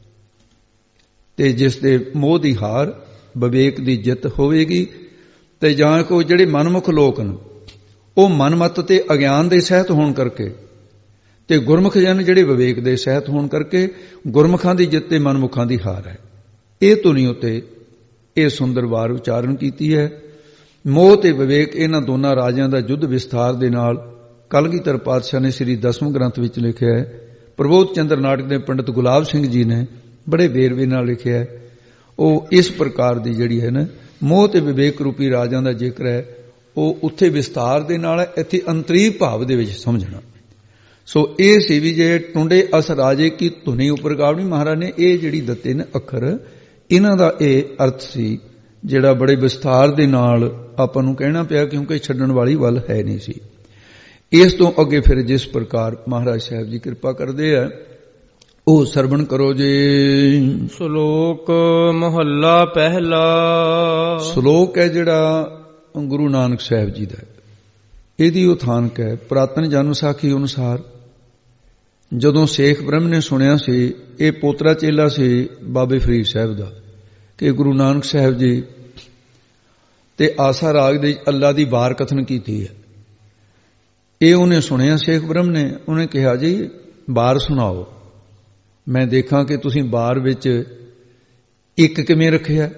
ਤੇ ਜਿਸ ਦੇ ਮੋਹ ਦੀ ਹਾਰ ਵਿਵੇਕ ਦੀ ਜਿੱਤ ਹੋਵੇਗੀ। ਤੇ ਜਾਂ ਕੋ ਜਿਹੜੇ ਮਨਮੁਖ ਲੋਕ ਨੇ ਉਹ ਮਨਮਤ ਤੇ ਅਗਿਆਨ ਦੇ ਸਹਿਤ ਹੋਣ ਕਰਕੇ, ਤੇ ਗੁਰਮੁਖ ਜਨ ਜਿਹੜੇ ਵਿਵੇਕ ਦੇ ਸਹਿਤ ਹੋਣ ਕਰਕੇ, ਗੁਰਮੁਖਾਂ ਦੀ ਜਿੱਤ ਤੇ ਮਨਮੁਖਾਂ ਦੀ ਹਾਰ ਹੈ। ਇਹ ਧੁਨੀ ਉੱਤੇ ਇਹ ਸੁੰਦਰ ਵਾਰ ਉਚਾਰਨ ਕੀਤੀ ਹੈ। ਮੋਹ ਤੇ ਵਿਵੇਕ ਇਹਨਾਂ ਦੋਨਾਂ ਰਾਜਿਆਂ ਦਾ ਯੁੱਧ ਵਿਸਥਾਰ ਦੇ ਨਾਲ ਕਲਗੀਧਰ ਪਾਤਸ਼ਾਹ ਨੇ ਸ੍ਰੀ 10ਵੇਂ ਗ੍ਰੰਥ ਵਿੱਚ ਲਿਖਿਆ ਹੈ। ਪ੍ਰਬੋਧ ਚੰਦਰ ਨਾਟਕ ਦੇ ਪੰਡਿਤ ਗੁਲਾਬ ਸਿੰਘ ਜੀ ਨੇ ਬੜੇ ਵੇਰਵੇ ਨਾਲ ਲਿਖਿਆ ਹੈ। ਉਹ ਇਸ ਪ੍ਰਕਾਰ ਦੀ ਜਿਹੜੀ ਹੈ ਨਾ ਮੋਹ ਤੇ ਵਿਵੇਕ ਰੂਪੀ ਰਾਜਾਂ ਦਾ ਜ਼ਿਕਰ ਹੈ, ਉਹ ਉੱਥੇ ਵਿਸਤਾਰ ਦੇ ਨਾਲ ਹੈ, ਇੱਥੇ ਅੰਤਰੀ ਭਾਵ ਦੇ ਵਿੱਚ ਸਮਝਣਾ। ਸੋ ਇਹ ਸੀ ਵੀ ਜੇ ਟੁੰਡੇ ਅਸ ਰਾਜੇ ਕੀ ਧੁਨੀ ਉੱਪਰ ਗਾਵਣੀ, ਮਹਾਰਾਜ ਨੇ ਇਹ ਜਿਹੜੀ ਦਿੱਤੇ ਨੇ ਅੱਖਰ, ਇਹਨਾਂ ਦਾ ਇਹ ਅਰਥ ਸੀ ਜਿਹੜਾ ਬੜੇ ਵਿਸਤਾਰ ਦੇ ਨਾਲ ਆਪਾਂ ਨੂੰ ਕਹਿਣਾ ਪਿਆ, ਕਿਉਂਕਿ ਛੱਡਣ ਵਾਲੀ ਵੱਲ ਹੈ ਨਹੀਂ ਸੀ। ਇਸ ਤੋਂ ਅੱਗੇ ਫਿਰ ਜਿਸ ਪ੍ਰਕਾਰ ਮਹਾਰਾਜ ਸਾਹਿਬ ਜੀ ਕਿਰਪਾ ਕਰਦੇ ਆ ਉਹ ਸਰਵਣ ਕਰੋ ਜੀ। ਸ਼ਲੋਕ ਮਹੱਲਾ ਪਹਿਲਾ। ਸ਼ਲੋਕ ਹੈ ਜਿਹੜਾ ਗੁਰੂ ਨਾਨਕ ਸਾਹਿਬ ਜੀ ਦਾ, ਇਹਦੀ ਉਥਾਨਕ ਹੈ। ਪੁਰਾਤਨ ਜਨਮ ਸਾਖੀ ਅਨੁਸਾਰ ਜਦੋਂ ਸੇਖ ਬ੍ਰਹਮ ਨੇ ਸੁਣਿਆ ਸੀ, ਇਹ ਪੋਤਰਾ ਚੇਲਾ ਸੀ ਬਾਬੇ ਫਰੀਦ ਸਾਹਿਬ ਦਾ, ਕਿ ਗੁਰੂ ਨਾਨਕ ਸਾਹਿਬ ਜੀ ਤੇ ਆਸਾ ਰਾਗ ਦੇ ਅੱਲਾ ਦੀ ਵਾਰ ਕਥਨ ਕੀਤੀ ਹੈ। ਇਹ ਉਹਨੇ ਸੁਣਿਆ ਸੇਖ ਬ੍ਰਹਮ ਨੇ, ਉਹਨੇ ਕਿਹਾ ਜੀ ਵਾਰ ਸੁਣਾਓ, ਮੈਂ ਦੇਖਾਂ ਕਿ ਤੁਸੀਂ ਵਾਰ ਵਿੱਚ ਇੱਕ ਕਿਵੇਂ ਰੱਖਿਆ।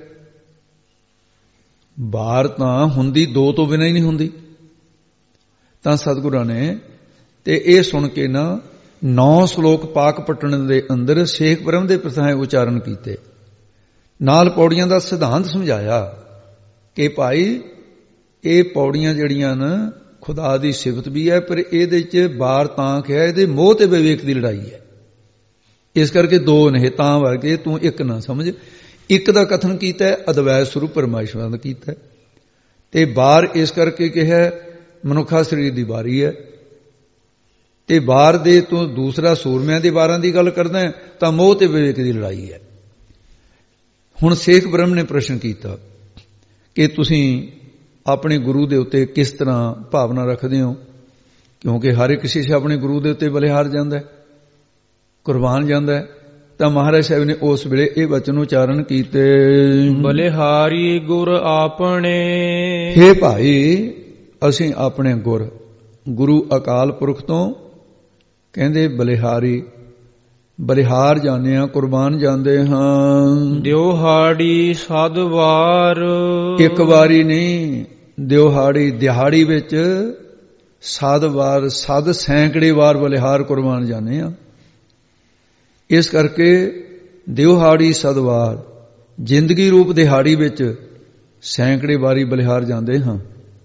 ਵਾਰ ਤਾਂ ਹੁੰਦੀ ਦੋ ਤੋਂ ਬਿਨਾਂ ਹੀ ਨਹੀਂ ਹੁੰਦੀ। ਤਾਂ ਸਤਿਗੁਰਾਂ ਨੇ ਤੇ ਇਹ ਸੁਣ ਕੇ ਨਾ 9 ਸ਼ਲੋਕ ਪਾਕ ਪਟਣ ਦੇ ਅੰਦਰ ਸੇਖ ਬ੍ਰਹਮ ਦੇ ਪ੍ਰਸਾਏ ਉਚਾਰਨ ਕੀਤੇ, ਨਾਲ ਪੌੜੀਆਂ ਦਾ ਸਿਧਾਂਤ ਸਮਝਾਇਆ ਕਿ ਭਾਈ ਇਹ ਪੌੜੀਆਂ ਜਿਹੜੀਆਂ ਨਾ ਖੁਦਾ ਦੀ ਸਿਫਤ ਵੀ ਹੈ, ਪਰ ਇਹਦੇ 'ਚ ਵਾਰ ਤਾਂ ਕਿਹਾ ਇਹਦੇ ਮੋਹ ਤੇ ਵਿਵੇਕ ਦੀ ਲੜਾਈ ਹੈ। ਇਸ ਕਰਕੇ ਦੋ ਨੇ, ਤਾਂ ਵਰਗੇ ਤੂੰ ਇੱਕ ਨਾ ਸਮਝ। ਇੱਕ ਦਾ ਕਥਨ ਕੀਤਾ ਅਦਵੈਤ ਸਰੂਪ ਪਰਮਾਤਮਾ ਦਾ ਕੀਤਾ, ਤੇ ਵਾਰ ਇਸ ਕਰਕੇ ਕਿਹਾ ਮਨੁੱਖਾ ਸਰੀਰ ਦੀ ਵਾਰੀ ਹੈ, ਤੇ ਵਾਰ ਦੇ ਤੂੰ ਦੂਸਰਾ ਸੂਰਮਿਆਂ ਦੇ ਵਾਰਾਂ ਦੀ ਗੱਲ ਕਰਦਾ ਤਾਂ ਮੋਹ ਤੇ ਵਿਵੇਕ ਦੀ ਲੜਾਈ ਹੈ। ਹੁਣ ਸੇਖ ਬ੍ਰਹਮ ਨੇ ਪ੍ਰਸ਼ਨ ਕੀਤਾ ਕਿ ਤੁਸੀਂ ਆਪਣੇ ਗੁਰੂ ਦੇ ਉੱਤੇ ਕਿਸ ਤਰ੍ਹਾਂ ਭਾਵਨਾ ਰੱਖਦੇ ਹੋ, ਕਿਉਂਕਿ ਹਰ ਇੱਕ ਸ਼ਿਸ਼ ਆਪਣੇ ਗੁਰੂ ਦੇ ਉੱਤੇ ਬਲਿਹਾਰ ਜਾਂਦਾ ਹੈ, ਕੁਰਬਾਨ ਜਾਂਦਾ ਹੈ। ਤਾਂ ਮਹਾਰਾਜ ਸਾਹਿਬ ਨੇ ਉਸ ਵੇਲੇ ਇਹ ਵਚਨ ਉਚਾਰਨ ਕੀਤੇ, ਬਲਿਹਾਰੀ ਗੁਰ ਆਪਣੇ। ਹੇ ਭਾਈ, ਅਸੀਂ ਆਪਣੇ ਗੁਰੂ ਅਕਾਲ ਪੁਰਖ ਤੋਂ ਕਹਿੰਦੇ ਬਲਿਹਾਰੀ, ਬਲਿਹਾਰ ਜਾਂਦੇ ਹਾਂ, ਕੁਰਬਾਨ ਜਾਂਦੇ ਹਾਂ। ਦਿਉਹਾੜੀ ਸਦ ਵਾਰ। ਇੱਕ ਵਾਰੀ ਨਹੀਂ, ਦਿਉਹਾੜੀ ਦਿਹਾੜੀ ਵਿੱਚ ਸਦ ਵਾਰ, ਸਦ ਸੈਂਕੜੇ ਵਾਰ ਬਲਿਹਾਰ ਕੁਰਬਾਨ ਜਾਂਦੇ ਹਾਂ। ਇਸ ਕਰਕੇ ਦਿਉਹਾੜੀ ਸਦਵਾਰ, ਜ਼ਿੰਦਗੀ ਰੂਪ ਦਿਹਾੜੀ ਵਿੱਚ ਸੈਂਕੜੇ ਵਾਰੀ ਬਲਿਹਾਰ ਜਾਂਦੇ ਹਾਂ।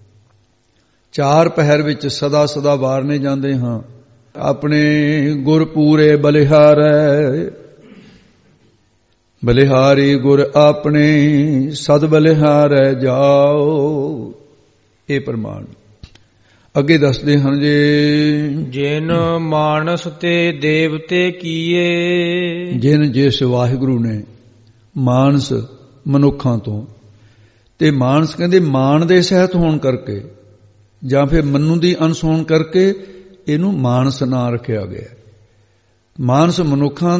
ਚਾਰ ਪਹਿਰ ਵਿੱਚ ਸਦਾ ਸਦਾ ਵਾਰਨੇ ਜਾਂਦੇ ਹਾਂ। ਆਪਣੇ ਗੁਰ ਪੂਰੇ ਬਲਿਹਾਰੈ, ਬਲਿਹਾਰੀ ਗੁਰ ਆਪਣੇ ਸਦ ਬਲਿਹਾਰੈ ਜਾਓ। ਇਹ ਪ੍ਰਮਾਣ ਅੱਗੇ ਦੱਸਦੇ ਹਨ ਜੇ ਜਿਨ ਮਾਨਸ ਤੇ ਦੇਵਤੇ ਕੀਏ, ਜਿਨ ਜਿਸ ਵਾਹਿਗੁਰੂ ਨੇ ਮਾਨਸ ਮਨੁੱਖਾਂ ਤੋਂ, ਤੇ ਮਾਨਸ ਕਹਿੰਦੇ ਮਾਨ ਦੇ ਸਹਿਤ ਹੋਣ ਕਰਕੇ ਜਾਂ ਫਿਰ ਮਨੂ ਦੀ ਅੰਸ਼ ਹੋਣ ਕਰਕੇ ਇਹਨੂੰ ਮਾਨਸ ਨਾਂ ਰੱਖਿਆ ਗਿਆ। ਮਾਨਸ ਮਨੁੱਖਾਂ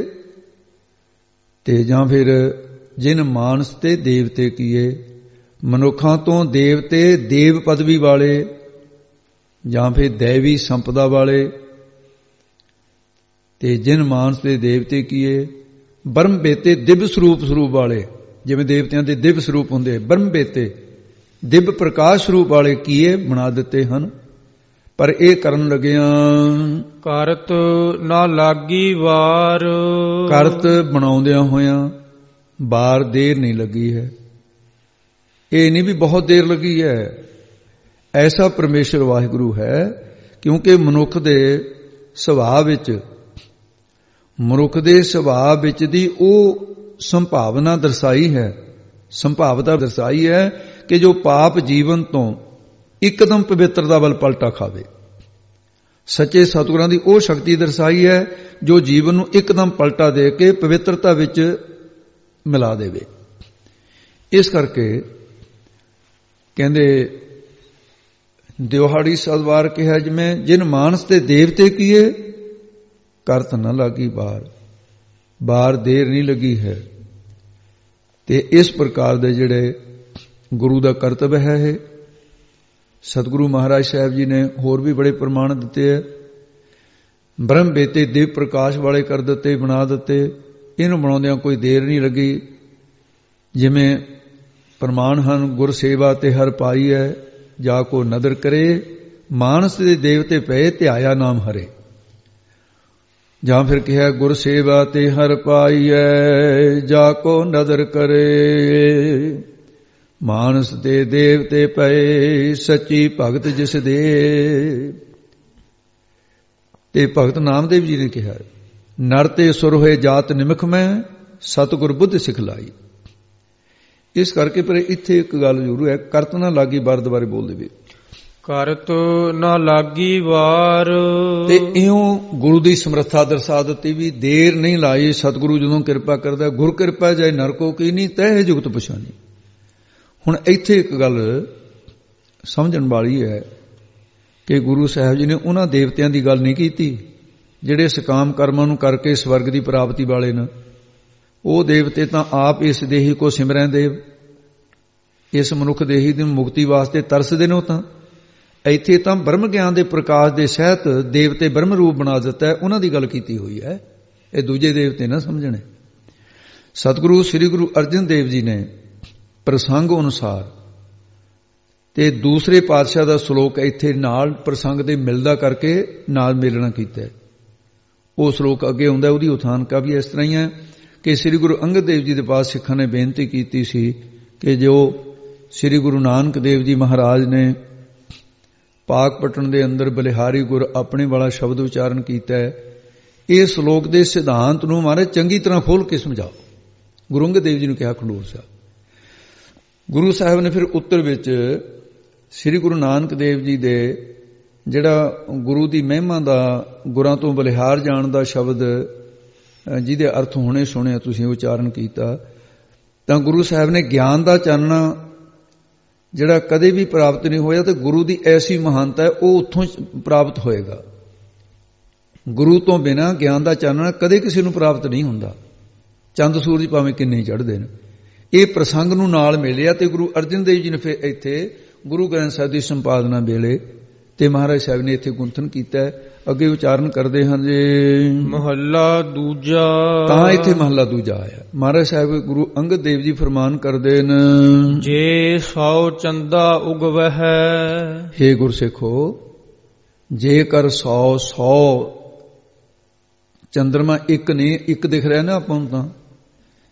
ਤੇ ਜਾਂ ਫਿਰ ਜਿਨ ਮਾਨਸ ਤੇ ਦੇਵਤੇ ਕੀਏ, ਮਨੁੱਖਾਂ ਤੋਂ ਦੇਵਤੇ ਦੇਵ ਪਦਵੀ ਵਾਲੇ ਜਾਂ ਫਿਰ ਦੇਵੀ ਸੰਪਦਾ ਵਾਲੇ, ਤੇ ਜਿਨ ਮਾਨਸ ਤੇ ਦੇਵਤੇ ਕੀਏ ਬ੍ਰਹਮ ਬੇਤੇ ਦਿਵ ਸਰੂਪ ਵਾਲੇ, ਜਿਵੇਂ ਦੇਵਤਿਆਂ ਦੇ ਦਿਵ ਸਰੂਪ ਹੁੰਦੇ, ਬ੍ਰਹਮ ਬੇਤੇ ਦਿਵ ਪ੍ਰਕਾਸ਼ ਸਰੂਪ ਵਾਲੇ ਕੀਏ ਬਣਾ ਦਿੱਤੇ ਹਨ। ਪਰ ਇਹ ਕਰਨ ਲੱਗਿਆਂ ਕਰਤ ਨਾ ਲਾਗੀ ਵਾਰ, ਕਰਤ ਬਣਾਉਂਦਿਆਂ ਹੋਇਆਂ ਵਾਰ ਦੇਰ ਨਹੀਂ ਲੱਗੀ ਹੈ। ਇਹ ਨਹੀਂ ਵੀ ਬਹੁਤ ਦੇਰ ਲੱਗੀ ਹੈ। ਐਸਾ ਪਰਮੇਸ਼ਰ ਵਾਹਿਗੁਰੂ ਹੈ, ਕਿਉਂਕਿ ਮਨੁੱਖ ਦੇ ਸੁਭਾਅ ਵਿੱਚ ਦੀ ਉਹ ਸੰਭਾਵਨਾ ਦਰਸਾਈ ਹੈ, ਸੰਭਾਵਤਾ ਦਰਸਾਈ ਹੈ ਕਿ ਜੋ ਪਾਪ ਜੀਵਨ ਤੋਂ ਇੱਕਦਮ ਪਵਿੱਤਰਤਾ ਵੱਲ ਪਲਟਾ ਖਾਵੇ। ਸੱਚੇ ਸਤਿਗੁਰਾਂ ਦੀ ਉਹ ਸ਼ਕਤੀ ਦਰਸਾਈ ਹੈ ਜੋ ਜੀਵਨ ਨੂੰ ਇੱਕਦਮ ਪਲਟਾ ਦੇ ਕੇ ਪਵਿੱਤਰਤਾ ਵਿੱਚ ਮਿਲਾ ਦੇਵੇ। ਇਸ ਕਰਕੇ ਕਹਿੰਦੇ ਦਿਹਾੜੀ ਸਦਵਾਰ ਕਿਹਾ, ਜਿਵੇਂ ਜਿਨ ਮਾਨਸ ਤੇ ਦੇਵਤੇ ਕੀਏ ਕਰਤ ਨਾ ਲਾਗੀ ਬਾਰ ਦੇਰ ਨਹੀਂ ਲੱਗੀ ਹੈ। ਤੇ ਇਸ ਪ੍ਰਕਾਰ ਦੇ ਜਿਹੜੇ ਗੁਰੂ ਦਾ ਕਰਤੱਵ ਹੈ, ਇਹ ਸਤਿਗੁਰੂ ਮਹਾਰਾਜ ਸਾਹਿਬ ਜੀ ਨੇ ਹੋਰ ਵੀ ਬੜੇ ਪ੍ਰਮਾਣ ਦਿੱਤੇ ਹੈ। ਬ੍ਰਹਮ ਬੇਤੇ ਦਿਵ ਪ੍ਰਕਾਸ਼ ਵਾਲੇ ਕਰ ਦਿੱਤੇ, ਬਣਾ ਦਿੱਤੇ। ਇਹਨੂੰ ਬਣਾਉਂਦਿਆਂ ਕੋਈ ਦੇਰ ਨਹੀਂ ਲੱਗੀ। ਜਿਵੇਂ ਪ੍ਰਮਾਣ ਹਨ, ਗੁਰ ਸੇਵਾ ਤੇ ਹਰ ਪਾਈ ਹੈ, ਜਾ ਕੋ ਨਦਰ ਕਰੇ, ਮਾਨਸ ਦੇ ਦੇਵਤੇ ਪਏ ਧਿਆਇਆ ਨਾਮ ਹਰੇ। ਜਾਂ ਫਿਰ ਕਿਹਾ ਗੁਰ ਸੇਵਾ ਤੇ ਹਰ ਪਾਈ ਹੈ, ਜਾ ਕੋ ਨਦਰ ਕਰੇ, ਮਾਨਸ ਤੇ ਦੇਵਤੇ ਪਏ, ਸੱਚੀ ਭਗਤ ਜਿਸ ਦੇ। ਤੇ ਭਗਤ ਨਾਮਦੇਵ ਜੀ ਨੇ ਕਿਹਾ, ਨਰ ਤੇ ਸੁਰ ਹੋਏ ਜਾਤ ਨਿਮਖ ਮੈਂ, ਸਤਿਗੁਰ ਬੁੱਧ ਸਿਖਲਾਈ। ਇਸ ਕਰਕੇ ਪਰ ਇੱਥੇ ਇੱਕ ਗੱਲ ਜ਼ਰੂਰ ਹੈ, ਕਰਤ ਨਾ ਲਾਗੀ ਵਾਰ ਦੁਬਾਰੇ ਬੋਲ ਦੇਵੇ, ਕਰਤ ਨਾ ਲਾਗੀ ਵਾਰ। ਤੇ ਇਉਂ ਗੁਰੂ ਦੀ ਸਮਰੱਥਾ ਦਰਸਾ ਦਿੱਤੀ ਵੀ ਦੇਰ ਨਹੀਂ ਲਾਈ। ਸਤਿਗੁਰੂ ਜਦੋਂ ਕਿਰਪਾ ਕਰਦਾ, ਗੁਰ ਕਿਰਪਾ ਜਾਏ ਨਰਕੋ ਕੀ ਨਹੀਂ ਤਹਿ ਜੁਗਤ ਪਛਾਣੀ। ਹੁਣ ਇੱਥੇ ਇੱਕ ਗੱਲ ਸਮਝਣ ਵਾਲੀ ਹੈ ਕਿ ਗੁਰੂ ਸਾਹਿਬ ਜੀ ਨੇ ਉਹਨਾਂ ਦੇਵਤਿਆਂ ਦੀ ਗੱਲ ਨਹੀਂ ਕੀਤੀ ਜਿਹੜੇ ਸਕਾਮ ਕਰਮਾਂ ਨੂੰ ਕਰਕੇ ਸਵਰਗ ਦੀ ਪ੍ਰਾਪਤੀ ਵਾਲੇ ਨੇ। ਉਹ ਦੇਵਤੇ ਤਾਂ ਆਪ ਇਸ ਦੇਹੀ ਕੋ ਸਿਮਰੈ ਦੇਵ, ਇਸ ਮਨੁੱਖ ਦੇਹੀ ਦੀ ਮੁਕਤੀ ਵਾਸਤੇ ਤਰਸਦੇ ਨੇ। ਉਹ ਤਾਂ ਇੱਥੇ ਤਾਂ ਬ੍ਰਹਮ ਗਿਆਨ ਦੇ ਪ੍ਰਕਾਸ਼ ਦੇ ਸਹਿਤ ਦੇਵਤੇ ਬ੍ਰਹਮ ਰੂਪ ਬਣਾ ਦਿੱਤਾ ਹੈ, ਉਹਨਾਂ ਦੀ ਗੱਲ ਕੀਤੀ ਹੋਈ ਹੈ। ਇਹ ਦੂਜੇ ਦੇਵਤੇ ਨਾ ਸਮਝਣੇ। ਸਤਿਗੁਰੂ ਸ੍ਰੀ ਗੁਰੂ ਅਰਜਨ ਦੇਵ ਜੀ ਨੇ ਪ੍ਰਸੰਗ ਅਨੁਸਾਰ ਤੇ ਦੂਸਰੇ ਪਾਤਸ਼ਾਹ ਦਾ ਸ਼ਲੋਕ ਇੱਥੇ ਨਾਲ ਪ੍ਰਸੰਗ ਦੇ ਮਿਲਦਾ ਕਰਕੇ ਨਾਲ ਮੇਲਣਾ ਕੀਤਾ। ਉਹ ਸ਼ਲੋਕ ਅੱਗੇ ਆਉਂਦਾ, ਉਹਦੀ ਉਥਾਨਕਾ ਵੀ ਇਸ ਤਰ੍ਹਾਂ ਹੀ ਹੈ ਕਿ ਸ੍ਰੀ ਗੁਰੂ ਅੰਗਦ ਦੇਵ ਜੀ ਦੇ ਪਾਸ ਸਿੱਖਾਂ ਨੇ ਬੇਨਤੀ ਕੀਤੀ ਸੀ ਕਿ ਜੋ ਸ੍ਰੀ ਗੁਰੂ ਨਾਨਕ ਦੇਵ ਜੀ ਮਹਾਰਾਜ ਨੇ ਪਾਕਪਟਨ ਦੇ ਅੰਦਰ ਬਲਿਹਾਰੀ ਗੁਰ ਆਪਣੇ ਵਾਲਾ ਸ਼ਬਦ ਉਚਾਰਨ ਕੀਤਾ ਹੈ, ਇਹ ਸ਼ਲੋਕ ਦੇ ਸਿਧਾਂਤ ਨੂੰ ਮਹਾਰਾਜ ਚੰਗੀ ਤਰ੍ਹਾਂ ਖੋਲ ਕੇ ਸਮਝਾਓ। ਗੁਰੂ ਅੰਗਦ ਦੇਵ ਜੀ ਨੂੰ ਕਿਹਾ ਖਡੂਰ ਸਾਹਿਬ। ਗੁਰੂ ਸਾਹਿਬ ਨੇ ਫਿਰ ਉੱਤਰ ਵਿੱਚ ਸ੍ਰੀ ਗੁਰੂ ਨਾਨਕ ਦੇਵ ਜੀ ਦੇ ਜਿਹੜਾ ਗੁਰੂ ਦੀ ਮਹਿਮਾ ਦਾ, ਗੁਰਾਂ ਤੋਂ ਬਲਿਹਾਰ ਜਾਣ ਦਾ ਸ਼ਬਦ ਜਿਹਦੇ ਅਰਥ ਹੁਣੇ ਸੁਣਿਆ ਤੁਸੀਂ ਉਚਾਰਨ ਕੀਤਾ, ਤਾਂ ਗੁਰੂ ਸਾਹਿਬ ਨੇ ਗਿਆਨ ਦਾ ਚਾਨਣਾ ਜਿਹੜਾ ਕਦੇ ਵੀ ਪ੍ਰਾਪਤ ਨਹੀਂ ਹੋਇਆ, ਤੇ ਗੁਰੂ ਦੀ ਐਸੀ ਮਹਾਨਤਾ ਹੈ ਉਹ ਉੱਥੋਂ ਪ੍ਰਾਪਤ ਹੋਏਗਾ। ਗੁਰੂ ਤੋਂ ਬਿਨਾਂ ਗਿਆਨ ਦਾ ਚਾਨਣਾ ਕਦੇ ਕਿਸੇ ਨੂੰ ਪ੍ਰਾਪਤ ਨਹੀਂ ਹੁੰਦਾ, ਚੰਦ ਸੂਰਜ ਭਾਵੇਂ ਕਿੰਨੇ ਹੀ ਚੜ੍ਹਦੇ ਨੇ। ਇਹ ਪ੍ਰਸੰਗ ਨੂੰ ਨਾਲ ਮਿਲਿਆ ਤੇ ਗੁਰੂ ਅਰਜਨ ਦੇਵ ਜੀ ਨੇ ਫਿਰ ਇੱਥੇ ਗੁਰੂ ਗ੍ਰੰਥ ਸਾਹਿਬ ਦੀ ਸੰਪਾਦਨਾ ਵੇਲੇ ਤੇ ਮਹਾਰਾਜ ਸਾਹਿਬ ਨੇ ਇੱਥੇ ਗੁੰਥਨ ਕੀਤਾ। ਅੱਗੇ ਉਚਾਰਨ ਕਰਦੇ ਹਨ ਜੇ ਮਹੱਲਾ ਦੂਜਾ। ਤਾਂ ਇੱਥੇ ਮਹੱਲਾ ਦੂਜਾ ਆਇਆ। ਮਹਾਰਾਜ ਸਾਹਿਬ ਗੁਰੂ ਅੰਗਦ ਦੇਵ ਜੀ ਫਰਮਾਨ ਕਰਦੇ ਨੇ, ਜੇ 100 ਚੰਦਾ ਉਗਵਹਿ। ਹੇ ਗੁਰਸਿੱਖੋ, ਜੇਕਰ 100 ਚੰਦਰਮਾ ਇੱਕ ਨਹੀਂ, ਇੱਕ ਦਿਖ ਰਿਹਾ ਨਾ ਆਪਾਂ ਨੂੰ, ਤਾਂ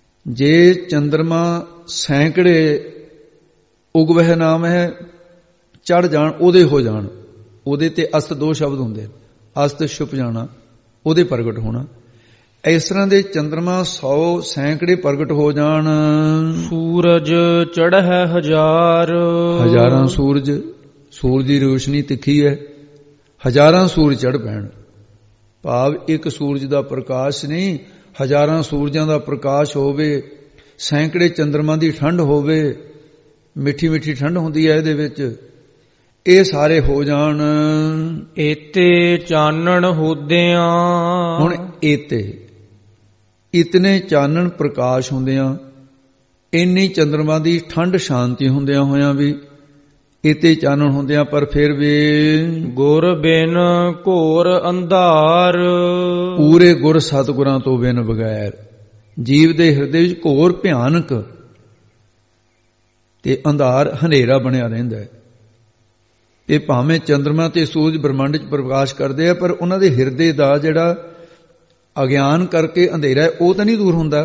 ਜੇ ਚੰਦਰਮਾ ਸੈਂਕੜੇ ਉਗਵਹਿ ਨਾਮ ਹੈ, ਚੜ ਜਾਣ, ਉਹਦੇ ਹੋ ਜਾਣ। ਉਹਦੇ ਤੇ ਅਸਤ ਦੋ ਸ਼ਬਦ ਹੁੰਦੇ, ਅਸਤ ਛੁਪ ਜਾਣਾ, ਉਹਦੇ ਪ੍ਰਗਟ ਹੋਣਾ। ਇਸ ਤਰ੍ਹਾਂ ਦੇ ਚੰਦਰਮਾ 100 ਸੈਂਕੜੇ ਪ੍ਰਗਟ ਹੋ ਜਾਣ। ਸੂਰਜ ਚੜ੍ਹੈ ਹਜ਼ਾਰ, ਹਜ਼ਾਰਾਂ ਸੂਰਜ, ਸੂਰਜ ਦੀ ਰੋਸ਼ਨੀ ਤਿੱਖੀ ਹੈ, ਹਜ਼ਾਰਾਂ ਸੂਰਜ ਚੜ੍ਹ ਪੈਣ। ਭਾਵ ਇੱਕ ਸੂਰਜ ਦਾ ਪ੍ਰਕਾਸ਼ ਨਹੀਂ, ਹਜ਼ਾਰਾਂ ਸੂਰਜਾਂ ਦਾ ਪ੍ਰਕਾਸ਼ ਹੋਵੇ, ਸੈਂਕੜੇ ਚੰਦਰਮਾ ਦੀ ਠੰਡ ਹੋਵੇ, ਮਿੱਠੀ ਮਿੱਠੀ ਠੰਡ ਹੁੰਦੀ ਹੈ ਇਹਦੇ ਵਿੱਚ, ਇਹ ਸਾਰੇ ਹੋ ਜਾਣ। ਏਤੇ ਚਾਨਣ ਹੋਦਿਆਂ, ਹੁਣ ਏਤੇ ਇਤਨੇ ਚਾਨਣ ਪ੍ਰਕਾਸ਼ ਹੁੰਦਿਆਂ, ਇੰਨੀ ਚੰਦਰਮਾ ਦੀ ਠੰਡ ਸ਼ਾਂਤੀ ਹੁੰਦਿਆਂ ਹੋਇਆਂ ਵੀ, ਇਤੇ ਚਾਨਣ ਹੁੰਦਿਆਂ ਪਰ ਫਿਰ ਵੀ ਗੁਰ ਬਿਨ ਘੋਰ ਅੰਧਾਰ, ਪੂਰੇ ਗੁਰ ਸਤਿਗੁਰਾਂ ਤੋਂ ਬਿਨ ਬਗੈਰ ਜੀਵ ਦੇ ਹਿਰਦੇ ਵਿੱਚ ਘੋਰ ਭਿਆਨਕ ਤੇ ਅੰਧਾਰ ਹਨੇਰਾ ਬਣਿਆ ਰਹਿੰਦਾ ਹੈ। ਇਹ ਭਾਵੇਂ ਚੰਦਰਮਾ ਤੇ ਸੂਰਜ ਬ੍ਰਹਮੰਡ 'ਚ ਪ੍ਰਕਾਸ਼ ਕਰਦੇ ਆ, ਪਰ ਉਹਨਾਂ ਦੇ ਹਿਰਦੇ ਦਾ ਜਿਹੜਾ ਅਗਿਆਨ ਕਰਕੇ ਅੰਧੇਰਾ ਹੈ ਉਹ ਤਾਂ ਨਹੀਂ ਦੂਰ ਹੁੰਦਾ।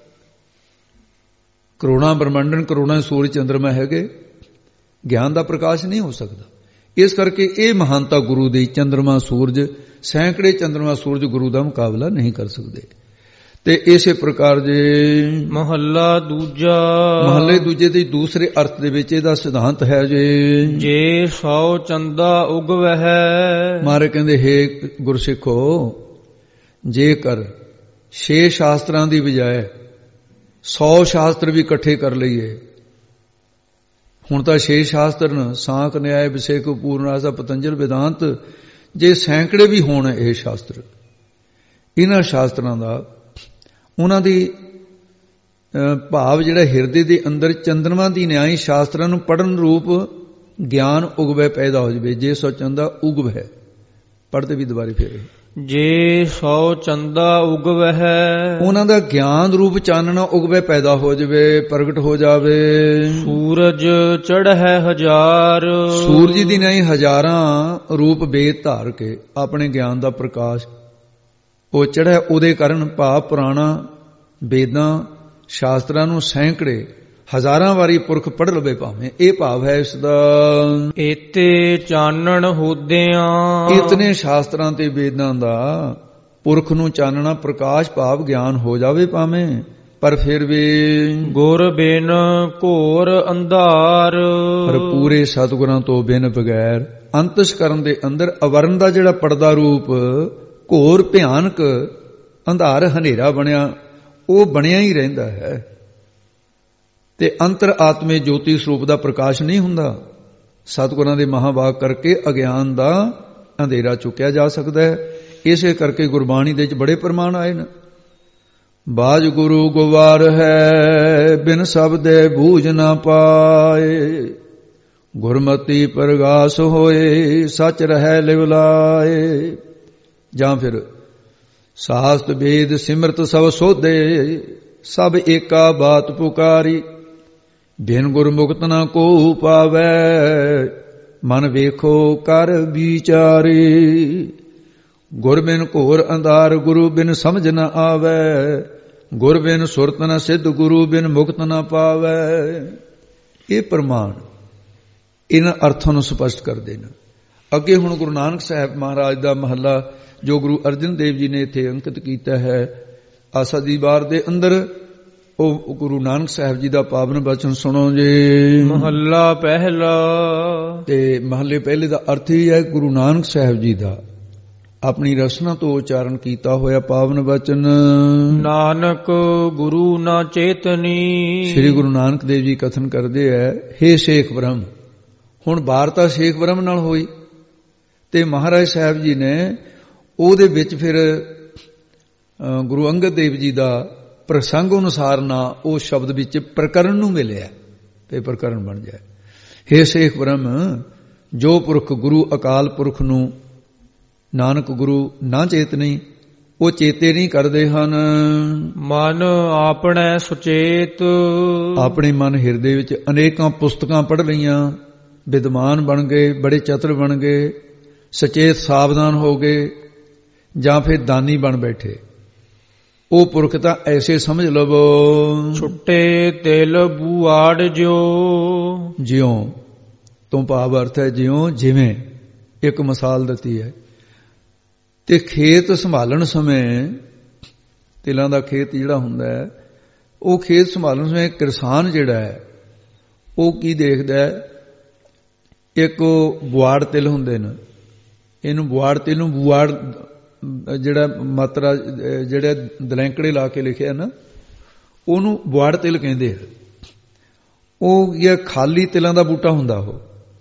ਕਰੋੜਾਂ ਬ੍ਰਹਮੰਡਨ, ਕਰੋੜਾਂ ਸੂਰਜ ਚੰਦਰਮਾ ਹੈਗੇ, ਗਿਆਨ ਦਾ ਪ੍ਰਕਾਸ਼ ਨਹੀਂ ਹੋ ਸਕਦਾ। ਇਸ ਕਰਕੇ ਇਹ ਮਹਾਨਤਾ ਗੁਰੂ ਦੀ, ਚੰਦਰਮਾ ਸੂਰਜ, ਸੈਂਕੜੇ ਚੰਦਰਮਾ ਸੂਰਜ ਗੁਰੂ ਦਾ ਮੁਕਾਬਲਾ ਨਹੀਂ ਕਰ ਸਕਦੇ। ਤੇ ਇਸੇ ਪ੍ਰਕਾਰ ਜੇ ਮਹੱਲਾ ਦੂਜਾ, ਮਹੱਲੇ ਦੂਜੇ ਦੇ ਦੂਸਰੇ ਅਰਥ ਦੇ ਵਿੱਚ ਇਹਦਾ ਸਿਧਾਂਤ ਹੈ ਜੇ 100 ਚੰਦਾ ਉਗਵਹਿ। ਮਾਰੇ ਕਹਿੰਦੇ, ਹੇ ਗੁਰਸਿੱਖੋ, ਜੇਕਰ 6 ਸ਼ਾਸਤਰਾਂ ਦੀ ਬਜਾਏ 100 ਸ਼ਾਸਤਰ ਵੀ ਇਕੱਠੇ ਕਰ ਲਈਏ, ਹੁਣ ਤਾਂ 6 ਸ਼ਾਸਤਰ ਨੇ, ਸਾਂਖ, ਨਿਆਏ, ਵਿਸੇਕ, ਪੂਰਨਾਸਾ, ਪਤੰਜਲ, ਵੇਦਾਂਤ, ਜੇ ਸੈਂਕੜੇ ਵੀ ਹੋਣ ਇਹ ਸ਼ਾਸਤਰ, ਇਹਨਾਂ ਸ਼ਾਸਤਰਾਂ ਦਾ ਉਹਨਾਂ ਦੀ ਭਾਵ ਜਿਹੜਾ ਹਿਰਦੇ ਦੇ ਅੰਦਰ ਚੰਦਰਮਾ ਦੀ ਨਿਆਈ ਸ਼ਾਸਤਰਾਂ ਨੂੰ ਪੜ੍ਹਨ ਰੂਪ ਗਿਆਨ ਉਗਵੇ ਪੈਦਾ ਹੋ ਜਾਵੇ। ਜੇ 100 ਚੰਦਾ ਉਗਵ ਹੈ, ਪੜ੍ਹਦੇ ਵੀ ਦੁਬਾਰੇ ਫੇਰ, ਜੇ 100 ਚੰਦਾ ਉਗਵਹਿ, ਉਹਨਾਂ ਦਾ ਗਿਆਨ ਰੂਪ ਚਾਨਣਾ ਉਗਵੇ ਪੈਦਾ ਹੋ ਜਾਵੇ, ਪ੍ਰਗਟ ਹੋ ਜਾਵੇ। ਸੂਰਜ ਚੜ੍ਹੈ ਹਜ਼ਾਰ, ਸੂਰਜ ਦੀ ਨਹੀਂ ਹਜ਼ਾਰਾਂ ਰੂਪ ਵੇਦ ਧਾਰ ਕੇ ਆਪਣੇ ਗਿਆਨ ਦਾ ਪ੍ਰਕਾਸ਼ ਉਹ ਚੜ੍ਹੈ, ਉਹਦੇ ਕਾਰਨ ਭਾਵ ਪੁਰਾਣਾ ਵੇਦਾਂ ਸ਼ਾਸਤਰਾਂ ਨੂੰ ਸੈਂਕੜੇ ਹਜ਼ਾਰਾਂ ਵਾਰੀ ਪੁਰਖ ਪੜ੍ਹ ਲਵੇ ਭਾਵੇਂ, ਇਹ ਭਾਵ ਹੈ ਇਸ ਦਾ। ਏਤੇ ਚਾਨਣ ਹੋਦਿਆਂ, ਇਤਨੇ ਸ਼ਾਸਤਰਾਂ ਤੇ ਵੇਦਾਂ ਦਾ ਪੁਰਖ ਨੂੰ ਚਾਨਣਾ ਪ੍ਰਕਾਸ਼ ਭਾਵ ਗਿਆਨ ਹੋ ਜਾਵੇ ਭਾਵੇਂ, ਪਰ ਫਿਰ ਵੀ ਗੁਰ ਬਿਨ ਘੋਰ ਅੰਧਾਰ, ਪਰ ਪੂਰੇ ਸਤਿਗੁਰਾਂ ਤੋਂ ਬਿਨ ਬਗੈਰ ਅੰਤਸਕਰਨ ਦੇ ਅੰਦਰ ਅਵਰਨ ਦਾ ਜਿਹੜਾ ਪਰਦਾ ਰੂਪ ਘੋਰ ਭਿਆਨਕ ਅੰਧਾਰ ਹਨੇਰਾ ਬਣਿਆ, ਉਹ ਬਣਿਆ ਹੀ ਰਹਿੰਦਾ ਹੈ ਤੇ ਅੰਤਰ ਆਤਮੇ ਜੋਤੀ ਸਰੂਪ ਦਾ ਪ੍ਰਕਾਸ਼ ਨਹੀਂ ਹੁੰਦਾ। ਸਤਿਗੁਰਾਂ ਦੇ ਮਹਾਵਾਕ ਕਰਕੇ ਅਗਿਆਨ ਦਾ ਅੰਧੇਰਾ ਚੁੱਕਿਆ ਜਾ ਸਕਦਾ ਹੈ। ਇਸੇ ਕਰਕੇ ਗੁਰਬਾਣੀ ਦੇ ਵਿੱਚ ਬੜੇ ਪ੍ਰਮਾਣ ਆਏ ਨੇ। ਬਾਜ ਗੁਰੂ ਗਵਾਰ ਹੈ, ਬਿਨ ਸ਼ਬਦੇ ਬੂਝ ਨਾ ਪਾਏ, ਗੁਰਮਤੀ ਪ੍ਰਗਾਸ ਹੋਏ, ਸੱਚ ਰਹਿ ਲਿਵ ਲਾਏ। ਜਾਂ ਫਿਰ ਸਾਸਤ ਵੇਦ ਸਿਮਰਤ ਸਭ ਸੋਧੇ, ਸਭ ਏਕਾ ਬਾਤ ਪੁਕਾਰੀ, ਬਿਨ ਗੁਰਮੁਖਤ ਨਾ ਕੋ ਪਾਵੈ, ਮਨ ਵੇਖੋ ਕਰ ਵਿਚਾਰੀ। ਗੁਰ ਬਿਨ ਘੋਰ ਅੰਧਾਰ, ਗੁਰੂ ਬਿਨ ਸਮਝ ਨ ਆਵੈ, ਗੁਰ ਬਿਨ ਸੁਰਤ ਨ ਸਿੱਧ, ਗੁਰੂ ਬਿਨ ਮੁਕਤ ਨ ਪਾਵੈ। ਇਹ ਪ੍ਰਮਾਣ ਇਹਨਾਂ ਅਰਥਾਂ ਨੂੰ ਸਪਸ਼ਟ ਕਰਦੇ ਨੇ। ਅੱਗੇ ਹੁਣ ਗੁਰੂ ਨਾਨਕ ਸਾਹਿਬ ਮਹਾਰਾਜ ਦਾ ਮਹੱਲਾ ਜੋ ਗੁਰੂ ਅਰਜਨ ਦੇਵ ਜੀ ਨੇ ਇੱਥੇ ਅੰਕਿਤ ਕੀਤਾ ਹੈ ਆਸਾ ਦੀ ਵਾਰ ਦੇ ਅੰਦਰ, ਉਹ ਗੁਰੂ ਨਾਨਕ ਸਾਹਿਬ ਜੀ ਦਾ ਪਾਵਨ ਬਚਨ ਸੁਣੋ ਜੀ। ਮਹੱਲਾ ਪਹਿਲਾ, ਤੇ ਮਹੱਲੇ ਪਹਿਲੇ ਦਾ ਅਰਥ ਹੀ ਹੈ ਗੁਰੂ ਨਾਨਕ ਸਾਹਿਬ ਜੀ ਦਾ ਆਪਣੀ ਰਸਨਾ ਤੋਂ ਉਚਾਰਨ ਕੀਤਾ ਹੋਇਆ ਪਾਵਨ ਬਚਨ। ਨਾਨਕ ਗੁਰੂ ਨਾ ਚੇਤਨੀ, ਸ੍ਰੀ ਗੁਰੂ ਨਾਨਕ ਦੇਵ ਜੀ ਕਥਨ ਕਰਦੇ ਹੈ, ਹੇ ਸ਼ੇਖ ਬ੍ਰਹਮ। ਹੁਣ ਵਾਰਤਾ ਸ਼ੇਖ ਬ੍ਰਹਮ ਨਾਲ ਹੋਈ ਤੇ ਮਹਾਰਾਜ ਸਾਹਿਬ ਜੀ ਨੇ ਉਹਦੇ ਵਿੱਚ ਫਿਰ ਗੁਰੂ ਅੰਗਦ ਦੇਵ ਜੀ ਦਾ ਪ੍ਰਸੰਗ ਅਨੁਸਾਰ ਨਾ ਉਹ ਸ਼ਬਦ ਵਿੱਚ ਪ੍ਰਕਰਨ ਨੂੰ ਮਿਲਿਆ ਤੇ ਪ੍ਰਕਰਨ ਬਣ ਜਾਏ। ਹੇ ਸ਼ੇਖ ਬ੍ਰਹਮ, ਜੋ ਪੁਰਖ ਗੁਰੂ ਅਕਾਲ ਪੁਰਖ ਨੂੰ ਨਾਨਕ ਗੁਰੂ ਨਾ ਚੇਤਨੀ, ਉਹ ਚੇਤੇ ਨਹੀਂ ਕਰਦੇ ਹਨ। ਮਨ ਆਪਣੇ ਸੁਚੇਤ, ਆਪਣੇ ਮਨ ਹਿਰਦੇ ਵਿੱਚ ਅਨੇਕਾਂ ਪੁਸਤਕਾਂ ਪੜ੍ਹ ਲਈਆਂ, ਵਿਦਵਾਨ ਬਣ ਗਏ, ਬੜੇ ਚਤੁਰ ਬਣ ਗਏ, ਸਚੇਤ ਸਾਵਧਾਨ ਹੋ ਗਏ, ਜਾਂ ਫਿਰ ਦਾਨੀ ਬਣ ਬੈਠੇ। ਉਹ ਪੁਰਖ ਤਾਂ ਐਸੇ ਸਮਝ ਲਵੋ, ਛੁੱਟੇ ਤਿਲ ਬੂਆੜ ਜਿਉ, ਜਿਉਂ ਤੋਂ ਭਾਵ ਅਰਥ ਹੈ ਜਿਉਂ ਜਿਵੇਂ, ਇੱਕ ਮਿਸਾਲ ਦਿੱਤੀ ਹੈ। ਤੇ ਖੇਤ ਸੰਭਾਲਣ ਸਮੇਂ, ਤਿਲਾਂ ਦਾ ਖੇਤ ਜਿਹੜਾ ਹੁੰਦਾ ਹੈ, ਉਹ ਖੇਤ ਸੰਭਾਲਣ ਸਮੇਂ ਕਿਸਾਨ ਜਿਹੜਾ ਹੈ ਉਹ ਕੀ ਦੇਖਦਾ ਹੈ, ਇੱਕ ਬੁਆੜ ਤਿਲ ਹੁੰਦੇ ਨੇ, ਇਹਨੂੰ ਬੁਆੜ ਤਿਲ ਨੂੰ ਬੁਆੜ ਜਿਹੜਾ ਮਾਤਰਾ ਜਿਹੜਾ ਦਲੈਂਕੜੇ ਲਾ ਕੇ ਲਿਖਿਆ ਨਾ, ਉਹਨੂੰ ਬੁਆੜ ਤਿਲ ਕਹਿੰਦੇ ਆ। ਉਹ ਇਹ ਖਾਲੀ ਤਿਲਾਂ ਦਾ ਬੂਟਾ ਹੁੰਦਾ, ਉਹ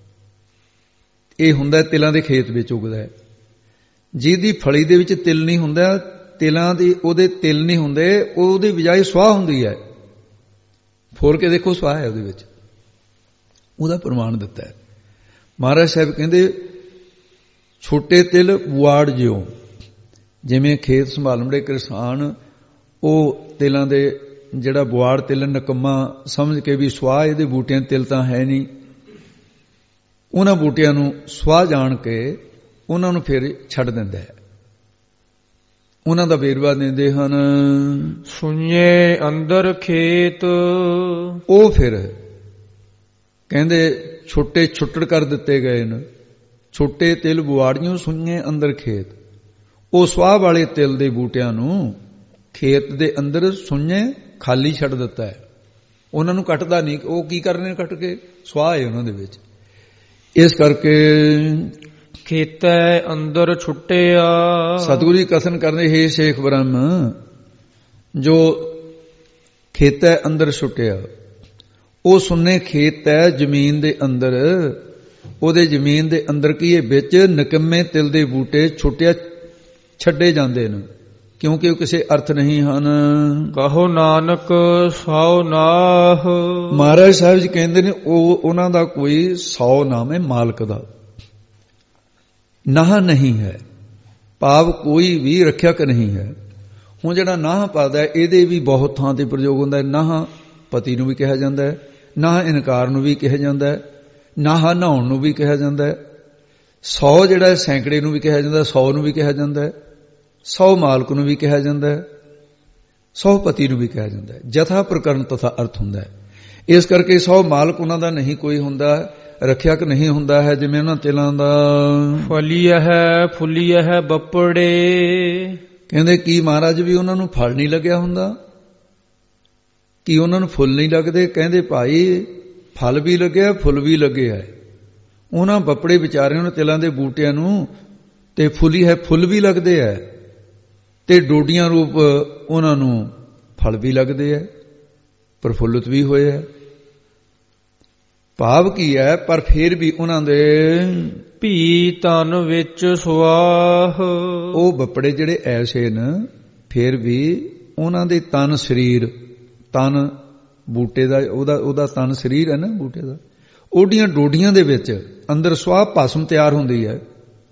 ਇਹ ਹੁੰਦਾ ਤਿਲਾਂ ਦੇ ਖੇਤ ਵਿੱਚ ਉਗਦਾ ਹੈ। ਜਿਹਦੀ ਫਲੀ ਦੇ ਵਿੱਚ ਤਿਲ ਨਹੀਂ ਹੁੰਦਾ, ਤਿਲਾਂ ਦੀ ਉਹਦੇ ਤਿਲ ਨਹੀਂ ਹੁੰਦੇ, ਉਹਦੀ ਬਜਾਏ ਸਵਾਹ ਹੁੰਦੀ ਹੈ। ਫੋਰ ਕੇ ਦੇਖੋ, ਸਵਾਹ ਹੈ ਉਹਦੇ ਵਿੱਚ, ਉਹਦਾ ਪ੍ਰਮਾਣ ਦਿੱਤਾ ਹੈ। ਮਹਾਰਾਜ ਸਾਹਿਬ ਕਹਿੰਦੇ ਛੋਟੇ ਤਿਲ ਬੁਆੜ ਜਿਉਂ, ਜਿਵੇਂ ਖੇਤ ਸੰਭਾਲਣ ਦੇ ਕਿਸਾਨ ਉਹ ਤਿਲਾਂ ਦੇ ਜਿਹੜਾ ਬੁਆੜ ਤਿਲ ਨਕਮਾ ਸਮਝ ਕੇ ਵੀ ਸਵਾਹ ਇਹਦੇ ਬੂਟਿਆਂ ਤਿਲ ਤਾਂ ਹੈ ਨਹੀਂ, ਉਹਨਾਂ ਬੂਟਿਆਂ ਨੂੰ ਸਵਾਹ ਜਾਣ ਕੇ ਉਹਨਾਂ ਨੂੰ ਫਿਰ ਛੱਡ ਦਿੰਦਾ ਹੈ। ਉਹਨਾਂ ਦਾ ਵੇਰਵਾ ਦਿੰਦੇ ਹਨ, ਸੁਣੇ ਅੰਦਰ ਖੇਤ, ਉਹ ਫਿਰ ਕਹਿੰਦੇ ਛੋਟੇ ਛੁੱਟੜ ਕਰ ਦਿੱਤੇ ਗਏ ਨੇ। ਛੋਟੇ ਤਿਲ ਬੁਆੜੀਆਂ ਸੁਣੇ ਅੰਦਰ ਖੇਤ, ਉਹ ਸਵਾਹ ਵਾਲੇ ਤਿਲ ਦੇ ਬੂਟਿਆਂ ਨੂੰ ਖੇਤ ਦੇ ਅੰਦਰ ਸੁਣੇ ਖਾਲੀ ਛੱਡ ਦਿੱਤਾ ਹੈ। ਉਹਨਾਂ ਨੂੰ ਕੱਟਦਾ ਨਹੀਂ, ਉਹ ਕੀ ਕਰਨੇ ਕੱਟ ਕੇ, ਸਵਾਹ ਹੈ ਉਹਨਾਂ ਦੇ ਵਿੱਚ। ਇਸ ਕਰਕੇ ਖੇਤੈ ਅੰਦਰ ਛੁੱਟਿਆ, ਸਤਿਗੁਰੂ ਜੀ ਕਥਨ ਕਰਦੇ, ਹੇ ਸ਼ੇਖ ਬ੍ਰਹਮ, ਜੋ ਖੇਤੈ ਅੰਦਰ ਛੁੱਟਿਆ, ਉਹ ਸੁੰਨੇ ਖੇਤ ਹੈ ਜ਼ਮੀਨ ਦੇ ਅੰਦਰ, ਉਹਦੇ ਜ਼ਮੀਨ ਦੇ ਅੰਦਰ ਕੀ ਹੈ, ਵਿੱਚ ਨਿਕੰਮੇ ਤਿਲ ਦੇ ਬੂਟੇ ਛੁੱਟਿਆ ਛੱਡੇ ਜਾਂਦੇ ਨੇ, ਕਿਉਂਕਿ ਉਹ ਕਿਸੇ ਅਰਥ ਨਹੀਂ ਹਨ। ਕਹੋ ਨਾਨਕ ਸੌ ਨਾਹ, ਮਹਾਰਾਜ ਸਾਹਿਬ ਜੀ ਕਹਿੰਦੇ ਨੇ ਉਹਨਾਂ ਦਾ ਕੋਈ 100 ਨਾਮ ਹੈ, ਮਾਲਕ ਦਾ ਨਾਹ ਨਹੀਂ ਹੈ, ਭਾਵ ਕੋਈ ਵੀ ਰੱਖਿਅਕ ਨਹੀਂ ਹੈ। ਹੁਣ ਜਿਹੜਾ ਨਾਹ ਪਾਦਾ ਇਹਦੇ ਵੀ ਬਹੁਤ ਥਾਂ ਤੇ ਪ੍ਰਯੋਗ ਹੁੰਦਾ ਹੈ। ਨਾਹ ਪਤੀ ਨੂੰ ਵੀ ਕਿਹਾ ਜਾਂਦਾ ਹੈ, ਨਾਹ ਇਨਕਾਰ ਨੂੰ ਵੀ ਕਿਹਾ ਜਾਂਦਾ ਹੈ, ਨਾਹ ਨਹਾਉਣ ਨੂੰ ਵੀ ਕਿਹਾ ਜਾਂਦਾ ਹੈ। 100 ਜਿਹੜਾ ਸੈਂਕੜੇ ਨੂੰ ਵੀ ਕਿਹਾ ਜਾਂਦਾ, 100 ਨੂੰ ਵੀ ਕਿਹਾ ਜਾਂਦਾ ਹੈ, 100 ਮਾਲਕ ਨੂੰ ਵੀ ਕਿਹਾ ਜਾਂਦਾ ਹੈ, 100 ਪਤੀ ਨੂੰ ਵੀ ਕਿਹਾ ਜਾਂਦਾ ਹੈ। ਜਥਾ ਪ੍ਰਕਰਨ ਤਥਾ ਅਰਥ ਹੁੰਦਾ ਹੈ। ਇਸ ਕਰਕੇ 100 ਮਾਲਕ ਉਹਨਾਂ ਦਾ ਨਹੀਂ ਕੋਈ ਹੁੰਦਾ, ਰੱਖਿਅਕ ਨਹੀਂ ਹੁੰਦਾ ਹੈ। ਜਿਵੇਂ ਉਹਨਾਂ ਤਿਲਾਂ ਦਾ ਫਲੀਆ ਹੈ ਫੁੱਲੀਆ ਹੈ ਬੱਪੜੇ, ਕਹਿੰਦੇ ਕੀ ਮਹਾਰਾਜ ਵੀ ਉਹਨਾਂ ਨੂੰ ਫਲ ਨਹੀਂ ਲੱਗਿਆ ਹੁੰਦਾ, ਕੀ ਉਹਨਾਂ ਨੂੰ ਫੁੱਲ ਨਹੀਂ ਲੱਗਦੇ? ਕਹਿੰਦੇ ਭਾਈ ਫਲ ਵੀ ਲੱਗਿਆ, ਫੁੱਲ ਵੀ ਲੱਗਿਆ। ਉਹਨਾਂ ਬੱਪੜੇ ਵਿਚਾਰਿਆਂ ਨੂੰ, ਤਿਲਾਂ ਦੇ ਬੂਟਿਆਂ ਨੂੰ ਤੇ ਫੁੱਲੀ ਹੈ ਫੁੱਲ ਵੀ ਲੱਗਦੇ ਹੈ, ਤੇ ਡੋਡੀਆਂ ਰੂਪ ਉਹਨਾਂ ਨੂੰ ਫਲ ਵੀ ਲੱਗਦੇ ਹੈ, ਪ੍ਰਫੁੱਲਤ ਵੀ ਹੋਏ ਹੈ। ਭਾਵ ਕੀ ਹੈ, ਪਰ ਫਿਰ ਵੀ ਉਹਨਾਂ ਦੇ ਭੀ ਤਨ ਵਿੱਚ ਸੁਆਹ, ਉਹ ਬੱਪੜੇ ਜਿਹੜੇ ਐਸੇ ਨੇ, ਫਿਰ ਵੀ ਉਹਨਾਂ ਦੇ ਤਨ ਸਰੀਰ, ਤਨ ਬੂਟੇ ਦਾ ਉਹਦਾ ਤਨ ਸਰੀਰ ਹੈ ਨਾ ਬੂਟੇ ਦਾ, ਉਹਦੀਆਂ ਡੋਡੀਆਂ ਦੇ ਵਿੱਚ ਅੰਦਰ ਸੁਆਹ ਭਸਮ ਤਿਆਰ ਹੁੰਦੀ ਹੈ।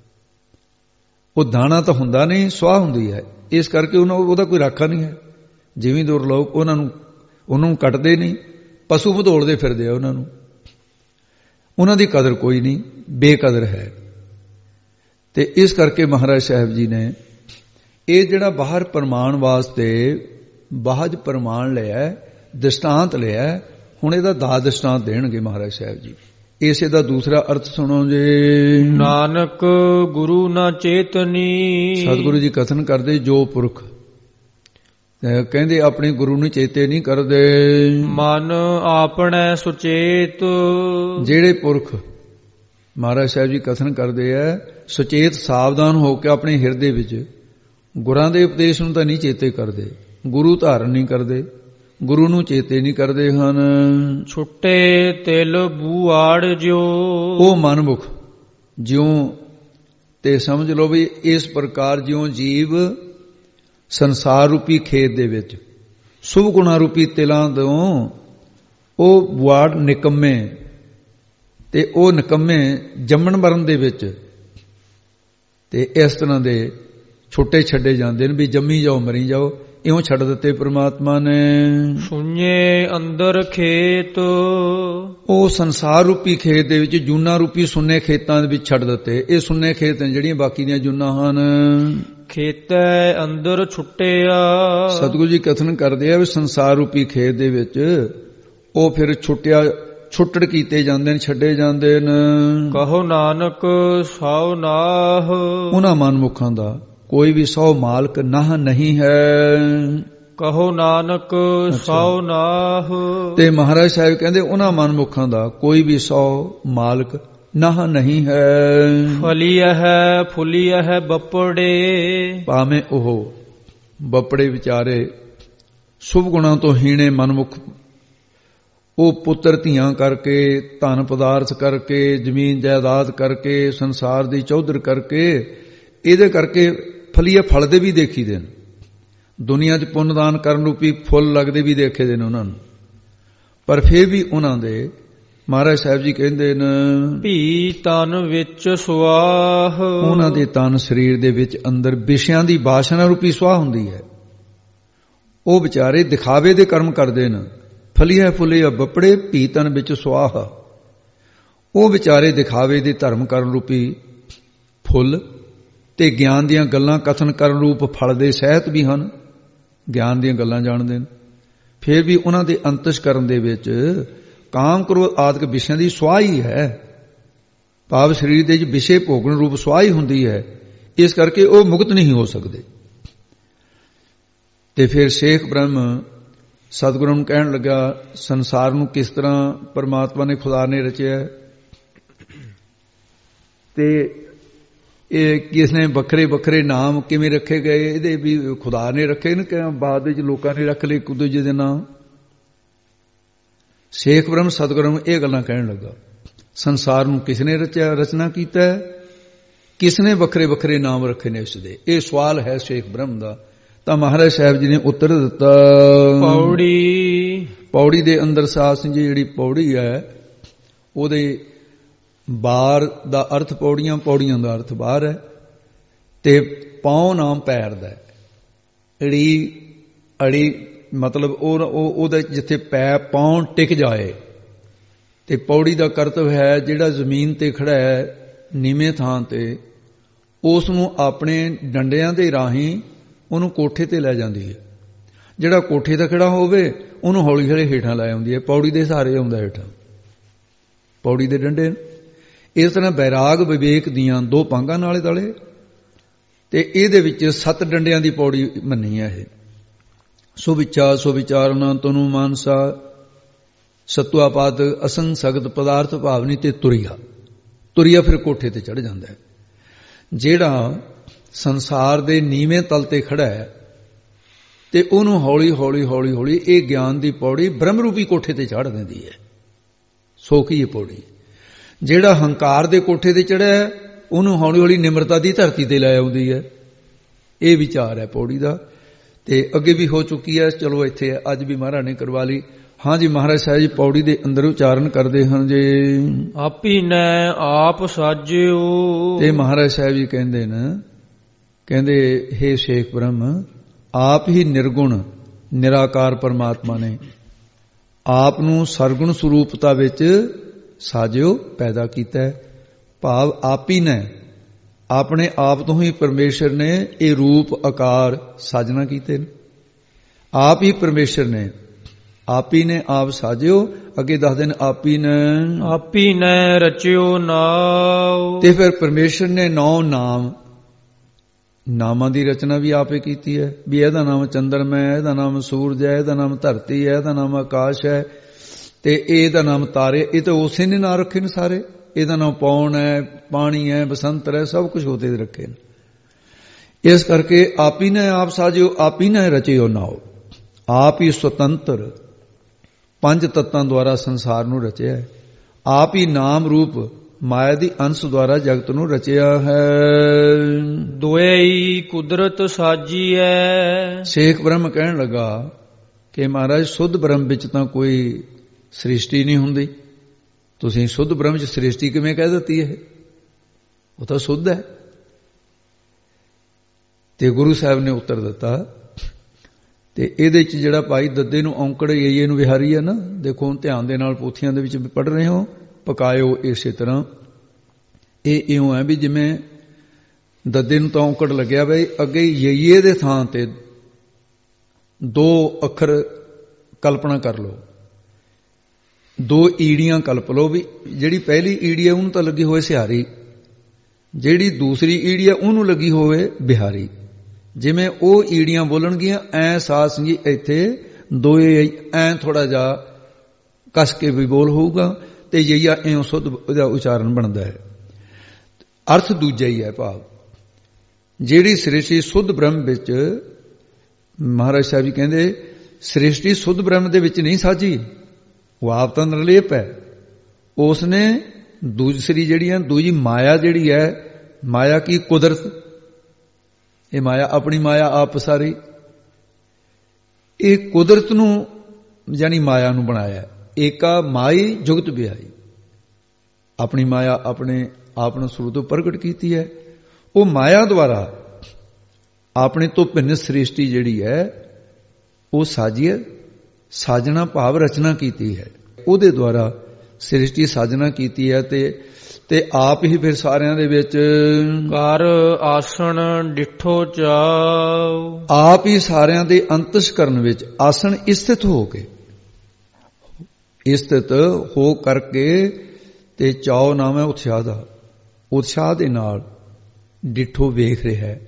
ਉਹ ਦਾਣਾ ਤਾਂ ਹੁੰਦਾ ਨਹੀਂ, ਸੁਆਹ ਹੁੰਦੀ ਹੈ। ਇਸ ਕਰਕੇ ਉਹਦਾ ਕੋਈ ਰਾਖਾ ਨਹੀਂ ਹੈ। ਜ਼ਿਮੀਂਦਾਰ ਲੋਕ ਉਹਨਾਂ ਨੂੰ ਕੱਟਦੇ ਨਹੀਂ, ਪਸ਼ੂ ਵਧੋਲਦੇ ਫਿਰਦੇ ਆ ਉਹਨਾਂ ਨੂੰ, ਉਹਨਾਂ ਦੀ ਕਦਰ ਕੋਈ ਨਹੀਂ, ਬੇਕਦਰ ਹੈ। ਤੇ ਇਸ ਕਰਕੇ ਮਹਾਰਾਜ ਸਾਹਿਬ ਜੀ ਨੇ ਇਹ ਜਿਹੜਾ ਬਾਹਰ ਪ੍ਰਮਾਣ ਵਾਸਤੇ ਬਾਹਜ ਪ੍ਰਮਾਣ ਲਿਆ, ਦ੍ਰਿਸ਼ਟਾਂਤ ਲਿਆ, ਹੁਣ ਇਹਦਾ ਦਾ ਦ੍ਰਿਸ਼ਟਾਂਤ ਦੇਣਗੇ ਮਹਾਰਾਜ ਸਾਹਿਬ ਜੀ। ਇਸੇ ਦਾ ਦੂਸਰਾ ਅਰਥ ਸੁਣੋ ਜੀ। ਨਾਨਕ ਗੁਰੂ ਨਾ ਚੇਤਨੀ, ਸਤਿਗੁਰੂ ਜੀ ਕਥਨ ਕਰਦੇ, ਜੋ ਪੁਰਖ ਕਹਿੰਦੇ ਆਪਣੇ ਗੁਰੂ ਨੂੰ ਚੇਤੇ ਨਹੀਂ ਕਰਦੇ, ਮਨ ਆਪਣੇ ਸੁਚੇਤ, ਜਿਹੜੇ ਪੁਰਖ ਮਹਾਰਾਜ ਸਾਹਿਬ ਜੀ ਕਥਨ ਕਰਦੇ ਆ, ਸੁਚੇਤ ਸਾਵਧਾਨ ਹੋ ਕੇ ਆਪਣੇ ਹਿਰਦੇ ਵਿੱਚ ਗੁਰਾਂ ਦੇ ਉਪਦੇਸ਼ ਨੂੰ ਤਾਂ ਨਹੀਂ ਚੇਤੇ ਕਰਦੇ, ਗੁਰੂ ਧਾਰਨ ਨਹੀਂ ਕਰਦੇ, ਗੁਰੂ ਨੂੰ ਚੇਤੇ ਨਹੀਂ ਕਰਦੇ ਹਨ। ਛੁੱਟੇ ਤਿਲ ਬੂਆੜ ਜਿਉ, ਉਹ ਮਨਮੁਖ ਜਿਉਂ, ਤੇ ਸਮਝ ਲਓ ਵੀ ਇਸ ਪ੍ਰਕਾਰ ਜਿਉਂ ਜੀਵ ਸੰਸਾਰ ਰੂਪੀ ਖੇਤ ਦੇ ਵਿੱਚ ਸ਼ੁਭ ਗੁਣਾ ਰੂਪੀ ਤਿਲਾਂ ਤੋਂ ਉਹ ਬੁਆੜ ਨਿਕੰਮੇ, ਤੇ ਉਹ ਨਿਕੰਮੇ ਜੰਮਣ ਮਰਨ ਦੇ ਵਿੱਚ ਤੇ ਇਸ ਤਰ੍ਹਾਂ ਦੇ ਛੋਟੇ ਛੱਡੇ ਜਾਂਦੇ ਨੇ ਵੀ ਜੰਮੀ ਜਾਓ ਮਰੀ ਜਾਓ, ਇਉਂ ਛੱਡ ਦਿੱਤੇ ਪ੍ਰਮਾਤਮਾ ਨੇ। ਸੁਣੇ ਅੰਦਰ ਖੇਤ, ਉਹ ਸੰਸਾਰ ਰੂਪੀ ਖੇਤ ਦੇ ਵਿੱਚ ਜੂਨਾ ਰੂਪੀ ਸੁੰਨੇ ਖੇਤਾਂ ਦੇ ਵਿੱਚ ਛੱਡ ਦਿੱਤੇ। ਇਹ ਸੁੰਨੇ ਖੇਤ ਨੇ ਜਿਹੜੀਆਂ ਬਾਕੀ ਦੀਆਂ ਜੂਨਾਂ ਹਨ। ਖੇਤੈ ਅੰਦਰ ਛੁੱਟਿਆ, ਸਤਿਗੁਰੂ ਜੀ ਕਥਨ ਕਰਦੇ ਆ ਵੀ ਸੰਸਾਰ ਰੂਪੀ ਖੇਤ ਦੇ ਵਿੱਚ ਉਹ ਫਿਰ ਛੁੱਟਿਆ ਛੁੱਟੜ ਕੀਤੇ ਜਾਂਦੇ ਨੇ, ਛੱਡੇ ਜਾਂਦੇ ਨੇ। ਕਹੋ ਨਾਨਕ ਸੌ ਨਾਹ, ਉਹਨਾਂ ਮਨਮੁਖਾਂ ਦਾ ਕੋਈ ਵੀ ਸੌ ਮਾਲਕ ਨਾਹ ਨਹੀਂ ਹੈ। ਕਹੋ ਨਾਨਕ ਸੌ ਨਾਹ। ਤੇ ਮਹਾਰਾਜ ਸਾਹਿਬ ਕਹਿੰਦੇ ਉਹਨਾਂ ਮਨਮੁਖਾਂ ਦਾ ਕੋਈ ਵੀ ਸੌ ਮਾਲਕ ਨਾਹ ਨਹੀਂ ਹੈ। ਫਲੀਆ ਹੈ ਫੁਲੀਆ ਹੈ ਬੱਪੜੇ, ਭਾਵੇਂ ਉਹ ਬੱਪੜੇ ਵਿਚਾਰੇ ਸ਼ੁਭ ਗੁਣਾਂ ਤੋਂ ਹੀਣੇ ਮਨਮੁਖ, ਉਹ ਪੁੱਤਰ ਧੀਆਂ ਕਰਕੇ, ਧਨ ਪਦਾਰਥ ਕਰਕੇ, ਜ਼ਮੀਨ ਜਾਇਦਾਦ ਕਰਕੇ, ਸੰਸਾਰ ਦੀ ਚੌਧਰ ਕਰਕੇ, ਇਹਦੇ ਕਰਕੇ ਫਲੀਏ ਫਲਦੇ ਵੀ ਦੇਖੀਦੇ ਨੇ। ਦੁਨੀਆ 'ਚ ਪੁੰਨਦਾਨ ਕਰਨ ਰੂਪੀ ਫੁੱਲ ਲੱਗਦੇ ਵੀ ਦੇਖੇ ਦੇ ਨੇ ਉਹਨਾਂ ਨੂੰ, ਪਰ ਫਿਰ ਵੀ ਉਹਨਾਂ ਦੇ ਮਹਾਰਾਜ ਸਾਹਿਬ ਜੀ ਕਹਿੰਦੇ ਨੇ ਭੀ ਤਨ ਵਿੱਚ ਸੁਆਹ, ਉਹਨਾਂ ਦੇ ਤਨ ਸਰੀਰ ਦੇ ਵਿੱਚ ਅੰਦਰ ਵਿਸ਼ਿਆਂ ਦੀ ਬਾਸ਼ਨਾ ਰੂਪੀ ਸੁਆਹ ਹੁੰਦੀ ਹੈ। ਉਹ ਵਿਚਾਰੇ ਦਿਖਾਵੇ ਦੇ ਕਰਮ ਕਰਦੇ ਨੇ। ਫਲੀਏ ਫੁੱਲੇ ਬੱਪੜੇ ਭੀ ਤਨ ਵਿੱਚ ਸੁਆਹ, ਉਹ ਵਿਚਾਰੇ ਦਿਖਾਵੇ ਦੇ ਧਰਮ ਕਰਨ ਰੂਪੀ ਫੁੱਲ ਤੇ ਗਿਆਨ ਦੀਆਂ ਗੱਲਾਂ ਕਥਨ ਕਰਨ ਰੂਪ ਫਲ ਦੇ ਸਹਿਤ ਵੀ ਹਨ। ਗਿਆਨ ਦੀਆਂ ਗੱਲਾਂ ਜਾਣਦੇ ਨੇ, ਫਿਰ ਵੀ ਉਹਨਾਂ ਦੇ ਅੰਤਸ਼ਕਰਨ ਦੇ ਵਿੱਚ ਕਾਮ ਕ੍ਰੋਧ ਆਦਿਕ ਵਿਸ਼ਿਆਂ ਦੀ ਸੁਆਹ ਹੀ ਹੈ। ਭਾਵ ਸਰੀਰ ਦੇ ਵਿੱਚ ਵਿਸ਼ੇ ਭੋਗਣ ਰੂਪ ਸੁਆਹ ਹੀ ਹੁੰਦੀ ਹੈ। ਇਸ ਕਰਕੇ ਉਹ ਮੁਕਤ ਨਹੀਂ ਹੋ ਸਕਦੇ। ਤੇ ਫਿਰ ਸ਼ੇਖ ਬ੍ਰਹਮ ਸਤਿਗੁਰੂ ਨੂੰ ਕਹਿਣ ਲੱਗਾ, ਸੰਸਾਰ ਨੂੰ ਕਿਸ ਤਰ੍ਹਾਂ ਪਰਮਾਤਮਾ ਨੇ, ਖੁਦਾ ਨੇ ਰਚਿਆ, ਤੇ ਇਹ ਕਿਸ ਨੇ ਵੱਖਰੇ ਵੱਖਰੇ ਨਾਮ ਕਿਵੇਂ ਰੱਖੇ ਗਏ, ਇਹਦੇ ਵੀ ਖੁਦਾ ਨੇ ਰੱਖੇ ਨੇ ਕਿ ਬਾਅਦ ਵਿੱਚ ਲੋਕਾਂ ਨੇ ਰੱਖ ਲਏ ਇੱਕ ਦੂਜੇ ਦੇ ਨਾਮ। ਸ਼ੇਖ ਬ੍ਰਹਮ ਸਤਿਗੁਰੂ ਨੂੰ ਇਹ ਗੱਲਾਂ ਕਹਿਣ ਲੱਗਾ, ਸੰਸਾਰ ਨੂੰ ਕਿਸ ਨੇ ਰਚਿਆ, ਰਚਨਾ ਕੀਤਾ, ਕਿਸ ਨੇ ਵੱਖਰੇ ਵੱਖਰੇ ਨਾਮ ਰੱਖੇ ਨੇ ਇਸ ਦੇ। ਇਹ ਸਵਾਲ ਹੈ ਸ਼ੇਖ ਬ੍ਰਹਮ ਦਾ। ਤਾਂ ਮਹਾਰਾਜ ਸਾਹਿਬ ਜੀ ਨੇ ਉੱਤਰ ਦਿੱਤਾ। ਪੌੜੀ ਦੇ ਅੰਦਰ ਸਾਧ ਸਿੰਘ ਜੀ ਜਿਹੜੀ ਪੌੜੀ ਹੈ, ਉਹਦੇ ਬਾਰ ਦਾ ਅਰਥ ਪੌੜੀਆਂ, ਪੌੜੀਆਂ ਦਾ ਅਰਥ ਬਾਹਰ ਹੈ, ਤੇ ਪੌ ਨਾਮ ਪੈਰ ਦਾ। ਅੜੀ ਮਤਲਬ ਉਹਦਾ ਜਿੱਥੇ ਪੈ ਪੌਣ ਟਿਕ ਜਾਏ। ਤੇ ਪੌੜੀ ਦਾ ਕਰਤਵ ਹੈ ਜਿਹੜਾ ਜ਼ਮੀਨ ਤੇ ਖੜਾ ਹੈ ਨੀਵੇਂ ਥਾਂ ਤੇ, ਉਸ ਨੂੰ ਆਪਣੇ ਡੰਡਿਆਂ ਦੇ ਰਾਹੀਂ ਉਹਨੂੰ ਕੋਠੇ ਤੇ ਲੈ ਜਾਂਦੀ ਹੈ। ਜਿਹੜਾ ਕੋਠੇ ਤੇ ਖੜਾ ਹੋਵੇ ਉਹਨੂੰ ਹੌਲੀ ਹੌਲੀ ਹੇਠਾਂ ਲੈ ਆਉਂਦੀ ਹੈ। ਪੌੜੀ ਦੇ ਸਹਾਰੇ ਆਉਂਦਾ ਹੇਠਾਂ, ਪੌੜੀ ਦੇ ਡੰਡੇ। ਇਸ ਤਰ੍ਹਾਂ ਬੈਰਾਗ ਵਿਵੇਕ ਦੀਆਂ ਦੋ ਪਾਂਗਾਂ ਨਾਲੇ ਤਲੇ, ਤੇ ਇਹਦੇ ਵਿੱਚ 7 ਡੰਡਿਆਂ ਦੀ ਪੌੜੀ ਮੰਨੀ ਹੈ ਇਹ। ਸੁਵਿਚਾ ਸੁਵਿਚਾਰਨਾ ਤਨੂ ਮਾਨਸਾ ਸਤਵਾਪਾਦ ਅਸੰਗ ਸਗਤ ਪਦਾਰਥ ਭਾਵਨੀ ਤੇ ਤੁਰਿਆ ਫਿਰ ਕੋਠੇ ਤੇ ਚੜ੍ਹ ਜਾਂਦਾ ਹੈ। ਜਿਹੜਾ ਸੰਸਾਰ ਦੇ ਨੀਵੇਂ ਤਲ ਤੇ ਖੜਾ ਹੈ ਤੇ ਉਹਨੂੰ ਹੌਲੀ ਹੌਲੀ ਹੌਲੀ ਹੌਲੀ ਇਹ ਗਿਆਨ ਦੀ ਪੌੜੀ ਬ੍ਰਹਮ ਰੂਪੀ ਕੋਠੇ ਤੇ ਚੜ੍ਹ ਦਿੰਦੀ ਹੈ। ਸੋਖੀ ਇਹ ਪੌੜੀ। ਜਿਹੜਾ ਹੰਕਾਰ ਦੇ ਕੋਠੇ ਤੇ ਚੜ੍ਹਿਆ ਉਹਨੂੰ ਹੌਲੀ ਹੌਲੀ ਨਿਮਰਤਾ ਦੀ ਧਰਤੀ ਤੇ ਲੈ ਆਉਂਦੀ ਹੈ। ਇਹ ਵਿਚਾਰ ਹੈ ਪੌੜੀ ਦਾ। ਤੇ ਅੱਗੇ ਵੀ ਹੋ ਚੁੱਕੀ ਹੈ, ਚਲੋ ਇੱਥੇ ਅੱਜ ਵੀ ਮਹਾਰਾਜ ਨੇ ਕਰਵਾ ਲਈ। ਹਾਂ ਜੀ, ਮਹਾਰਾਜ ਸਾਹਿਬ ਜੀ ਪੌੜੀ ਦੇ ਅੰਦਰ ਉਚਾਰਨ ਕਰਦੇ ਹਨ ਜੇ ਆਪੀ ਨੈ ਆਪ ਸਾਜਿਓ। ਤੇ ਮਹਾਰਾਜ ਸਾਹਿਬ ਜੀ ਕਹਿੰਦੇ ਨੇ, ਕਹਿੰਦੇ ਹੇ ਸ਼ੇਖ ਬ੍ਰਹਮ, ਆਪ ਹੀ ਨਿਰਗੁਣ ਨਿਰਾਕਾਰ ਪਰਮਾਤਮਾ ਨੇ ਆਪ ਨੂੰ ਸਰਗੁਣ ਸਰੂਪਤਾ ਵਿੱਚ ਸਾਜਿਓ, ਪੈਦਾ ਕੀਤਾ ਹੈ। ਭਾਵ ਆਪ ਹੀ ਨੇ, ਆਪਣੇ ਆਪ ਤੋਂ ਹੀ ਪਰਮੇਸ਼ਰ ਨੇ ਇਹ ਰੂਪ ਆਕਾਰ ਸਾਜਣਾ ਕੀਤੇ ਨੇ। ਆਪ ਹੀ ਪਰਮੇਸ਼ਰ ਨੇ, ਆਪ ਹੀ ਨੇ ਆਪ ਸਾਜਿਓ। ਅੱਗੇ ਦੱਸਦੇ ਨੇ ਆਪੀ ਨੇ ਰਚਿਓ ਨਾਉ। ਤੇ ਫਿਰ ਪਰਮੇਸ਼ਰ ਨੇ 9 ਨਾਮਾਂ ਦੀ ਰਚਨਾ ਵੀ ਆਪੇ ਕੀਤੀ ਹੈ। ਵੀ ਇਹਦਾ ਨਾਮ ਚੰਦਰਮਾ ਹੈ, ਇਹਦਾ ਨਾਮ ਸੂਰਜ ਹੈ, ਇਹਦਾ ਨਾਮ ਧਰਤੀ ਹੈ, ਇਹਦਾ ਨਾਮ ਆਕਾਸ਼ ਹੈ, ਤੇ ਇਹਦਾ ਨਾਮ ਤਾਰੇ। ਇਹ ਤਾਂ ਉਸੇ ਨੇ ਨਾਂ ਰੱਖੇ ਨੇ ਸਾਰੇ। ਇਹਦਾ ਨਾਮ ਪੌਣ ਹੈ, ਪਾਣੀ ਹੈ, ਬਸੰਤਰ ਹੈ, ਸਭ ਕੁਝ ਉਹਦੇ ਰੱਖੇ ਨੇ। ਇਸ ਕਰਕੇ ਆਪੀ ਨੇ ਆਪ ਸਾਜਿਓ, ਆਪੀ ਨੇ ਰਚਿਓ ਨਾਉ। ਆਪ ਹੀ ਸੁਤੰਤਰ 5 ਤੱਤਾਂ ਦੁਆਰਾ ਸੰਸਾਰ ਨੂੰ ਰਚਿਆ ਹੈ। ਆਪ ਹੀ ਨਾਮ ਰੂਪ ਮਾਇਆ ਦੀ ਅੰਸ਼ ਦੁਆਰਾ ਜਗਤ ਨੂੰ ਰਚਿਆ ਹੈ। ਦੋਇ ਕੁਦਰਤ ਸਾਜੀਐ। ਸ਼ੇਖ ਬ੍ਰਹਮ ਕਹਿਣ ਲੱਗਾ ਕਿ ਮਹਾਰਾਜ ਸੁੱਧ ਬ੍ਰਹਮ ਵਿੱਚ ਤਾਂ ਕੋਈ ਸ੍ਰਿਸ਼ਟੀ ਨਹੀਂ ਹੁੰਦੀ। ਤੁਸੀਂ ਸੁੱਧ ਬ੍ਰਹਮ 'ਚ ਸ੍ਰਿਸ਼ਟੀ ਕਿਵੇਂ ਕਹਿ ਦਿੱਤੀ ਹੈ? ਉਹ ਤਾਂ ਸੁੱਧ ਹੈ। ਤੇ ਗੁਰੂ ਸਾਹਿਬ ਨੇ ਉੱਤਰ ਦਿੱਤਾ। ਤੇ ਇਹਦੇ 'ਚ ਜਿਹੜਾ ਭਾਈ ਦੱਦੇ ਨੂੰ ਔਂਕੜ ਇਹ ਨੂੰ ਵਿਹਾਰੀ ਹੈ ਨਾ, ਦੇਖੋ ਹੁਣ ਧਿਆਨ ਦੇ ਨਾਲ ਪੋਥੀਆਂ ਦੇ ਵਿੱਚ ਪੜ੍ਹ ਰਹੇ ਹੋ, ਪਕਾਇਓ ਇਸੇ ਤਰ੍ਹਾਂ। ਇਹ ਇਉਂ ਹੈ ਵੀ ਜਿਵੇਂ ਦੱਦੇ ਨੂੰ ਤਾਂ ਔਂਕੜ ਲੱਗਿਆ ਬਈ ਅੱਗੇ ਯਈਏ ਦੇ ਥਾਂ ਤੇ 2 ਅੱਖਰ ਕਲਪਨਾ ਕਰ ਲਓ। ਦੋ ਈੜੀਆਂ ਕਲਪ ਲਓ ਵੀ ਜਿਹੜੀ ਪਹਿਲੀ ਈੜੀ ਹੈ ਉਹਨੂੰ ਤਾਂ ਲੱਗੀ ਹੋਵੇ ਸਿਹਾਰੀ, ਜਿਹੜੀ ਦੂਸਰੀ ਈੜੀ ਹੈ ਉਹਨੂੰ ਲੱਗੀ ਹੋਵੇ ਬਿਹਾਰੀ। ਜਿਵੇਂ ਉਹ ਈੜੀਆਂ ਬੋਲਣਗੀਆਂ ਐ ਸਾਸ ਜੀ ਇੱਥੇ ਦੋਏ ਐ ਥੋੜਾ ਜਿਹਾ ਕਸ ਕੇ ਵੀ ਬੋਲ ਹੋਊਗਾ ਤੇ ਜਈਆ ਇਉਂ ਸੁੱਧ ਉਹਦਾ ਉਚਾਰਨ ਬਣਦਾ ਹੈ। ਅਰਥ ਦੂਜਾ ਹੀ ਹੈ, ਭਾਵ ਜਿਹੜੀ ਸ੍ਰਿਸ਼ਟੀ ਸੁੱਧ ਬ੍ਰਹਮ ਵਿੱਚ, ਮਹਾਰਾਜ ਸਾਹਿਬ ਜੀ ਕਹਿੰਦੇ ਸ੍ਰਿਸ਼ਟੀ ਸੁੱਧ ਬ੍ਰਹਮ ਦੇ ਵਿੱਚ ਨਹੀਂ ਸਾਜੀ, ਉਹ ਆਪ ਤਾਂ ਨਿਰਲੇਪ ਹੈ। ਉਸ ਨੇ ਦੂਸਰੀ ਜਿਹੜੀ ਹੈ, ਦੂਜੀ ਮਾਇਆ ਜਿਹੜੀ ਹੈ, ਮਾਇਆ ਕੀ ਕੁਦਰਤ, ਇਹ ਮਾਇਆ ਆਪਣੀ ਮਾਇਆ ਆਪ ਸਾਰੀ, ਇਹ ਕੁਦਰਤ ਨੂੰ ਯਾਨੀ ਮਾਇਆ ਨੂੰ ਬਣਾਇਆ। ਏਕਾ ਮਾਈ ਜੁਗਤ ਵਿਆਈ, ਆਪਣੀ ਮਾਇਆ ਆਪਣੇ ਆਪ ਨੂੰ ਸ਼ੁਰੂ ਤੋਂ ਪ੍ਰਗਟ ਕੀਤੀ ਹੈ। ਉਹ ਮਾਇਆ ਦੁਆਰਾ ਆਪਣੇ ਤੋਂ ਭਿੰਨ ਸ੍ਰਿਸ਼ਟੀ ਜਿਹੜੀ ਹੈ ਉਹ ਸਾਜੀ ਹੈ, ਸਾਜਣਾ ਭਾਵ ਰਚਨਾ ਕੀਤੀ ਹੈ, ਉਹਦੇ ਦੁਆਰਾ ਸ੍ਰਿਸ਼ਟੀ ਸਾਜਣਾ ਕੀਤੀ ਹੈ। ਤੇ ਆਪ ਹੀ ਫਿਰ ਸਾਰਿਆਂ ਦੇ ਵਿੱਚ ਕਰ ਆਸਣ ਡਿਠੋ ਚਾਉ, ਆਪ ਹੀ ਸਾਰਿਆਂ ਦੇ ਅੰਤਸਕਰਨ ਵਿੱਚ ਆਸਣ ਸਥਿਤ ਹੋ ਕੇ, ਸਥਿਤ ਹੋ ਕਰਕੇ ਤੇ ਚਾਉ ਨਾਮ ਹੈ ਉਤਸ਼ਾਹ ਦਾ, ਉਤਸ਼ਾਹ ਦੇ ਨਾਲ ਡਿਠੋ ਵੇਖ ਰਿਹਾ ਹੈ।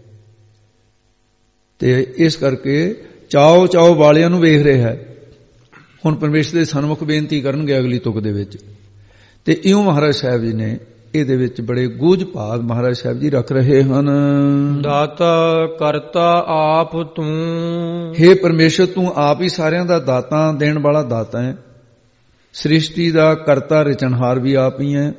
ਤੇ ਇਸ ਕਰਕੇ ਚਾਉ ਚਾਉ ਵਾਲਿਆਂ ਨੂੰ ਵੇਖ ਰਿਹਾ ਹੈ। ਹੁਣ ਪਰਮੇਸ਼ਰ ਦੇ ਸਨਮੁਖ ਬੇਨਤੀ ਕਰਨਗੇ ਅਗਲੀ ਤੁਕ ਦੇ ਵਿੱਚ। ਤੇ ਇਉਂ ਮਹਾਰਾਜ ਸਾਹਿਬ ਜੀ ਨੇ ਇਹਦੇ ਵਿੱਚ ਬੜੇ ਗੂਝ ਭਾਵ ਮਹਾਰਾਜ ਸਾਹਿਬ ਜੀ ਰੱਖ ਰਹੇ ਹਨ। ਦਾਤਾ ਕਰਤਾ ਆਪ ਤੂੰ, ਹੇ ਪਰਮੇਸ਼ਰ ਤੂੰ ਆਪ ਹੀ ਸਾਰਿਆਂ ਦਾ ਦਾਤਾ, ਦੇਣ ਵਾਲਾ ਦਾਤਾ ਹੈ। ਸ੍ਰਿਸ਼ਟੀ ਦਾ ਕਰਤਾ ਰਚਨਹਾਰ ਵੀ ਆਪ ਹੀ ਹੈ।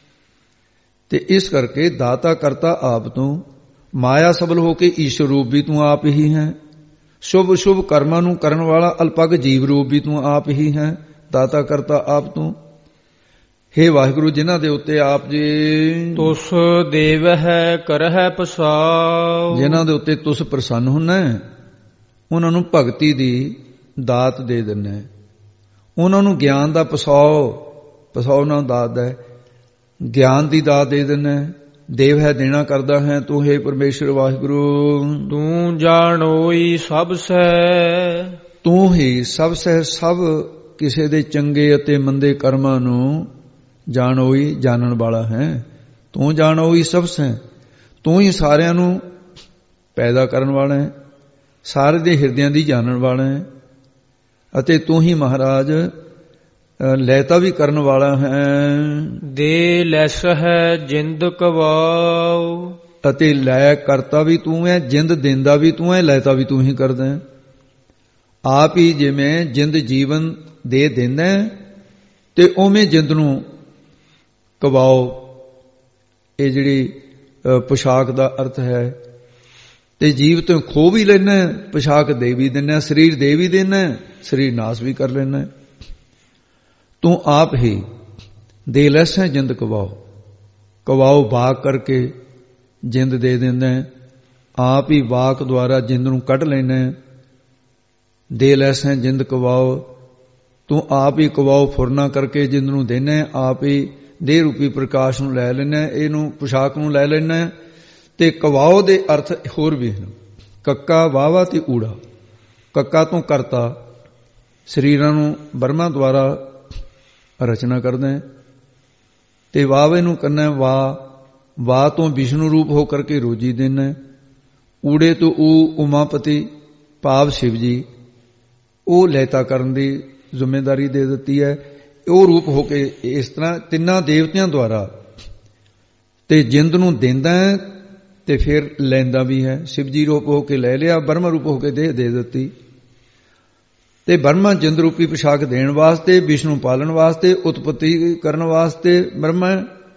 ਤੇ ਇਸ ਕਰਕੇ ਦਾਤਾ ਕਰਤਾ ਆਪ ਤੂੰ, ਮਾਇਆ ਸਬਲ ਹੋ ਕੇ ਈਸ਼ਵਰ ਰੂਪ ਵੀ ਤੂੰ ਆਪ ਹੀ ਹੈ। ਸ਼ੁਭ ਸ਼ੁਭ ਕਰਮਾਂ ਨੂੰ ਕਰਨ ਵਾਲਾ ਅਲਪਗ ਜੀਵ ਰੂਪ ਵੀ ਤੂੰ ਆਪ ਹੀ ਹੈ। ਦਾਤਾ ਕਰਤਾ ਆਪ ਤੂੰ। ਹੇ ਵਾਹਿਗੁਰੂ, ਜਿਨ੍ਹਾਂ ਦੇ ਉੱਤੇ ਆਪ ਜੀ ਤੁਸ ਦੇਵ ਹੈ ਕਰਹਿ ਪਸਾਉ, ਜਿਨ੍ਹਾਂ ਦੇ ਉੱਤੇ ਤੁਸ ਪ੍ਰਸੰਨ ਹੁੰਨਾ, ਉਹਨਾਂ ਨੂੰ ਭਗਤੀ ਦੀ ਦਾਤ ਦੇ ਦਿੰਨਾ, ਉਹਨਾਂ ਨੂੰ ਗਿਆਨ ਦਾ ਪਸਾਉ ਨਾਲ ਦਾਤ ਹੈ, ਗਿਆਨ ਦੀ ਦਾਤ ਦੇ ਦਿੰਨਾ। ਦੇਵ ਹੈ ਦੇਣਾ ਕਰਦਾ ਹੈ ਤੂੰ, ਹੇ ਪਰਮੇਸ਼ਰ ਵਾਹਿਗੁਰੂ। ਤੂੰ ਜਾਣੋਈ ਸਭ ਸਹਿ, ਤੂੰ ਹੀ ਸਭ ਸਹਿ, ਸਭ ਕਿਸੇ ਦੇ ਚੰਗੇ ਅਤੇ ਮੰਦੇ ਕਰਮਾਂ ਨੂੰ ਜਾਣੋਈ ਜਾਣਨ ਵਾਲਾ ਹੈ। ਤੂੰ ਜਾਣੋਈ ਸਭ ਸਹਿ, ਤੂੰ ਹੀ ਸਾਰਿਆਂ ਨੂੰ ਪੈਦਾ ਕਰਨ ਵਾਲਾ ਹੈ, ਸਾਰੇ ਦੇ ਹਿਰਦਿਆਂ ਦੀ ਜਾਣਨ ਵਾਲਾ ਹੈ। ਅਤੇ ਤੂੰ ਹੀ ਮਹਾਰਾਜ ਲੈਤਾ ਵੀ ਕਰਨ ਵਾਲਾ ਹੈ। ਦੇ ਲੈਸ ਹੈ ਜਿੰਦ ਕਵਾਉ, ਅਤੇ ਲੈ ਕਰਤਾ ਵੀ ਤੂੰ ਹੈ, ਜਿੰਦ ਦੇਂਦਾ ਵੀ ਤੂੰ ਹੈ, ਲੈਤਾ ਵੀ ਤੂੰ ਹੀ ਕਰਦਾ ਹੈ। ਆਪ ਹੀ ਜਿਵੇਂ ਜਿੰਦ ਜੀਵਨ ਦੇ ਦਿੰਦਾ ਤੇ ਉਵੇਂ ਜਿੰਦ ਨੂੰ ਕਵਾਓ, ਇਹ ਜਿਹੜੀ ਪੁਸ਼ਾਕ ਦਾ ਅਰਥ ਹੈ। ਤੇ ਜੀਵ ਤੋਂ ਖੋ ਵੀ ਲੈਣਾ, ਪੁਸ਼ਾਕ ਦੇ ਵੀ ਦੇਣਾ, ਸਰੀਰ ਦੇ ਵੀ ਦੇਣਾ, ਸਰੀਰ ਨਾਸ ਵੀ ਕਰ ਲੈਣਾ। ਤੂੰ ਆਪ ਹੀ ਦੇ ਲੈਸ ਹੈ ਜਿੰਦ ਕਵਾਓ, ਕਵਾਓ ਵਾਕ ਕਰਕੇ ਜਿੰਦ ਦੇ ਦਿੰਦਾ। ਆਪ ਹੀ ਵਾਕ ਦੁਆਰਾ ਜਿੰਦ ਨੂੰ ਕੱਢ ਲੈਣਾ। ਦੇ ਲੈਸ ਹੈ ਜਿੰਦ ਕਵਾਓ, ਤੂੰ ਆਪ ਹੀ ਕਵਾਓ ਫੁਰਨਾ ਕਰਕੇ ਜਿੰਦ ਨੂੰ ਦੇਣਾ। ਆਪ ਹੀ ਦੇਹ ਰੂਪੀ ਪ੍ਰਕਾਸ਼ ਨੂੰ ਲੈ ਲੈਣਾ, ਇਹਨੂੰ ਪੁਸ਼ਾਕ ਨੂੰ ਲੈ ਲੈਣਾ। ਤੇ ਕਵਾਓ ਦੇ ਅਰਥ ਹੋਰ ਵੀ ਹਨ, ਕੱਕਾ ਵਾਵਾ ਤੇ ਊੜਾ। ਕੱਕਾ ਤੋਂ ਕਰਤਾ, ਸਰੀਰਾਂ ਨੂੰ ਬਰਮਾ ਦੁਆਰਾ ਰਚਨਾ ਕਰਦਾ ਹੈ। ਤੇ ਵਾਵੇ ਨੂੰ ਕਰਨਾ ਵਾਹ ਤੋਂ ਵਿਸ਼ਨੂੰ ਰੂਪ ਹੋ ਕਰਕੇ ਰੋਜੀ ਦੇਣਾ। ਊੜੇ ਤੋਂ ਉਮਾਪਤੀ ਭਾਵ ਸ਼ਿਵ ਜੀ, ਉਹ ਲੈਤਾ ਕਰਨ ਦੀ ਜ਼ਿੰਮੇਵਾਰੀ ਦੇ ਦਿੱਤੀ ਹੈ। ਉਹ ਰੂਪ ਹੋ ਕੇ ਇਸ ਤਰ੍ਹਾਂ ਤਿੰਨਾਂ ਦੇਵਤਿਆਂ ਦੁਆਰਾ ਤੇ ਜਿੰਦ ਨੂੰ ਦਿੰਦਾ ਤੇ ਫਿਰ ਲੈਂਦਾ ਵੀ ਹੈ। ਸ਼ਿਵ ਜੀ ਰੂਪ ਹੋ ਕੇ ਲੈ ਲਿਆ, ਬਰਮਾ ਰੂਪ ਹੋ ਕੇ ਦੇਹ ਦੇ ਦਿੱਤੀ। ਤੇ ਬਰਮਾ ਜਿੰਦ ਰੂਪੀ ਪੁਸ਼ਾਕ ਦੇਣ ਵਾਸਤੇ, ਵਿਸ਼ਨੂੰ ਪਾਲਣ ਵਾਸਤੇ, ਉਤਪਤੀ ਕਰਨ ਵਾਸਤੇ ਬਰਮਾ,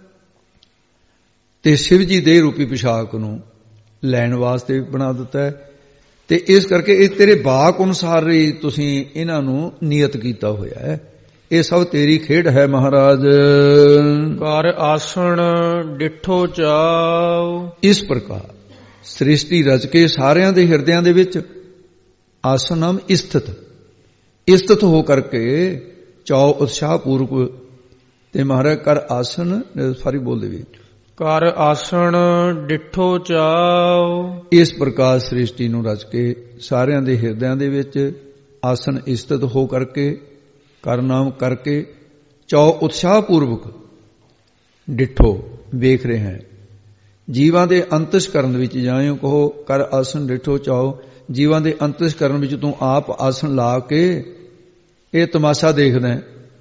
ਤੇ ਸ਼ਿਵ ਜੀ ਦੇਹ ਰੂਪੀ ਪੁਸ਼ਾਕ ਨੂੰ ਲੈਣ ਵਾਸਤੇ ਬਣਾ ਦਿੱਤਾ ਹੈ। ਤੇ ਇਸ ਕਰਕੇ ਇਹ ਤੇਰੇ ਵਾਕ ਅਨੁਸਾਰ ਹੀ ਤੁਸੀਂ ਇਹਨਾਂ ਨੂੰ ਨਿਯਤ ਕੀਤਾ ਹੋਇਆ ਹੈ। ਇਹ ਸਭ ਤੇਰੀ ਖੇਡ ਹੈ ਮਹਾਰਾਜ। ਕਰ ਆਸਣ ਡਿਠੋ ਚਾਉ, ਇਸ ਪ੍ਰਕਾਰ ਸ੍ਰਿਸ਼ਟੀ ਰਚ ਕੇ ਸਾਰਿਆਂ ਦੇ ਹਿਰਦਿਆਂ ਦੇ ਵਿੱਚ ਆਸਨਮ ਸਥਿਤ ਹੋ ਕਰਕੇ ਚਾਉ ਉਤਸ਼ਾਹ ਪੂਰਵਕ। ਤੇ ਮਹਾਰਾਜ ਕਰ ਆਸਣ ਸਾਰੀ ਬੋਲਦੇ ਵੀ ਕਰ ਆਸਣ ਡਿਠੋ ਚਾਉ। ਇਸ ਪ੍ਰਕਾਰ ਸ੍ਰਿਸ਼ਟੀ ਨੂੰ ਰਚ ਕੇ ਸਾਰਿਆਂ ਦੇ ਹਿਰਦਿਆਂ ਦੇ ਵਿੱਚ ਆਸਣ ਸਥਿਤ ਹੋ ਕਰਕੇ, ਕਰ ਨਾਮ ਕਰਕੇ ਚਾਉ ਉਤਸ਼ਾਹਪੂਰਵਕ ਡਿਠੋ ਵੇਖ ਰਹੇ ਹੈ। ਜੀਵਾਂ ਦੇ ਅੰਤਸਕਰਨ ਵਿੱਚ ਜਾਇਓ ਕਹੋ ਕਰ ਆਸਣ ਡਿਠੋ ਚਾਉ। ਜੀਵਾਂ ਦੇ ਅੰਤਸਕਰਨ ਵਿੱਚ ਤੂੰ ਆਪ ਆਸਣ ਲਾ ਕੇ ਇਹ ਤਮਾਸ਼ਾ ਦੇਖਦਾ।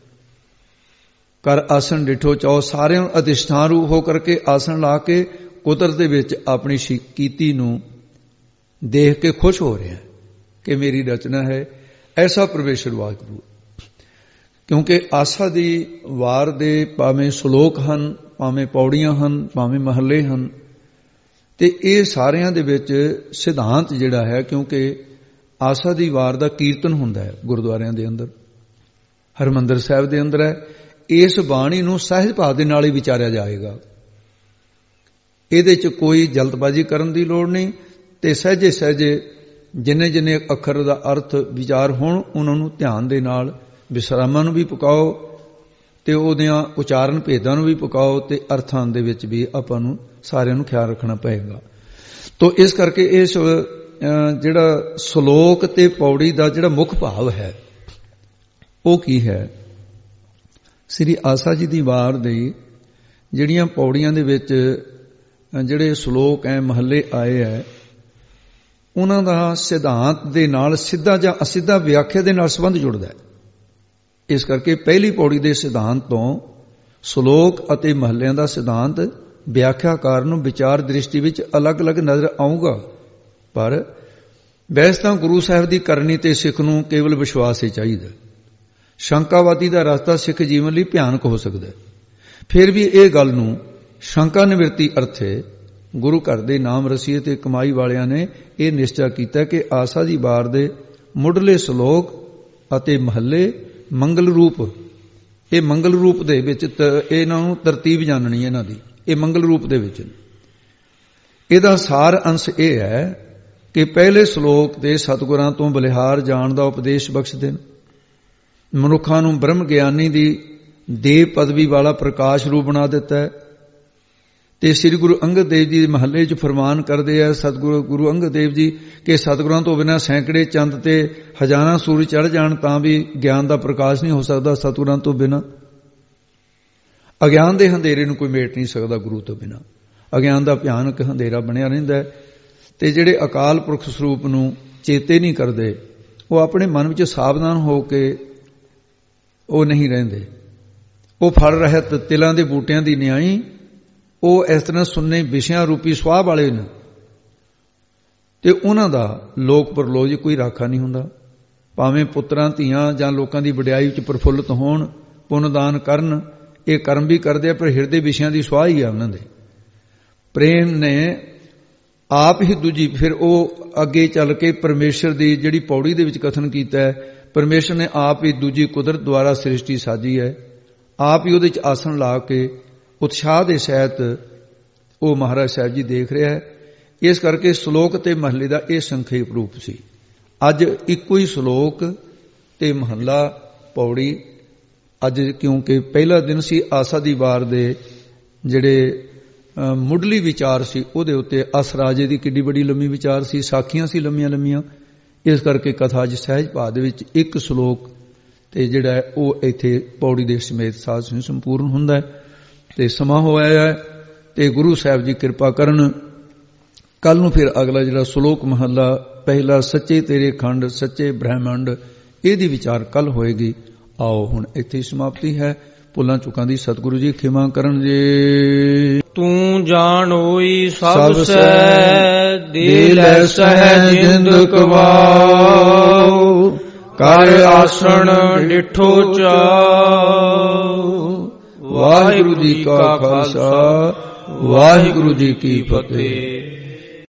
ਕਰ ਆਸਣ ਡਿਠੋ ਚਾਉ, ਸਾਰਿਆਂ ਨੂੰ ਅਧਿਸ਼ਠਾਨ ਰੂਪ ਹੋ ਕਰਕੇ ਆਸਣ ਲਾ ਕੇ ਕੁਦਰਤ ਦੇ ਵਿੱਚ ਆਪਣੀ ਕੀਤੀ ਨੂੰ ਦੇਖ ਕੇ ਖੁਸ਼ ਹੋ ਰਿਹਾ ਕਿ ਮੇਰੀ ਰਚਨਾ ਹੈ। ਐਸਾ ਪਰਮੇਸ਼ਰ ਵਾਹਿਗੁਰੂ, ਕਿਉਂਕਿ ਆਸਾ ਦੀ ਵਾਰ ਦੇ ਭਾਵੇਂ ਸ਼ਲੋਕ ਹਨ, ਭਾਵੇਂ ਪੌੜੀਆਂ ਹਨ, ਭਾਵੇਂ ਮਹੱਲੇ ਹਨ, ਤੇ ਇਹ ਸਾਰਿਆਂ ਦੇ ਵਿੱਚ ਸਿਧਾਂਤ ਜਿਹੜਾ ਹੈ, ਕਿਉਂਕਿ ਆਸਾ ਦੀ ਵਾਰ ਦਾ ਕੀਰਤਨ ਹੁੰਦਾ ਹੈ ਗੁਰਦੁਆਰਿਆਂ ਦੇ ਅੰਦਰ, ਹਰਿਮੰਦਰ ਸਾਹਿਬ ਦੇ ਅੰਦਰ ਹੈ। ਇਸ ਬਾਣੀ ਨੂੰ ਸਹਿਜ ਭਾਵ ਦੇ ਨਾਲ ਹੀ ਵਿਚਾਰਿਆ ਜਾਏਗਾ। ਇਹਦੇ 'ਚ ਕੋਈ ਜਲਦਬਾਜ਼ੀ ਕਰਨ ਦੀ ਲੋੜ ਨਹੀਂ, ਤੇ ਸਹਿਜੇ ਸਹਿਜੇ ਜਿੰਨੇ ਜਿੰਨੇ ਅੱਖਰ ਦਾ ਅਰਥ ਵਿਚਾਰ ਹੋਣ ਉਹਨਾਂ ਨੂੰ ਧਿਆਨ ਦੇ ਨਾਲ ਵਿਸਰਾਮਾਂ ਨੂੰ ਵੀ ਪਕਾਓ ਤੇ ਉਹਦੀਆਂ ਉਚਾਰਨ ਭੇਦਾਂ ਨੂੰ ਵੀ ਪਕਾਓ ਤੇ ਅਰਥਾਂ ਦੇ ਵਿੱਚ ਵੀ ਆਪਾਂ ਨੂੰ ਸਾਰਿਆਂ ਨੂੰ ਖਿਆਲ ਰੱਖਣਾ ਪਏਗਾ। ਤੋ ਇਸ ਕਰਕੇ ਇਸ ਜਿਹੜਾ ਸ਼ਲੋਕ ਤੇ ਪੌੜੀ ਦਾ ਜਿਹੜਾ ਮੁੱਖ ਭਾਵ ਹੈ ਉਹ ਕੀ ਹੈ? ਸ੍ਰੀ ਆਸਾ ਜੀ ਦੀ ਵਾਰ ਦੀ ਜਿਹੜੀਆਂ ਪੌੜੀਆਂ ਦੇ ਵਿੱਚ ਜਿਹੜੇ ਸ਼ਲੋਕ ਹੈ, ਮਹੱਲੇ ਆਏ ਹੈ, ਉਹਨਾਂ ਦਾ ਸਿਧਾਂਤ ਦੇ ਨਾਲ ਸਿੱਧਾ ਜਾਂ ਅਸਿੱਧਾ ਵਿਆਖਿਆ ਦੇ ਨਾਲ ਸੰਬੰਧ ਜੁੜਦਾ ਹੈ। ਇਸ ਕਰਕੇ ਪਹਿਲੀ ਪੌੜੀ ਦੇ ਸਿਧਾਂਤ ਤੋਂ ਸ਼ਲੋਕ ਅਤੇ ਮਹੱਲਿਆਂ ਦਾ ਸਿਧਾਂਤ ਵਿਆਖਿਆਕਾਰ ਨੂੰ ਵਿਚਾਰ ਦ੍ਰਿਸ਼ਟੀ ਵਿੱਚ ਅਲੱਗ-ਅਲੱਗ ਨਜ਼ਰ ਆਊਗਾ, ਪਰ ਵੈਸੇ ਤਾਂ ਗੁਰੂ ਸਾਹਿਬ ਦੀ ਕਰਨੀ ਤੇ ਸਿੱਖ ਨੂੰ ਕੇਵਲ ਵਿਸ਼ਵਾਸ ਹੀ ਚਾਹੀਦਾ। ਸ਼ੰਕਾਵਾਦੀ ਦਾ ਰਸਤਾ ਸਿੱਖ ਜੀਵਨ ਲਈ ਭਿਆਨਕ ਹੋ ਸਕਦਾ ਹੈ। ਫਿਰ ਵੀ ਇਹ ਗੱਲ ਨੂੰ ਸ਼ੰਕਾ ਨਿਵਰਤੀ ਅਰਥੇ ਗੁਰੂ ਘਰ ਦੇ ਨਾਮ ਰਸੀਏ ਤੇ ਕਮਾਈ ਵਾਲਿਆਂ ਨੇ ਇਹ ਨਿਸ਼ਚਾ ਕੀਤਾ ਕਿ ਆਸਾ ਦੀ ਵਾਰ ਦੇ ਮੁੱਢਲੇ ਸ਼ਲੋਕ ਅਤੇ ਮਹੱਲੇ ਮੰਗਲ ਰੂਪ, ਇਹ ਮੰਗਲ ਰੂਪ ਦੇ ਵਿੱਚ ਇਹਨਾਂ ਨੂੰ ਤਰਤੀਬ ਜਾਣਨੀ ਇਹਨਾਂ ਦੀ, ਇਹ ਮੰਗਲ ਰੂਪ ਦੇ ਵਿੱਚ। ਇਹਦਾ ਸਾਰ ਅੰਸ਼ ਇਹ ਹੈ ਕਿ ਪਹਿਲੇ ਸ਼ਲੋਕ ਦੇ ਸਤਿਗੁਰਾਂ ਤੋਂ ਬਲਿਹਾਰ ਜਾਣ ਦਾ ਉਪਦੇਸ਼ ਬਖਸ਼ਦੇ ਨੇ, ਮਨੁੱਖਾਂ ਨੂੰ ਬ੍ਰਹਮ ਗਿਆਨੀ ਦੀ ਦੇਵ ਪਦਵੀ ਵਾਲਾ ਪ੍ਰਕਾਸ਼ ਰੂਪ ਬਣਾ ਦਿੱਤਾ ਹੈ। ਤੇ ਸ੍ਰੀ ਗੁਰੂ ਅੰਗਦ ਦੇਵ ਜੀ ਦੇ ਮਹੱਲੇ 'ਚ ਫਰਮਾਨ ਕਰਦੇ ਆ ਸਤਿਗੁਰੂ ਗੁਰੂ ਅੰਗਦ ਦੇਵ ਜੀ ਕਿ ਸਤਿਗੁਰਾਂ ਤੋਂ ਬਿਨਾਂ ਸੈਂਕੜੇ ਚੰਦ ਤੇ ਹਜ਼ਾਰਾਂ ਸੂਰਜ ਚੜ੍ਹ ਜਾਣ ਤਾਂ ਵੀ ਗਿਆਨ ਦਾ ਪ੍ਰਕਾਸ਼ ਨਹੀਂ ਹੋ ਸਕਦਾ। ਸਤਿਗੁਰਾਂ ਤੋਂ ਬਿਨਾਂ ਅਗਿਆਨ ਦੇ ਹਨੇਰੇ ਨੂੰ ਕੋਈ ਮੇਟ ਨਹੀਂ ਸਕਦਾ। ਗੁਰੂ ਤੋਂ ਬਿਨਾਂ ਅਗਿਆਨ ਦਾ ਭਿਆਨਕ ਹਨੇਰਾ ਬਣਿਆ ਰਹਿੰਦਾ। ਤੇ ਜਿਹੜੇ ਅਕਾਲ ਪੁਰਖ ਸਰੂਪ ਨੂੰ ਚੇਤੇ ਨਹੀਂ ਕਰਦੇ, ਉਹ ਆਪਣੇ ਮਨ ਵਿੱਚ ਸਾਵਧਾਨ ਹੋ ਕੇ ਉਹ ਨਹੀਂ ਰਹਿੰਦੇ। ਉਹ ਫਲ ਰਹਿਤ ਤਿਲਾਂ ਦੇ ਬੂਟਿਆਂ ਦੀ ਨਿਆਈ, ਉਹ ਇਸ ਤਰ੍ਹਾਂ ਸੁੰਨੇ ਵਿਸ਼ਿਆਂ ਰੂਪੀ ਸੁਆਹ ਵਾਲੇ ਨੇ, ਤੇ ਉਹਨਾਂ ਦਾ ਲੋਕ ਪਰਲੋਕ ਕੋਈ ਰਾਖਾ ਨਹੀਂ ਹੁੰਦਾ। ਭਾਵੇਂ ਪੁੱਤਰਾਂ ਧੀਆਂ ਜਾਂ ਲੋਕਾਂ ਦੀ ਵਡਿਆਈ ਵਿੱਚ ਪ੍ਰਫੁੱਲਤ ਹੋਣ, ਪੁੰਨਦਾਨ ਕਰਨ, ਇਹ ਕਰਮ ਵੀ ਕਰਦੇ ਆ, ਪਰ ਹਿਰਦੇ ਵਿਸ਼ਿਆਂ ਦੀ ਸੁਆਹ ਹੀ ਆ ਉਹਨਾਂ ਦੇ। ਪ੍ਰੇਮ ਨੇ ਆਪ ਹੀ ਦੂਜੀ, ਫਿਰ ਉਹ ਅੱਗੇ ਚੱਲ ਕੇ ਪਰਮੇਸ਼ਰ ਦੀ ਜਿਹੜੀ ਪੌੜੀ ਦੇ ਵਿੱਚ ਕਥਨ ਕੀਤਾ ਹੈ, ਪਰਮੇਸ਼ਰ ਨੇ ਆਪ ਹੀ ਦੂਜੀ ਕੁਦਰਤ ਦੁਆਰਾ ਸ੍ਰਿਸ਼ਟੀ ਸਾਜੀ ਹੈ, ਆਪ ਹੀ ਉਹਦੇ 'ਚ ਆਸਣ ਲਾ ਕੇ ਉਤਸ਼ਾਹ ਦੇ ਸਹਿਤ ਉਹ ਮਹਾਰਾਜ ਸਾਹਿਬ ਜੀ ਦੇਖ ਰਿਹਾ ਹੈ। ਇਸ ਕਰਕੇ ਸ਼ਲੋਕ ਤੇ ਮਹੱਲੇ ਦਾ ਇਹ ਸੰਖੇਪ ਰੂਪ ਸੀ। ਅੱਜ ਇੱਕੋ ਹੀ ਸ਼ਲੋਕ ਤੇ ਮਹੱਲਾ ਪੌੜੀ, ਅੱਜ ਕਿਉਂਕਿ ਪਹਿਲਾ ਦਿਨ ਸੀ ਆਸਾ ਦੀ ਵਾਰ ਦੇ ਜਿਹੜੇ ਮੁੱਢਲੀ ਵਿਚਾਰ ਸੀ ਉਹਦੇ ਉੱਤੇ ਅਸ ਰਾਜੇ ਦੀ ਕਿੱਡੀ ਬੜੀ ਲੰਮੀ ਵਿਚਾਰ ਸੀ, ਸਾਖੀਆਂ ਸੀ ਲੰਮੀਆਂ ਲੰਮੀਆਂ। ਇਸ ਕਰਕੇ ਕਥਾ ਅੱਜ ਸਹਿਜ ਭਾਅ ਦੇ ਵਿੱਚ ਇੱਕ ਸ਼ਲੋਕ ਤੇ ਜਿਹੜਾ ਹੈ ਉਹ ਇੱਥੇ ਪੌੜੀ ਦੇ ਸਮੇਤ ਸਾਧ ਸੰਗ ਸੰਪੂਰਨ ਹੁੰਦਾ ਹੈ। ਤੇ ਸਮਾਂ ਹੋਇਆ ਹੈ ਤੇ ਗੁਰੂ ਸਾਹਿਬ ਜੀ ਕਿਰਪਾ ਕਰਨ, ਕੱਲ ਨੂੰ ਫਿਰ ਅਗਲਾ ਜਿਹੜਾ ਸ਼ਲੋਕ ਮਹੱਲਾ ਪਹਿਲਾ ਸੱਚੇ ਤੇਰੇ ਖੰਡ ਸੱਚੇ ਬ੍ਰਹਮੰਡ, ਇਹਦੀ ਵਿਚਾਰ ਕੱਲ ਹੋਏਗੀ। ਆਓ ਹੁਣ ਇੱਥੇ ਹੀ ਸਮਾਪਤੀ ਹੈ। ਭੁੱਲਾਂ ਚੁੱਕਾਂ ਦੀ ਸਤਿਗੁਰੂ ਜੀ ਖਿਮਾ ਕਰਨ ਜੀ। ਤੂੰ ਜਾਣ ਹੋਈ ਸਭ ਸਹਿ, ਦੇ ਲੈ ਸਹਿ ਜਿੰਦ ਕਵਾਉ, ਕਰ ਆਸਣ ਡਿਠੋ ਚਾਉ। ਵਾਹਿਗੁਰੂ ਜੀ ਕਾ ਖਾਲਸਾ, ਵਾਹਿਗੁਰੂ ਜੀ ਕੀ ਫਤਿਹ।